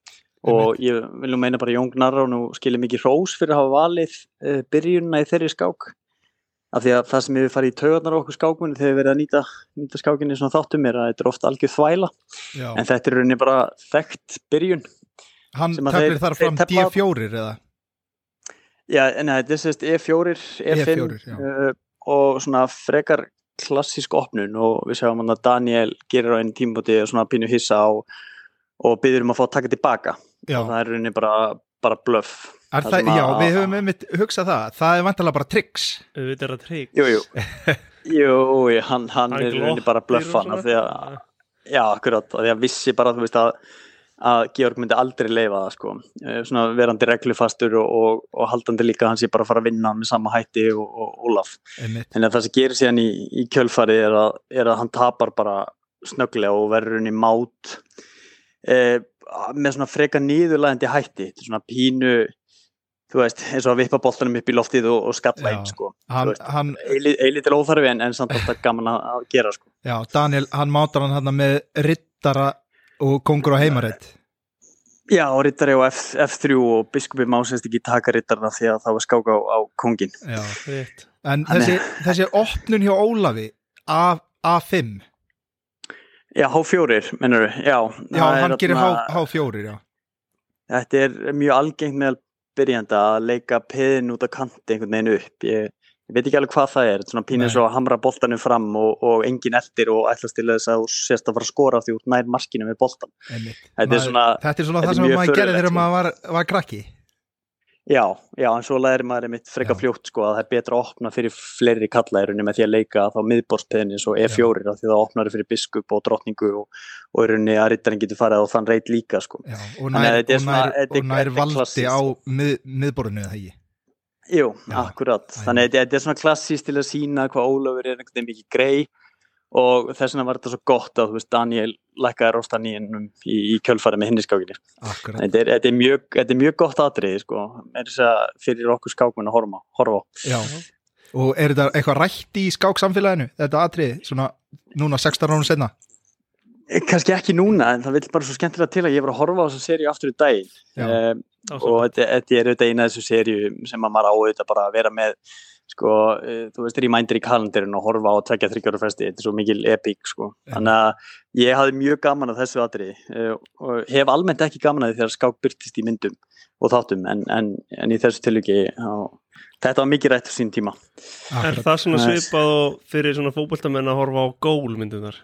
Og ég vil nú meina bara Jón Gnarr nú skilja mikið hrós fyrir að hafa valið uh, byrjunina í þeirri skák af því að það sem hefur farið í taugarnar á okkur skákmunni þegar við verið að nýta, nýta skákinni svona þáttum er að þetta er ofta algjör þvæla. Já. En þetta er rauninni bara þekkt byrjun. Hann teflir þar fram D fjóra eða? Já, nei, þetta er sérst E fjóra, E fimm uh, og svona frekar klassísk opnun og við sjáum að Daniel gerir á einu tímabóti svona pínu hissa á og biður um að fá að taka tilbaka. Já. Og það er rauninni bara, bara bluff. Er það, það já, að, við höfum einmitt hugsað það. Það er vantarlega bara tricks. Þetta er að tricks. Jú, jú. jú, hann, hann er rauninni bara bluffan af því að, já, akkurat, að því að vissi bara, þú veist, að, að Georg myndi aldrei leyfa það, sko. Svona verandi reglufastur og, og, og haldandi líka hans ég bara að fara að vinna með sama hætti og, og Ólaf. Einmitt. En það sem gerir síðan í, í kjölfarið er að, er að hann tapar bara snögglega og verður rauninni mát Eh, með svona freka niðurlægandi hætti, þetta er svona pínu þú veist, eins og að vippa boltanum upp í loftið og, og skalla einn, sko hann, hann, eilítil óþarfi en, en samt alltaf gaman að gera, sko. Já, Daniel, hann mátar hann hann með riddara og kongur á heimareitt. Já, og riddari á F, F3 og biskupi má semst ekki taka riddarna því að það var skák á, á kongin. Já, rétt. En þessi, þessi opnun hjá Ólafi A, A5 Já, H fjóra, mennur þú? Já, já hann gerir H fjóra, já. Þetta er mjög algengt með byrjanda að leika peðin út á kanti einhvern veginn upp. Ég, ég veit ekki alveg hvað það er. Svona pínir svo að hamra boltanum fram og, og engin eldir og ætlast til þess að þú sést að fara að skora því út nær markinu með boltan. Þetta er svona, þetta er svona það sem maður gerði þegar maður var, var krakki. Já, já, en svo lærir maður einmitt freka fljótt, sko, að það er betra að opna fyrir fleiri kallaðirunni með því að leika þá miðborðspeðinni svo E fjóra því það opnar fyrir biskup og drottningu og, og í rauninni að riddarinn getur farið á þann reit líka, sko. Já, og nær, og svona, nær, og nær valdi á mið, miðborðinu eða ekki? Jú, já, akkurat. Æ. Þannig að þetta er svona klassískt til að sína hvað Ólafur er einhvern veginn mikið grei og þess vegna var þetta svo gott að þú veist Daniel lækkaði róstaníinum í, í kjölfarið með hinniskákinni. Akkurat. Þetta er, þetta er, mjög, þetta er mjög gott atriði, sko, er þess að fyrir okkur skákmenn að horfa, horfa á. Já, og er þetta eitthvað rætt í skáksamfélaginu, þetta atriði, svona núna sextán árum seinna? Kannski ekki núna, en það vil bara svo skemmtilega til að ég var að horfa á þessa seríu aftur í daginn. Um, og þetta, þetta er auðvitað eina af þessu seríu sem að maður á auðvitað bara að vera með sko, þú veist, reminder í kalendarinn og horfa á tveggja þriggja ára fresti, þetta er svo mikil epík, sko. Þannig að ég hafði mjög gaman af þessu atriði og hef almennt ekki gaman af því þegar skák birtist í myndum og þáttum, en, en, en í þessu tilviki, þetta var mikið rætt á sín tíma. Er það svona svipað og fyrir svona fótboltamenn að horfa á gólmyndunar?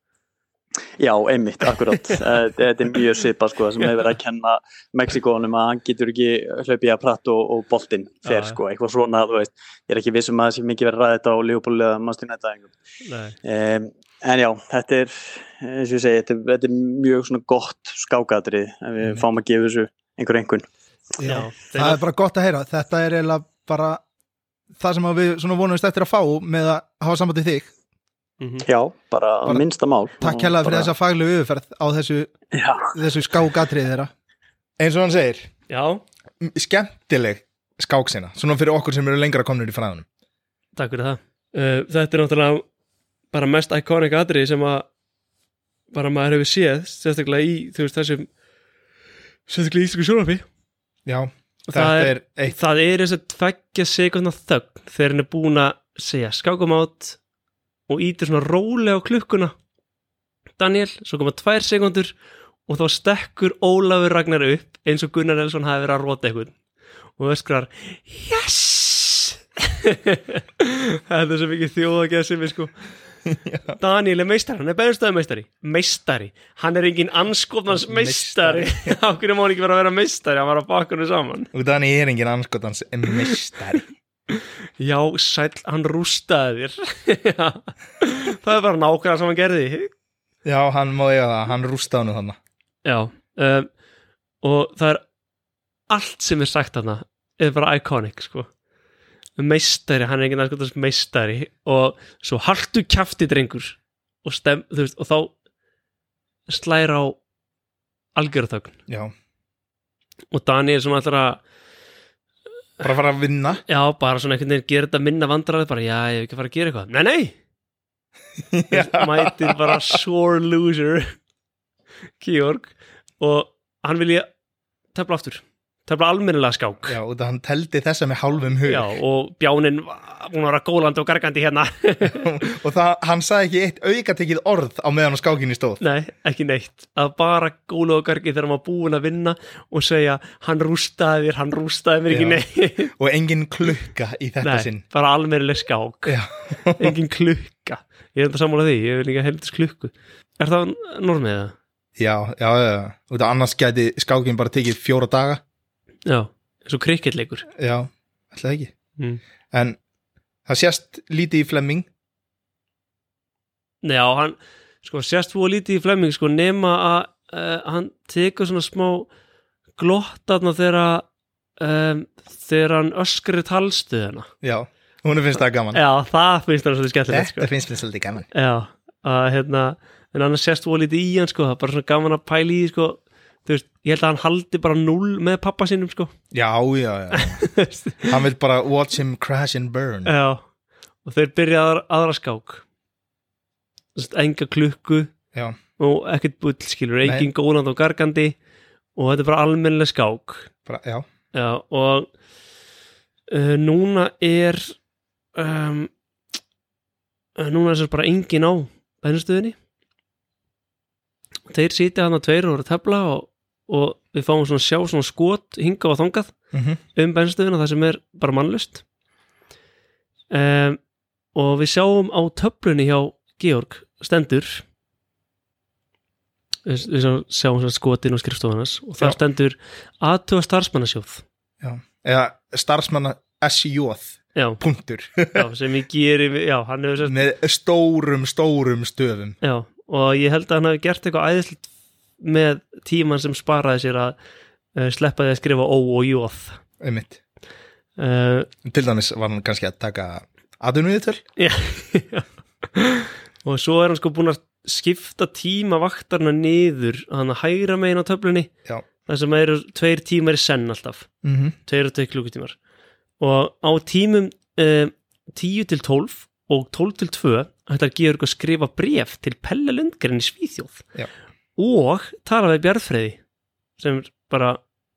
Já, einmitt, akkurat. Þetta er mjög svipað, sko, sem hefur verið að kenna Mexíkónum að hann getur ekki hlaupið að pratt og, og boltinn fer, ja. Sko, eitthvað svona, þú veist. Ég er ekki viss um að það sé mikið verið ræðið þetta á Leopold eða Manchester United. Um, en já, þetta er, eins og ég segi, þetta, þetta er mjög svona gott skákatrið ef við fáum að gefa þessu einhver einhvern. Já, það er bara gott að heyra. Þetta er eiginlega bara það sem við svona vonumst eftir að fá með að hafa samband við þig. Mm-hmm. Já, bara, bara minnsta mál. Takk hérlega fyrir þessa faglegu yfirferð á þessu, þessu skákatriði þeirra. Eins og hann segir, já. Skemmtileg skáksina, svona fyrir okkur sem eru lengra komnir í fræðunum. Takk fyrir það. Uh, þetta er náttúrulega bara mest iconic atriði sem að bara maður hefur séð, sérstaklega í þú veist þessum sérstaklega í íslensku sjónvarpi. Já, þetta það er, er eitt. Það er þess að tveggja sekúndna þögn þegar hann er búin að segja skákumát og ítir svona rólega á klukkuna Daniel, svo koma tvær sekundur og þá stekkur Ólafur Ragnar upp eins og Gunnar Nelson hafi verið að rota eitthvað og öskrar yes þetta er svo mikið þjóðageð sem við sko Daniel er meistari, hann er beðurstöðu meistari meistari, hann er engin anskotans meistari, á hverju má hann ekki vera að vera meistari, hann var að baka henni saman og Daniel er engin anskotans meistari já, sæll, hann rústaði þér það er bara nákvæmlega sem hann gerði já, hann má eiga það, hann rústaði nú þannig já, um, og það er allt sem er sagt þarna er bara iconic, sko meistari, hann er enginn aðskotast meistari og svo haltu kjafti drengur og, stem, þú veist, og þá slæra á algjörðögn Já. Og Dani er svona alltaf að bara fara að vinna já, bara svona einhvern veginn gera þetta minna vandræði bara, já, ég hef ekki að fara að gera eitthvað nei, nei mætir bara sore loser Georg og hann vilja tefla aftur tefla almennilega skák já, og það hann teldi þessa með hálfum hug já, og bjáninn hún var að gólandi og gargandi hérna og það, hann sagði ekki eitt aukatekið orð á meðan á skákinni stóð nei, ekki neitt, að bara góla og gargi þegar hann var búinn að vinna og segja, hann rústaði þér, hann rústaði mér ekki neitt og engin klukka í þetta nei, sinn bara almennileg skák engin klukka, ég er þetta sammála því ég vil líka heldur klukku er það normið það? já, já, já, og það annars gæti skákin bara tekið fjóra daga já, eins og krikketleikur já, ætlaði ekki mm. en það sést lítið í Flemming já, hann sko sést þú lítið í Flemming sko nema að uh, hann tekur svona smá glottarna þegar um, þegar hann öskrir talstöðuna já, hún finnst það gaman já, það finnst það svolítið skemmtilegt þetta sko. finnst það svolítið gaman já, að hérna en annars sést þú lítið í hann sko það er bara svona gaman að pæla í sko þú veist, ég held að hann haldi bara null með pappa sínum sko já, já, já hann vil bara watch him crash and burn já, og þeir byrja aðra, aðra skák Þess, enga klukku já. og ekkert bull skilur, engin gólandi og gargandi og þetta er bara almennileg skák bara, já. já og uh, núna er um, uh, núna er þess bara engin á benstöðinni þeir sitja hann að tveir og eru að tefla og, og við fáum svona sjá svona skot hingað og þangað mm-hmm. um benstöðina það sem er bara mannlust um, og við sjáum á töflunni hjá Georg stendur við, við sjáum svona skotin og skrifstofunas og það já. stendur aðtuga starfsmannasjóð já, eða starfsmanna S J já. punktur já, sem ég gerir já, hann hefur sérst með stórum, stórum stöfum já, og ég held að hann hafi gert eitthvað æðislega með tíman sem sparaði sér að uh, sleppa því að skrifa ó og jóð einmitt uh, til dæmis var hann kannski að taka atvinnuviðtöl já, já og svo er hann sko búin að skipta tíma vaktarna niður hann að hægra megin á töflunni já. það sem eru tveir tímar í senn alltaf mm-hmm. tveir og tveir klukkutímar og á tímum uh, tíu til tólf og tólf til tvö ætlar Georg að skrifa bréf til Pelle Lundgren í Svíþjóð já. og tala við Bjarnfreði sem bara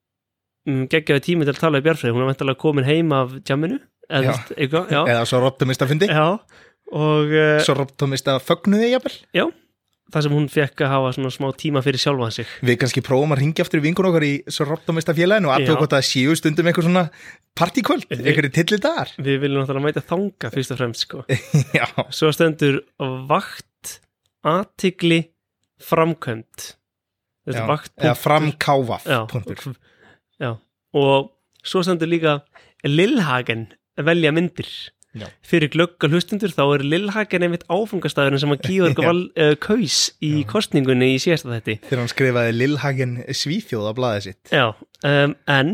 um, geggjaði tími til að tala við Bjarnfreði hún er væntanlega komin heim af jamminu eða, eitthvað, já. eða svo optimista fundi já og uh, svo optimista fögnuði jafnvel já, það sem hún fekk að hafa svona smá tíma fyrir sjálfan sig við kannski prófum að ringja aftur í vingun okkar í svo optimista félaginu og aðtöku hvort að séu stundum eitthvað svona partíkvöld, einhverju tilli dagar við viljum náttúrulega mæta þanga fyrst og fremst sko já. svo stendur vakt athygli framkvæmt vakt eða framkáfaf já, já, og svo stendur líka Lillhagen velja myndir já. Fyrir glöggal hlustundur þá er Lillhagen einmitt áfangastæðurinn sem að Georg val, uh, kaus í já. Kostningunni í síðasta þætti þegar hann skrifaði Lillhagen Svíþjóð á blaðið sitt já, um, en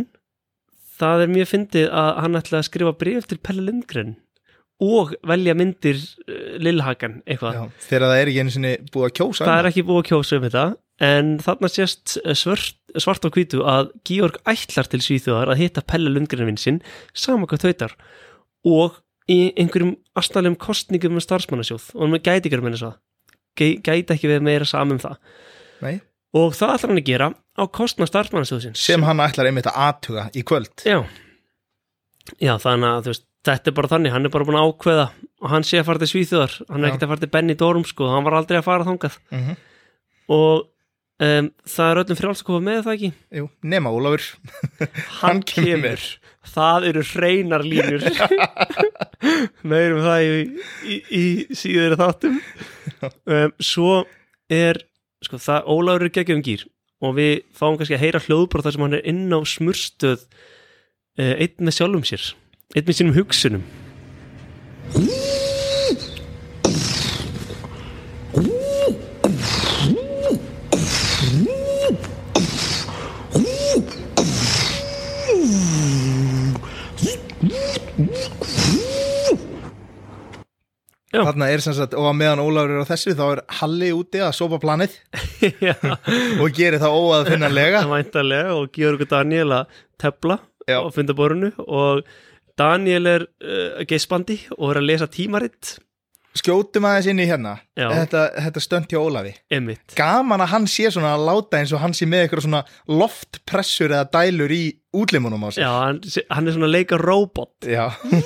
það er mjög fyndið að hann ætlaði að skrifa bréf til Pelle Lundgren og velja myndir uh, Lillhagen eitthvað já, þegar það er ekki einu sinni búið að kjósa það er ekki búið að kjósa um þetta en þarna sést svart, svart á hvítu að Georg ætlar til Svíþjóðar að hitta Pelle Lundgren vinn sinn sama hvað þautar og í einhverjum astalegum kostningum með starfsmannasjóð og hann gæti ekki með þess að gæti ekki við meira saman um það nei og það ætlar hann að gera á kostnað starfsmannasjóðsins sem hann ætlar einmitt að athuga í kvöld já, já þannig að þú veist þetta er bara þannig, hann er bara búin að ákveða og hann sé að fara til Svíþjóðar, hann er ekkert að fara til Benny Dorm sko, hann var aldrei að fara þangað mm-hmm. og um, það er öllum frjálst að koma með það ekki jú, nema Ólafur hann, hann kemur það eru hreinar línur meirum það í, í, í síðari þáttum um, svo er sko, það Ólafur er geggjum gýr og við fáum kannski að heyra hljóðbrot þar sem hann er inn á smurstöð uh, einn með sjálfum sér einn með sínum hugsunum þarna er sem sagt, og að meðan Ólafur er á þessu þá er Halli úti að sopa planið og gerir það óaðfinnanlega Væntanlega, og Georg og Daniel að tefla Já. á fundaborinu og Daniel er uh, geispandi og er að lesa tímaritt skjótum aðeins inn í hérna Já. þetta, þetta stönd hjá Ólafi Einmitt. Gaman að hann sé svona að láta eins og hann sé með eitthvað svona loftpressur eða dælur í útlimunum á sig Já, hann, hann er svona að leika robot Já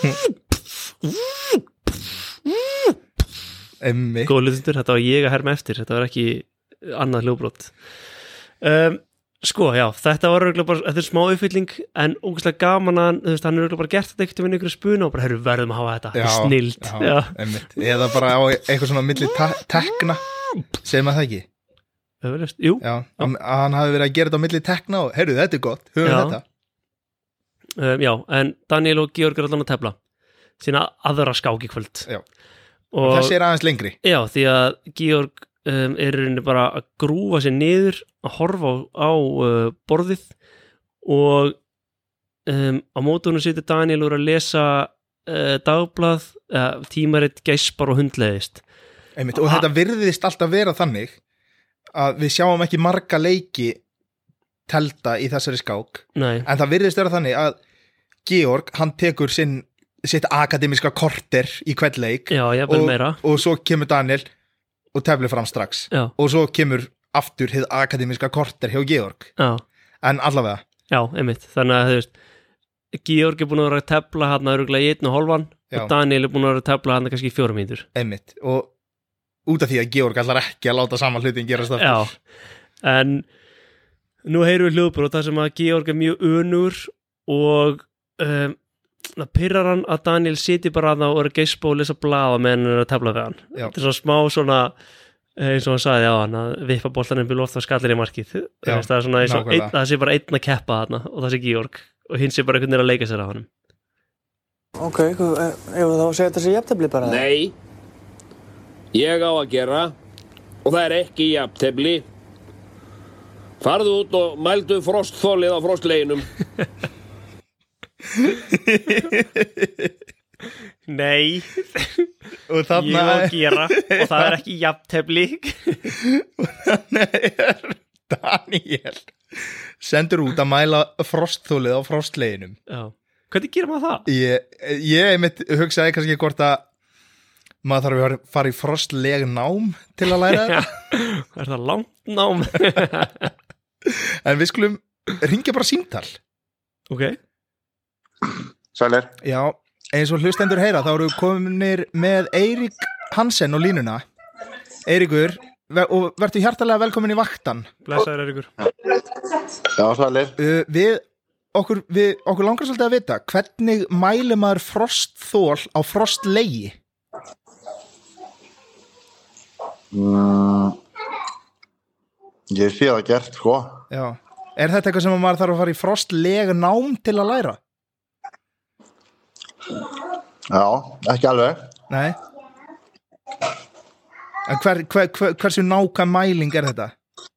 Einmitt Góð hlutundur, þetta var ég að herma eftir þetta var ekki annað hljóðbrot um, Sko, já, þetta var örugglega bara, þetta er smá uppfylling en ógeðslega gaman að, þú veist, hann er örugglega bara gert þetta ekkert um einhverju spuna og bara, herru, verðum að hafa þetta þetta er snilt já, já. Einmitt. Eða bara á eitthvað svona milli tekna segir maður það ekki Öflust, jú já, að, að hann hafi verið að gera þetta á milli tekna og herru, þetta er gott, höfum já. þetta um, Já, en Daniel og Georg er allan að tefla sína aðra skák í kvöld Já, og þessi er aðeins lengri Já, því að Georg Um, er rauninni bara að grúfa sér niður að horfa á, á uh, borðið og um, á mótunum situr Daniel úr að lesa uh, dagblað uh, tímaritt, geispar og hundleiðist Einmitt, og þetta virðist alltaf vera þannig að við sjáum ekki marga leiki telda í þessari skák Nei. en það virðist vera þannig að Georg, hann tekur sinn, sitt akademiska korter í hvern leik Já, jafnvel og, meira. og svo kemur Daniel og teflir fram strax Já. og svo kemur aftur hið akademiska korter hjá Georg Já. en allavega Já, einmitt, þannig að þú veist Georg er búin að vera að tefla hann örugglega í einn og hálfan Já. og Daniel er búin að vera að tefla hann kannski í fjórum mínútur einmitt, og út af því að Georg ætlar ekki að láta saman hlutin gerast aftur Já, en nú heyrum við hljóðbrot þar sem að Georg er mjög önur og um, það pirrar hann að Daniel siti bara að það og er að geispa og lesa blaða meðan hann er að tefla við hann Já. þetta er svona smá svona eins og hann sagði á hann að vippa boltanum byrja ofta skallir í markið Já, það er svona eins og nákvæmlega. einn, það sé bara einn að keppa þarna og það sé Georg og hinn sé bara einhvern veginn að leika sér á hann Ok, ef við þá segja þetta sé jafntefli bara Nei, ég á að gera og það er ekki jafntefli farðu út og mældu frostþolið á frostleginum Nei og þarna ég á að gera og það er ekki jafntefli og þannig er Daniel sendur út að mæla frostþolið á frostleginum Já, hvernig gerir maður það? Ég, ég einmitt hugsaði kannski hvort að maður þarf að fara í frostleg nám til að læra þetta Er það langt nám? En við skulum ringja bara símtal Ok Sælir Já, eins og hlustendur heyra þá eru kominir með Eirík Hansen á línuna Eiríkur, ver, og verður hjartalega velkomin í vaktan Blessaður Eiríkur Já, sælir uh, Við okkur, við, okkur langar svolítið að vita hvernig mælir maður frostþol á frostlegi? mm, Ég sé það gert, sko Já, er þetta eitthvað sem maður þarf að fara í frostleg nám til að læra? Já, ekki alveg Nei En hver, hver, hver, hversu nákvæm mæling er þetta?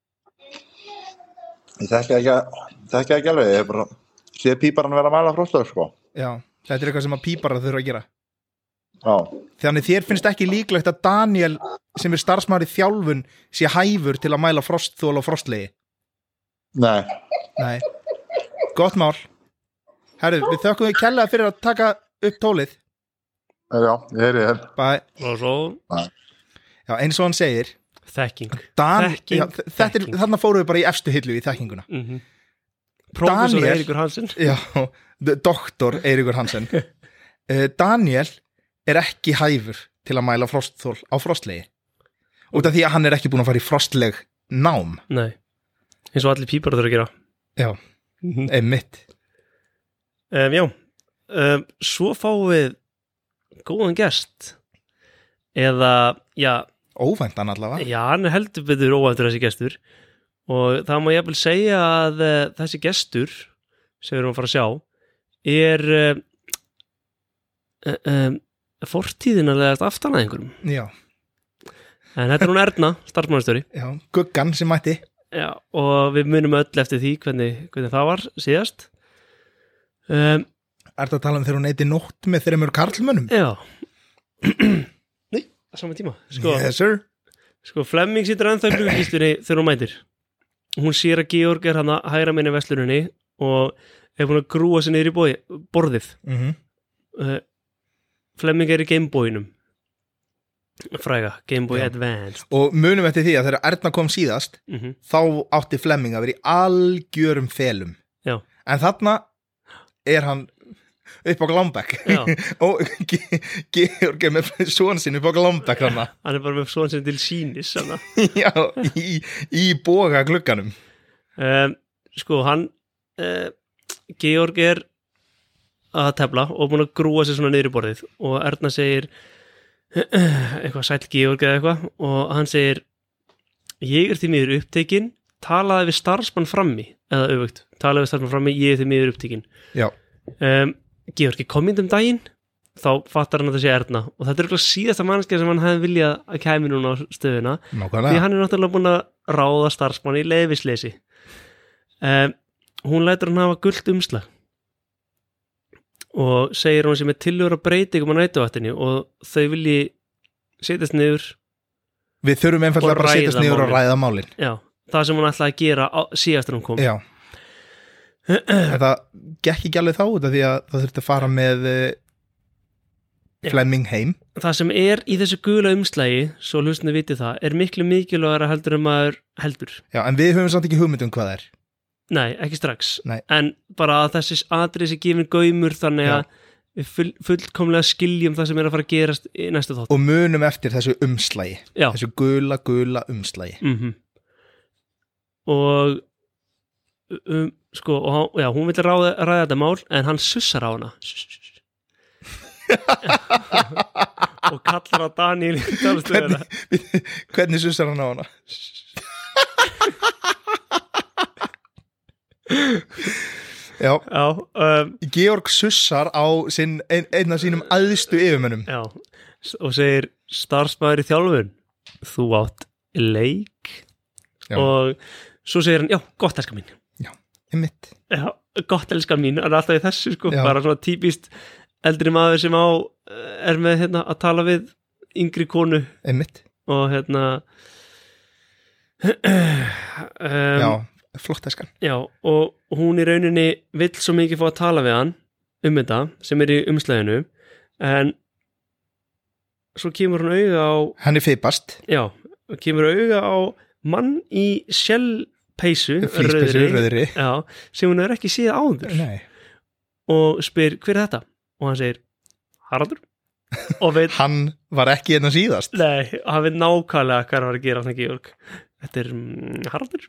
Ég þekki ekki, þekki ekki alveg Ég er bara sé píparan vera að mæla frostlög, sko Já, þetta er eitthvað sem að píparar þurfa að gera Já Þannig þér finnst ekki líklegt að Daniel sem er starfsmaður í þjálfun sé hæfur til að mæla frostþol og frostlegi? Nei Nei Gott mál Herru, við þökkum við kærlega fyrir að taka upp tólið Já, ég heyri þér Bye Og svo Já, eins og hann segir Þekking Dan, Þekking, já, þetta er, þarna fórum við bara í efstu hillu í þekkinguna mm -hmm. Prófessor Eiríkur Hansen Já, doktor Eiríkur Hansen uh, Daniel er ekki hæfur til að mæla frostþol á frostlegi út af því að hann er ekki búin að fara í frostleg nám Nei, eins og allir pípar þurfa að gera Já, mm -hmm. einmitt um, Já, um, svo fáum við góðan gest eða, já óvæntan allavega Já, hann er heldur betur óvæntur þessi gestur og það má ég vel segja að uh, þessi gestur sem við erum að fara að sjá er uh, uh, um, fortíðin að leiðast aftan að einhverjum Já En þetta er hún Erna, starfsmannastjóri Já, Guggan sem mætti Já, og við munum öll eftir því hvernig, hvernig það var síðast um, Er þetta að tala um þegar hún eiti nótt með þreymur karlmönnum? Já Nei sama tíma sko, Yes sir Sko Flemming situr ennþá í gluggistunni þegar hún mætir Hún sér að Georg er hann að hægra minni versluninni og er búin að grúa sig niður í bói, borðið Mhm. uh, Flemming er í Gameboynum fræga, Gameboy Já. Advance Og munum eftir því að þegar Erna kom síðast Mhm. þá átti Flemming að vera í algjörum felum Já. En þarna er hann upp á Glámbekk Já. og Ge- Georg er með son sinn upp á Glámbekk hann Hann er bara með svona sem til sínis hana. Já, í, í boga glugganum um, Sko, hann uh, Georg er að tefla og búin að grúa sig svona niður í borðið og Erna segir eitthvað sæll Georg eða eitthvað og hann segir ég er því miður upptekinn talaði við starfsmann frammi eða öfugt, talaði við starfsmann frammi ég er því miður upptekinn Já. um, Georg er kominn um daginn þá fattar hann að það sé Erna og þetta er eitthvað síðasta mannskja sem hann hefði viljað að kæmi núna á stöðuna Nákvæmlega. því hann er náttúrulega búin að ráða starfsmann í leyfisleysi um, hún lætur hann hafa gult umslag og segir hún sem er tillögur að breytingum á nætuvættinni og þau vilji setjast niður Við þurfum einfallega og bara að setjast ræða niður og málin. ræða málin Já, það sem hún ætlaði að gera á, síðast þegar hún kom Já En það gekk ekki alveg þá út af því að það þurfti að fara með uh, Flemming heim Það sem er í þessu gula umslagi svo hlustinu viti það, er miklu mikilvægara heldur en maður heldur Já, en við höfum samt ekki hugmynd um hvað það er Nei, ekki strax Nei. En bara að þessi atrið sem gefin gaumur þannig Já. að við full, fullkomlega skiljum það sem er að fara að gerast í næstu þátt Og munum eftir þessu umslagi Já. Þessu gula, gula umslagi mm Og um, sko, og hann, já, hún vil ráða, ræða þetta mál en hann sussar á hana og kallar á Daniel í talstöðuna Hvernig, hvernig sussar hann á hana? Já, já um, Georg sussar á sinn, ein, einn af sínum æðstu yfirmönnum Já, og segir starfsmæður í þjálfun þú átt leik Já. og svo segir hann, já, gott elskar mín Já, einmitt Já, gott elskar mín, hann er alltaf í þessu sko, Já. bara svona típist eldri maður sem á er með hérna að tala við yngri konu Einmitt og hérna um, Já, flott eskan Já, og hún í rauninni vill svo mikið fá að tala við hann um þetta sem er í umslæðinu en svo kemur hún auga á Hann er fipast Já, kemur auga á mann í sjálfpeysu Flíspeysu, rauðri. Já, sem hún er ekki séð áður Nei. og spyr hver er þetta og hann segir Haraldur og veit, Hann var ekki hérna síðast nei, hann veit nákvæmlega hvað hann var að gera hann Georg þetta er mm, Haraldur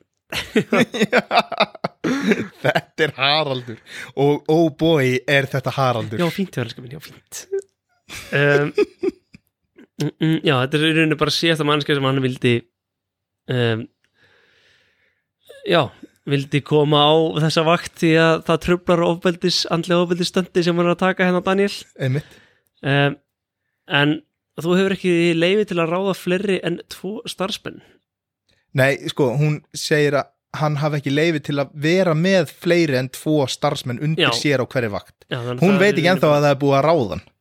Þetta er Haraldur Og oh boy, er þetta Haraldur Já, fínt, já, elskar minn, já, fínt um, mm, mm, Já, þetta er í rauninni bara síðasta mannskja sem hann vildi um, Já vildi koma á þessa vakt því að það trublar ofbeldis, andlega ofbeldis stöndi sem hann er að taka hérna Daniel Einmitt um, En þú hefur ekki leyfi til að ráða fleiri en tvo starfsmenn Nei, sko, hún segir að hann hafi ekki leyfi til að vera með fleiri en tvo starfsmenn undir Já. sér á hverju vakt Já, þannig Hún það veit er ekki ennþá að það er búið að ráða hann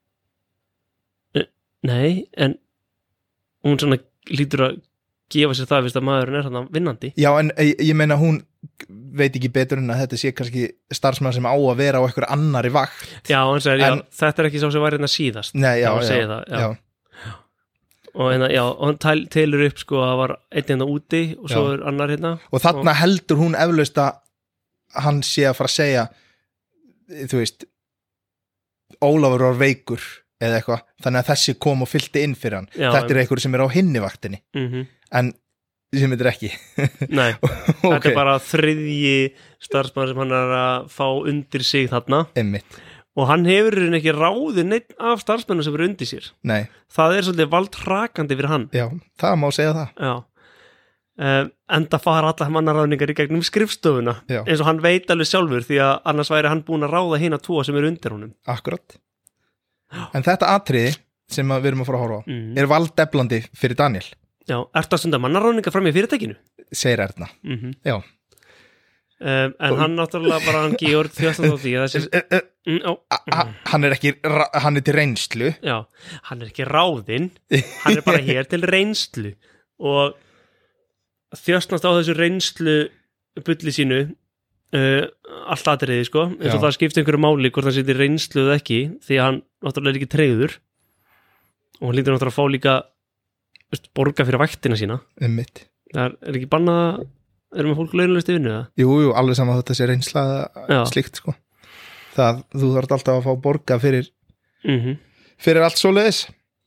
Nei, en hún svona lítur að gefa sér það fyrst að maðurinn er hann vinnandi Já, en ég, ég meina hún veit ekki betur en að þetta sé kannski starfsmenn sem á að vera á einhver annari vakt Já, hann segir, En- já, þetta er ekki sá sem var hérna síðast Nei, já, hann já, segir það, já. já. Og, hérna, já, og hann tel, telur upp sko að það var einn hérna úti og svo Já. er annar hérna Og þarna heldur hún eflaust að hann sé að fara að segja þú veist Ólafur var veikur eða eitthvað, þannig að þessi kom og fyllti inn fyrir hann Já, þetta er einhver sem er á hinni vaktinni Mhm. en sem þetta er ekki Nei, þetta Ok. er bara þriðji starfsmann sem hann er að fá undir sig þarna Einmitt. og hann hefur í rauninni ekki ráðið neitt af starfsmennum sem eru undir sér Nei, það er svolítið valdhrakandi fyrir hann já, það má segja það Já um, enda fara allar mannaráðningar í gegnum skrifstofuna Já. eins og hann veit alveg sjálfur því að annars væri hann búin að ráða hina tvo sem eru undir honum Akkurat En þetta atriði sem að við erum að fara að horfa á Mhm. er valdeflandi fyrir Daniel Já, ertu að stunda mannaráðningar fram í fyrirtækinu? segir Erna Mhm. Já um, en hann náttúrulega bara hann Georg þjóðstan á því að þessi mm, ó, mm. hann er ekki hann er til reynslu já, hann er ekki ráðinn hann er bara hér til reynslu og þjóðstnast á þessu reynslu bulli sínu uh, allt atriði sko eins og Já. það skipti einhverju máli hvort hann sittir reynslu eða ekki því að hann náttúrulega er ekki tregður og hann lítur náttúrulega að fá líka veist, borga fyrir vaktina sína Einmitt. það er, er ekki bannað erum við fólk launalaust í vinnu eða? Jú, jú, alveg saman þetta sé reynsla Já. slíkt sko það, þú þarf alltaf að fá borga fyrir Mhm. fyrir allt svoleiðis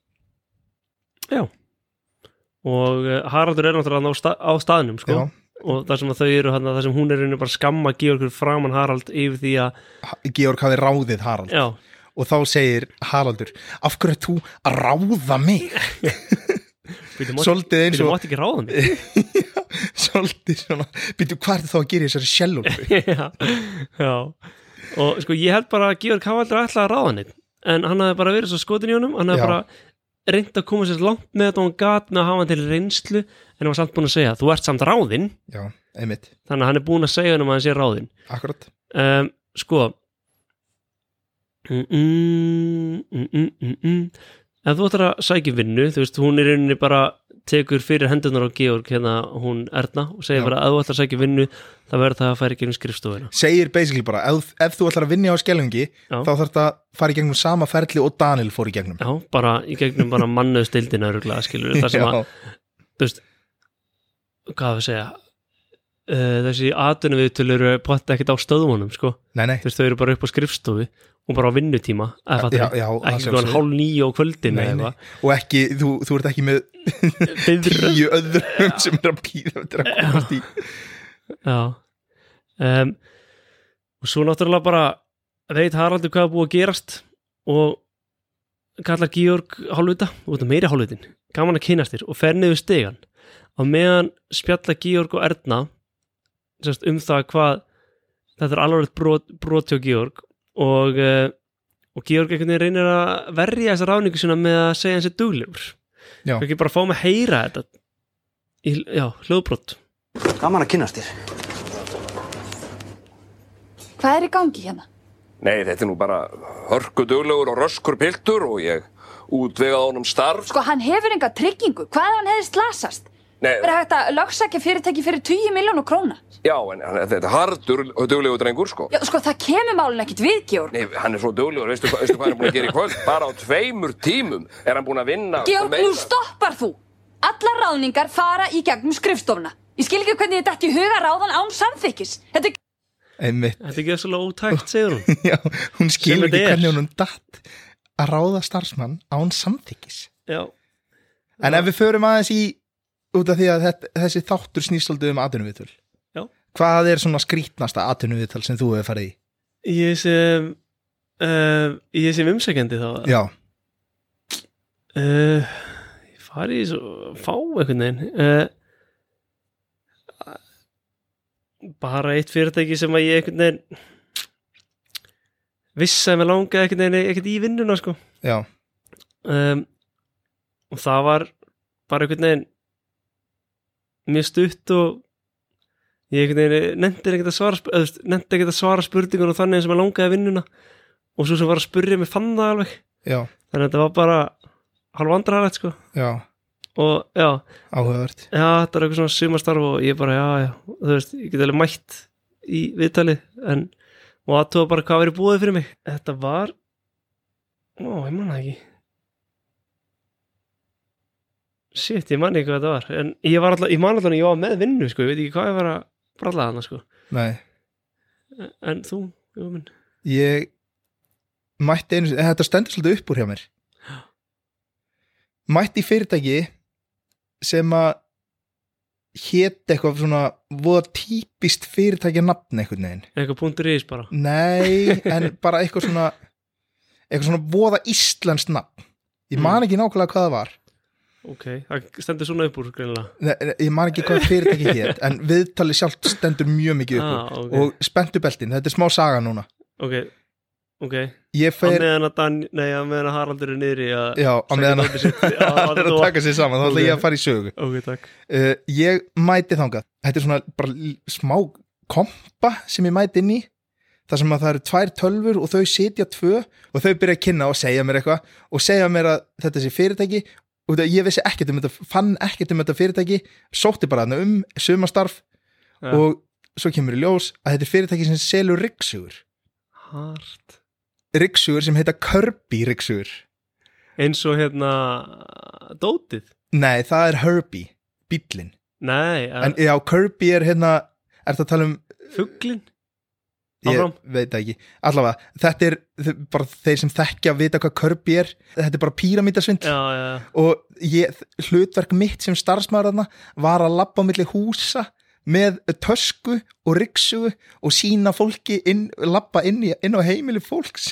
Já og uh, Haraldur er náttúrulega á, sta á staðnum sko Já. og það sem að þau eru hann það sem hún er bara skamma Georgur framan Harald yfir því að Georg hafi ráðið Harald Já. og þá segir Haraldur af hverju ert þú að ráða mig svolítið eins Þú og mátt ekki ráða mig svolítið svona býtu hvað er þá að gera í þessari sjálfur já, já og sko ég held bara að Georg hafa aldrei ætlað að ráða neitt en hann hafði bara verið svo skotin í honum hann hafði Já. bara reynd að koma sér langt með þetta og hann gat með að hafa hann til reynslu en hann var samt búin að segja þú ert samt ráðinn Já, einmitt þannig að hann er búin að segja hann um að hann sé ráðinn Akkurat um, sko mm, mm, mm, mm, mm, mm. ef þú ætlar að sækja vinnu þú veist hún er í rauninni bara tekur fyrir hendurnar á Georg hérna hún Erna og segir Já. bara ef þú ætlar að sækja vinnu það verður það að færa í gegnum skrifstofuna segir basically bara ef, ef þú ætlar að vinna á Skeljungi Já. þá þarf þetta að fara í gegnum sama ferli og Daniel fór í gegnum Já, bara í gegnum bara mannauðstildina örugglega, skilur það sem Já. að þú veist hvað að við segja uh, þessi atvinnuviðtöl eru potta ekkert á stöðunum sko, nei, nei. þú veist þau eru bara upp á skrifstofu og bara á vinnutíma eða Já, fattarðu? já, að ekki sjálfsögðu. svona hálf níu á kvöldin Nei, eða nei. eitthvað. og ekki, þú, þú ert ekki með tíu öðrum sem er að býða þetta er að komast í Já um, og svo náttúrulega bara veit Haraldur hvað er búið að gerast og kallar Georg hálfvita út af meiri hálfvitin gaman að kynast þér og fer niður stigan á meðan spjalla Georg og Erna sérst, um það hvað þetta er alveg brot, brot hjá Georg og, uh, og Georg einhvern veginn reynir að verja þessa ráðningu sína með að segja hans er duglegur Já. ekki bara fá mig að heyra þetta í, já, hljóðbrot Gaman að kynnast þér Hvað er í gangi hérna? Nei, þetta er nú bara hörkuduglegur og röskur piltur og ég útvegað honum starf. Sko, hann hefur enga tryggingu. Hvað ef hann hefði slasast? Nei, Verður hægt að lögsækja fyrirtæki fyrir tíu milljónir króna? já, en hann- þetta er hardur og duglegur drengur, sko. Já, sko, það kemur málun ekkit við, Georg. Nei, hann er svo duglegur, veistu, hvað- veistu hvað hann er búin að gera í kvöld? Bara á tveimur tímum er hann búin að vinna. Georg, meira. nú stoppar þú. Allar ráðningar fara í gegnum skrifstofuna. Ég skil ekki hvernig þetta ekki huga ráðan án samþykkis. Þetta er einmitt Þetta er ekki svolítið ótækt, segir hún Já, hún skilur Sem ekki þetta er. hvernig hún datt að ráða starfsmann án samþykkis Já, en ef við förum aðeins í út af því að þetta, þessi þáttur snýst svolítið um atvinnuviðtöl Já. hvað er svona skrítnasta atvinnuviðtöl sem þú hefur farið í ég sem uh, ég sem umsækjandi þá Já, uh, ég fari í svo fá einhvern veginn uh, bara eitt fyrirtæki sem að ég einhvern veginn vissi að mér langaði einhvern veginn ekkert í vinnuna sko já, um, og það var bara einhvern veginn mjög stutt og ég einhvern veginn nefndi ekkert að svara sp- eða, þú veist, nefndi ekkert að svara spurningunum þannig eins og mér langaði vinnuna og svo sem var að spurja mér fann það alveg já, þannig að þetta var bara hálf vandræðalegt sko já og já, áhugavert já, þetta er eitthvað svona sumarstarf og ég bara, já, já, þú veist, ég get alveg mætt í viðtalið en og aðtóða bara hvað verið búið fyrir mig þetta var ó, ég man það ekki shit, ég man ekki hvað þetta var en ég var alltaf, ég man alltaf að ég var með vinnu sko, ég veit ekki hvað ég var að bralla hana sko Nei, en þú, jú minn ég mætti einu sinni- þetta stendur svolítið upp úr hjá mér mætti í fyrirtæki sem að hét eitthvað svona voða típist fyrirtækja nafn einhvern veginn eitthvað punktur ís bara nei, en bara eitthvað svona eitthvað svona voða íslenskt nafn ég man ekki nákvæmlega hvað það var ok, það stendur svona upp úr greinilega Nei, nei, ég man ekki hvað fyrirtæki hét en viðtalið sjálft stendur mjög mikið upp úr Ah, ok. og spenntu beltin, þetta er smá saga núna ok, ok ég á fer, meðan að Dan, nei, á meðan að Haraldur er niðri að já, á meðan að það er að taka sér saman, þá ætla ég að fara í sögu ok, takk uh, ég mæti þangað þetta er svona bara l- smá kompa sem ég mæti inn í þar sem að það eru tvær tölvur og þau sitja tvö og þau byrja að kynna og segja mér eitthvað og segja mér að þetta sé fyrirtæki og það, ég vissi ekkert um þetta, fann ekkert um þetta fyrirtæki, sótti bara þarna um sumastarf ja. og svo kemur í ljós að þetta er fyrirtæki sem selur ryggsugur Hart ryggsugur sem heita Kirby ryggsugur eins og hérna dótið nei, það er Herbie, bíllinn nei, en já, Kirby er hérna er það að tala um fuglinn ég Áfram. veit ekki, allavega þetta er bara þeir sem þekkja vita hvað Kirby er, þetta er bara píramítasvindl já, já. og ég, hlutverk mitt sem starfsmaður þarna var að labba á milli húsa með tösku og ryggsugu og sína fólki inn, labba inn, í, inn á heimili fólks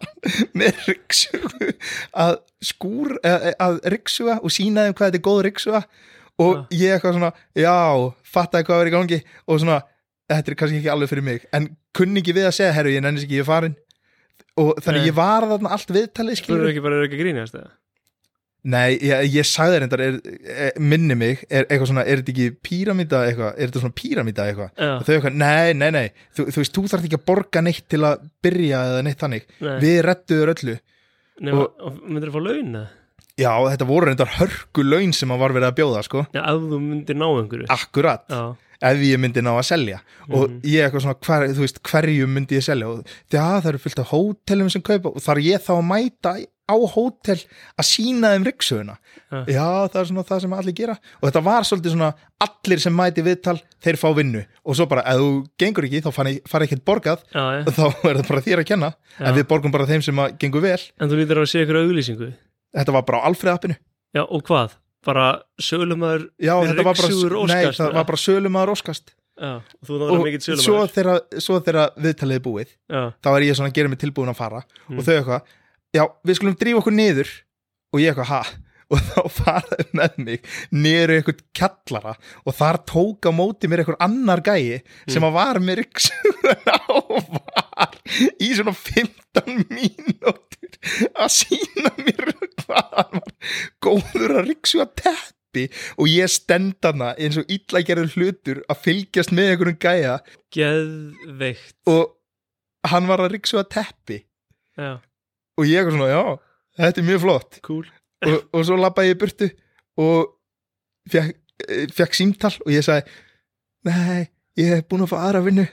með ryggsugu að skúr að, að ryggsuga og sína þeim hvað þetta er góð ryggsuga og ja. ég eitthvað svona já, fattaði hvað var í gangi og svona þetta er kannski ekki alveg fyrir mig en kunni ekki við að segja, herru, ég nennis ekki, ég er farin og þannig Nei. Ég var þarna allt viðtalið Þú eru ekki bara ekki grínast eða? Nei, ég, ég sagði reyndar er, er, minni mig, er eitthvað svona er þetta ekki píramíta eitthvað, er þetta svona píramíta eitthvað Já. og þau eitthvað, nei, nei, nei þú, þú veist, þú þarf ekki að borga neitt til að byrja eða neitt þannig, Nei. við rettuður öllu Nei, og, og myndir þú fá laun eða? Já, þetta voru reyndar hörku laun sem að var verið að bjóða, sko Já, ef þú myndir ná einhverju Akkurat, Já. ef ég myndi ná að selja og Mhm. ég eitthvað svona, hver, þú veist, hverju myndi ég selja og já, það eru fullt af hótelum sem kaupa og þar ég þá að mæta á hótel að sína þeim ryggsöguna Ja. já, það er svona það sem allir gera og þetta var svolítið svona, allir sem mæti viðtal þeir fá vinnu og svo bara, ef þú gengur ekki, þá fara ekkert borgað Já, já. og þá er það bara þér að kenna Já. en við borgum bara þeim sem að gengur vel En þú lítur á að sé ykkur auglýsingu Þetta var bara á Alfreð appinu Já, og hvað? Bara sölumæður Já, þetta var bara, nei, óskast, það var bara sölumæður óskast Já, og þú náður mikill svo sölumæður þegar, svo þegar viðtalið er búið Já. þá er ég svona að gera mig tilbúin að fara Mm. og þau eitthvað, já, við skulum drífa okkur niður og ég eitthvað, ha og þá faraði með mig niður í eitthvað kjallara og þar tók á móti mér eitthvað annar gæi sem að var með ryggsugur og var í svona fimmtán mínútur að sína mér hvað hann var góður að ryggsuga teppi og ég stend hana eins og illa gerður hlutur að fylgjast með einhverjum gæja Geðveikt og hann var að ryggsuga teppi Já. og ég eitthvað svona, já, þetta er mjög flott cool. og, og svo labbaði ég í burtu og fekk, fekk símtal og ég sagði nei, ég hef búin að fá aðra vinnu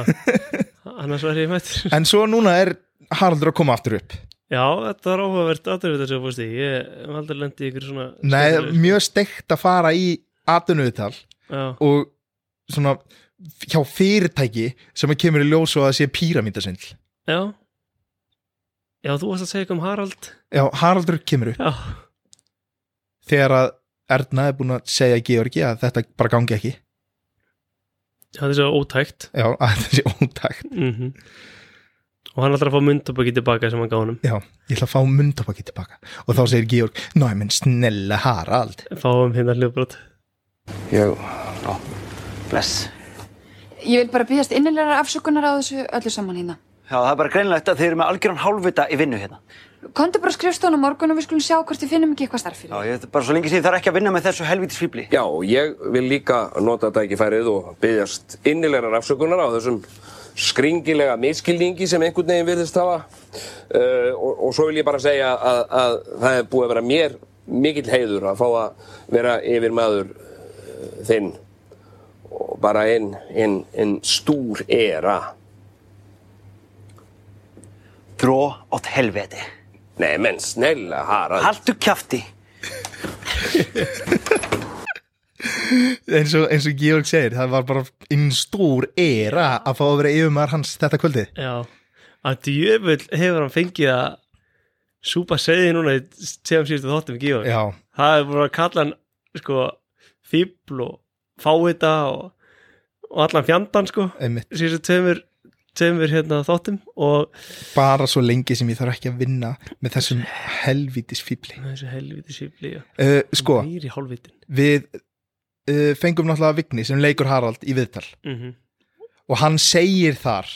annars var ég mættur en svo núna er Haraldur að koma aftur upp Já, þetta var áhugavert aðtöfið þessu fórst í ég hef aldrei lendið ykkur svona nei, mjög steikt að fara í atvinnuviðtal og svona hjá fyrirtæki sem að kemur í ljós og að sé píramítasvindl Já Já, þú varst að segja eitthvað um Harald Já, Haraldur kemur upp Já. Þegar að Erna er búin að segja Georgi að þetta bara gangi ekki Já, þetta sé ótækt Já, að þetta sé ótækt mm Og hann ætlar að fá munntópaki tilbaka sem hann gá honum Já, ég ætla að fá munntópaki tilbaka og þá segir Georg, ná, menn snella Harald Fáum hérna hljóðbrot Já, já, bless Ég vil bara biðjast innilegar afsökunar á þessu öllu saman hérna. Já, það er bara greinlegt að þeir eru með algjöran hálfvita í vinnu hérna. Komdu bara skrifstofan á morgun og við skulum sjá hvort við finnum ekki eitthvað starf fyrir. Já, ég bara svo lengi síðan þarf ekki að vinna með þessu helvítis fíbli. Já, ég vil líka nota tækifærið og biðjast innilegar afsökunar á þessum skringilega miskilningi sem einhvern veginn virðist hafa uh, og, og svo vil ég bara segja að, að það er búið að vera mér mikill heiður að fá að vera yfir maður uh, þinn og bara einn ein, ein stór era. Drå åt helvete. Nej, men snälla Harald. Haltu kjafti. eins, og, eins og Georg segir, það var bara einn stór era að fá að vera yfirmaður hans þetta kvöldið. Já, að djöfull hefur hann fengið að súpa segði núna í séum síðustu þáttum Georg. Já. Það er bara að kalla hann sko fíbl og fávita og, og allan fjandan sko. Einmitt. Síðustu tveimur tveimur hérna þáttum og bara svo lengi sem ég þarf ekki að vinna með þessum helvítis fíbli. Þessu helvítis fíbli, já. Uh, sko, Mýri hálfvitin. við uh, fengum náttúrulega Vigni sem leikur Harald í viðtal Mhm. og hann segir þar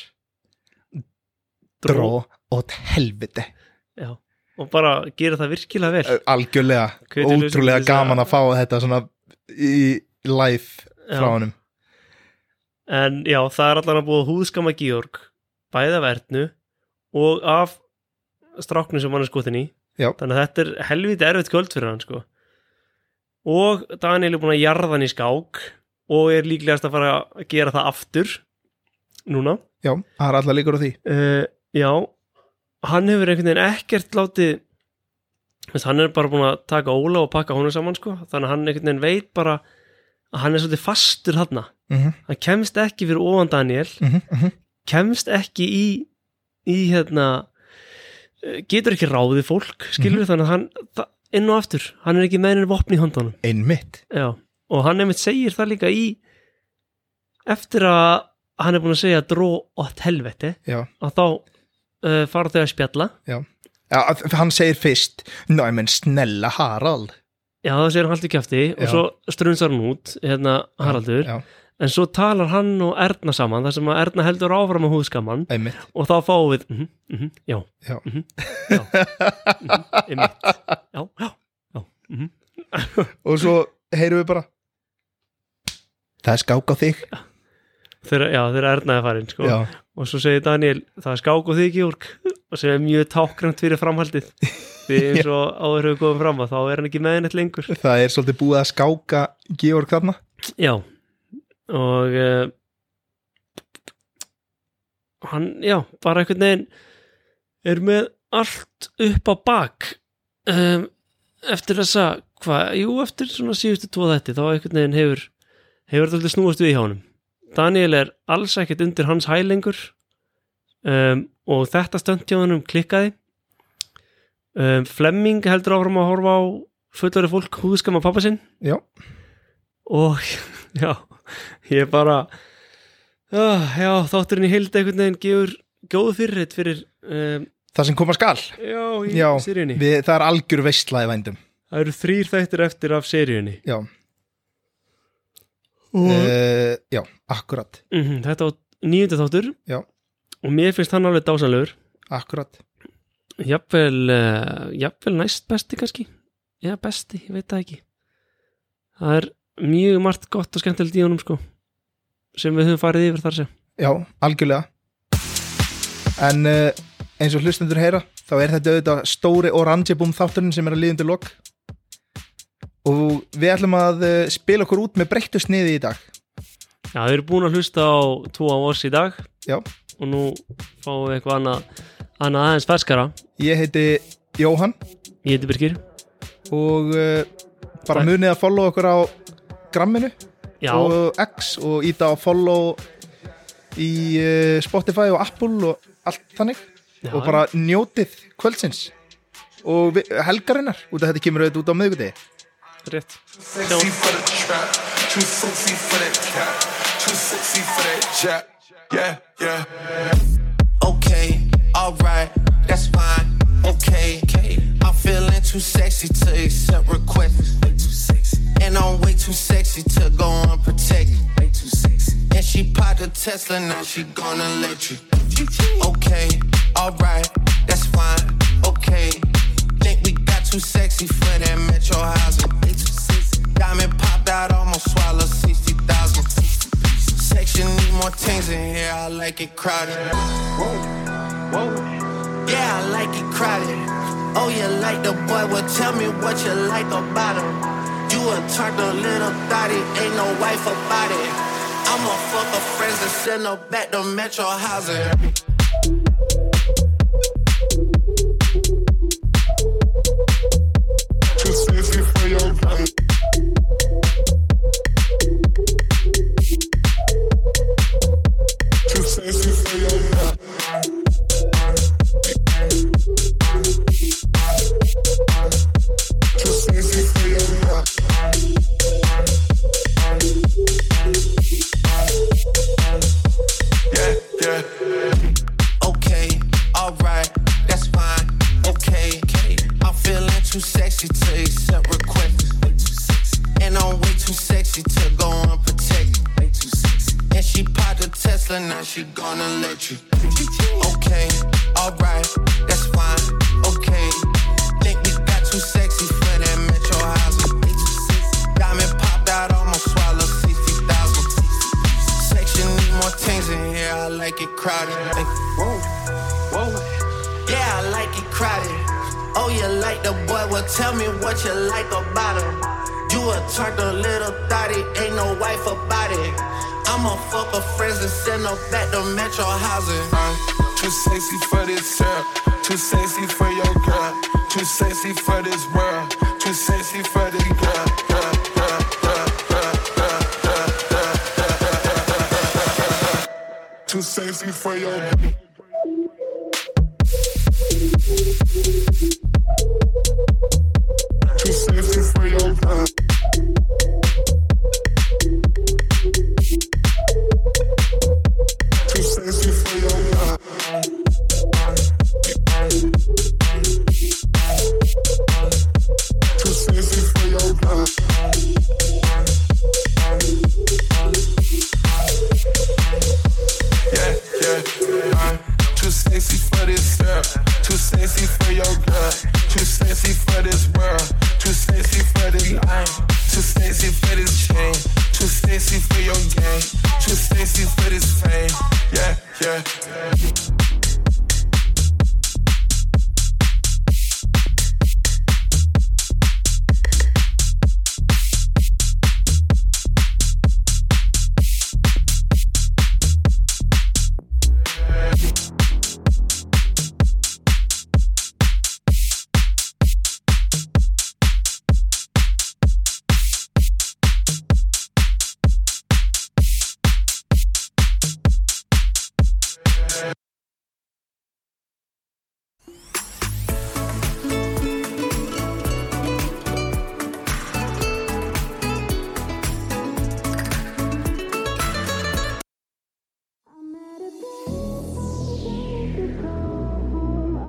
dró og helviti. Já, og bara gera það virkilega vel. Uh, algjörlega, Hvetja ótrúlega hlustendur til gaman að- að fá þetta svona í live frá Já. honum. En já, það er allan að búið húðskama Georg bæði af Ernu og af stráknu sem hann er skotin í. Já. Þannig að þetta er helviti erfitt kvöld fyrir hann sko. Og Daniel er búin að jarða hann í skák og er líklegast að fara að gera það aftur núna. Já, það er allar líkur á því. Uh, já, hann hefur einhvern veginn ekkert látið, hann er bara búin að taka Óla og pakka honum saman sko, þannig að hann einhvern veginn veit bara að hann er svolítið fastur þarna. Mhm. Hann kemst ekki fyrir ofan Daniel, Mhm, mhm. kemst ekki í, í hérna, getur ekki ráðið fólk, skilur Mhm. þannig að hann, það, inn og aftur, hann er ekki með henni vopn í höndunum. Einmitt. Já, og hann einmitt segir það líka í, eftir að hann er búin að segja dró åt helvete, Já. að þá uh, fara þau að spjalla. Já. Já, hann segir fyrst, ná, menn snella Harald. Já, það segir hann alltaf kjafti og Já. svo strunsar hann út, hérna Haraldur, já. en svo talar hann og Erna saman, þar sem að Erna heldur áfram með húðskaman. Einmitt. Og þá fáum við, mhm, mhm, já, Já. mhm, já, mhm, einmitt, já, já, já, mhm. Og svo heyrum við bara, það er skák á þig. Þegar, já, þegar Erna er farin, sko. Já. Og svo segir Daniel, það er skák á þig, Georg, og sem er mjög tákgrænt fyrir framhaldið. Því eins og áður hefur komið fram að þá er hann ekki með neitt lengur. Það er svolítið búið að skáka Georg þarna. Já, og uh, hann, já, bara einhvern veginn er með allt upp á bak um, eftir þessa, hvað, jú, eftir svona síðustu tvo þætti, þá einhvern veginn hefur hefur þetta alltaf snúast við í honum. Daniel er alls ekkert undir hans hæl lengur um, og þetta stönd hjá honum klikkaði. um, Flemming heldur áfram að horfa á fullari fólk húðskama pappa sinn. Já. Og já, ég bara uh, já, þátturinn í heild einhvern veginn gefur góð fyrirheit fyrir um, það sem koma skal. Já, í Já, seríunni. við, það er algjör veistla í vændum. Það eru þrír þættir eftir af seríunni. Já. Og Uh, já, akkurat. mm þetta var níundi þáttur. Já. Og mér finnst hann alveg dásanlegur. Akkurat. Jafnvel, uh, jafnvel næst besti kannski. Já, besti, ég veit það ekki. Það er mjög margt gott og skemmtilegt í honum sko, sem við höfum farið yfir þar sem. Já, algjörlega. En uh, eins og hlustendur heyra, þá er þetta auðvitað stóri Orangeboom þátturinn sem er að líða undir lok. Og við ætlum að uh, spila okkur út með breyttu sniði í dag. Já, við erum búin að hlusta á tvo af oss í dag. Já. Og nú fáum við eitthvað annað, annað aðeins ferskara. Ég heiti Jóhann. Ég heiti Birgir. Og uh, bara munið að follow okkur á gramminu. Já. Og X og íta á follow í uh, Spotify og Apple og allt þannig. Já. Og bara njótið kvöldsins og vi- helgarinnar, út af þetta kemur auðvitað út á miðvikudegi. Rétt. Sexy for the trap, too sexy for that cat, too sexy for that chat. Yeah, yeah. Okay, alright, that's fine. Okay, okay. I'm feeling too sexy to accept requests. Way too sexy. And I'm way too sexy to go unprotected. Way too sexy. And she popped a Tesla, now she gonna let you. Okay, alright, that's fine. Okay. Think we got too sexy for that metro housing. Diamond popped out, almost swallowed sixty thousand. Section need more things in here, I like it crowded. Whoa, whoa. Yeah, I like it crowded. Oh, you like the boy, well tell me what you like about him. You a turned a little thotty, ain't no wife about it. I'ma fuck her friends and send her back to metro housing. Too sexy for your kind. Too sexy for your kind. Too sexy for your kind. Yeah, yeah. Okay, alright, that's fine. Okay, okay. I'm feeling too sexy to accept requests. Way too sexy. And I'm way too sexy to go unprotected. Way too sexy. And she popped a Tesla, now she gonna let you. Okay, alright, that's fine. Okay. Think we got too sexy for that metro housing. Way too sexy. Diamond popped out, almost swallowed sixty thousand. Section need Yeah, I like it crowded. Ay, whoa, whoa. Yeah, I like it crowded. Oh, you like the boy? Well, tell me what you like about him. You a turned a little thotty, ain't no wife about it. I'ma fuck her friends and send her back to Metro housing. I'm too sexy for this girl, too sexy for your girl, too sexy for this world, too sexy for this girl. girl, girl, girl, girl, girl, girl, girl, girl, girl, girl. Too sexy for your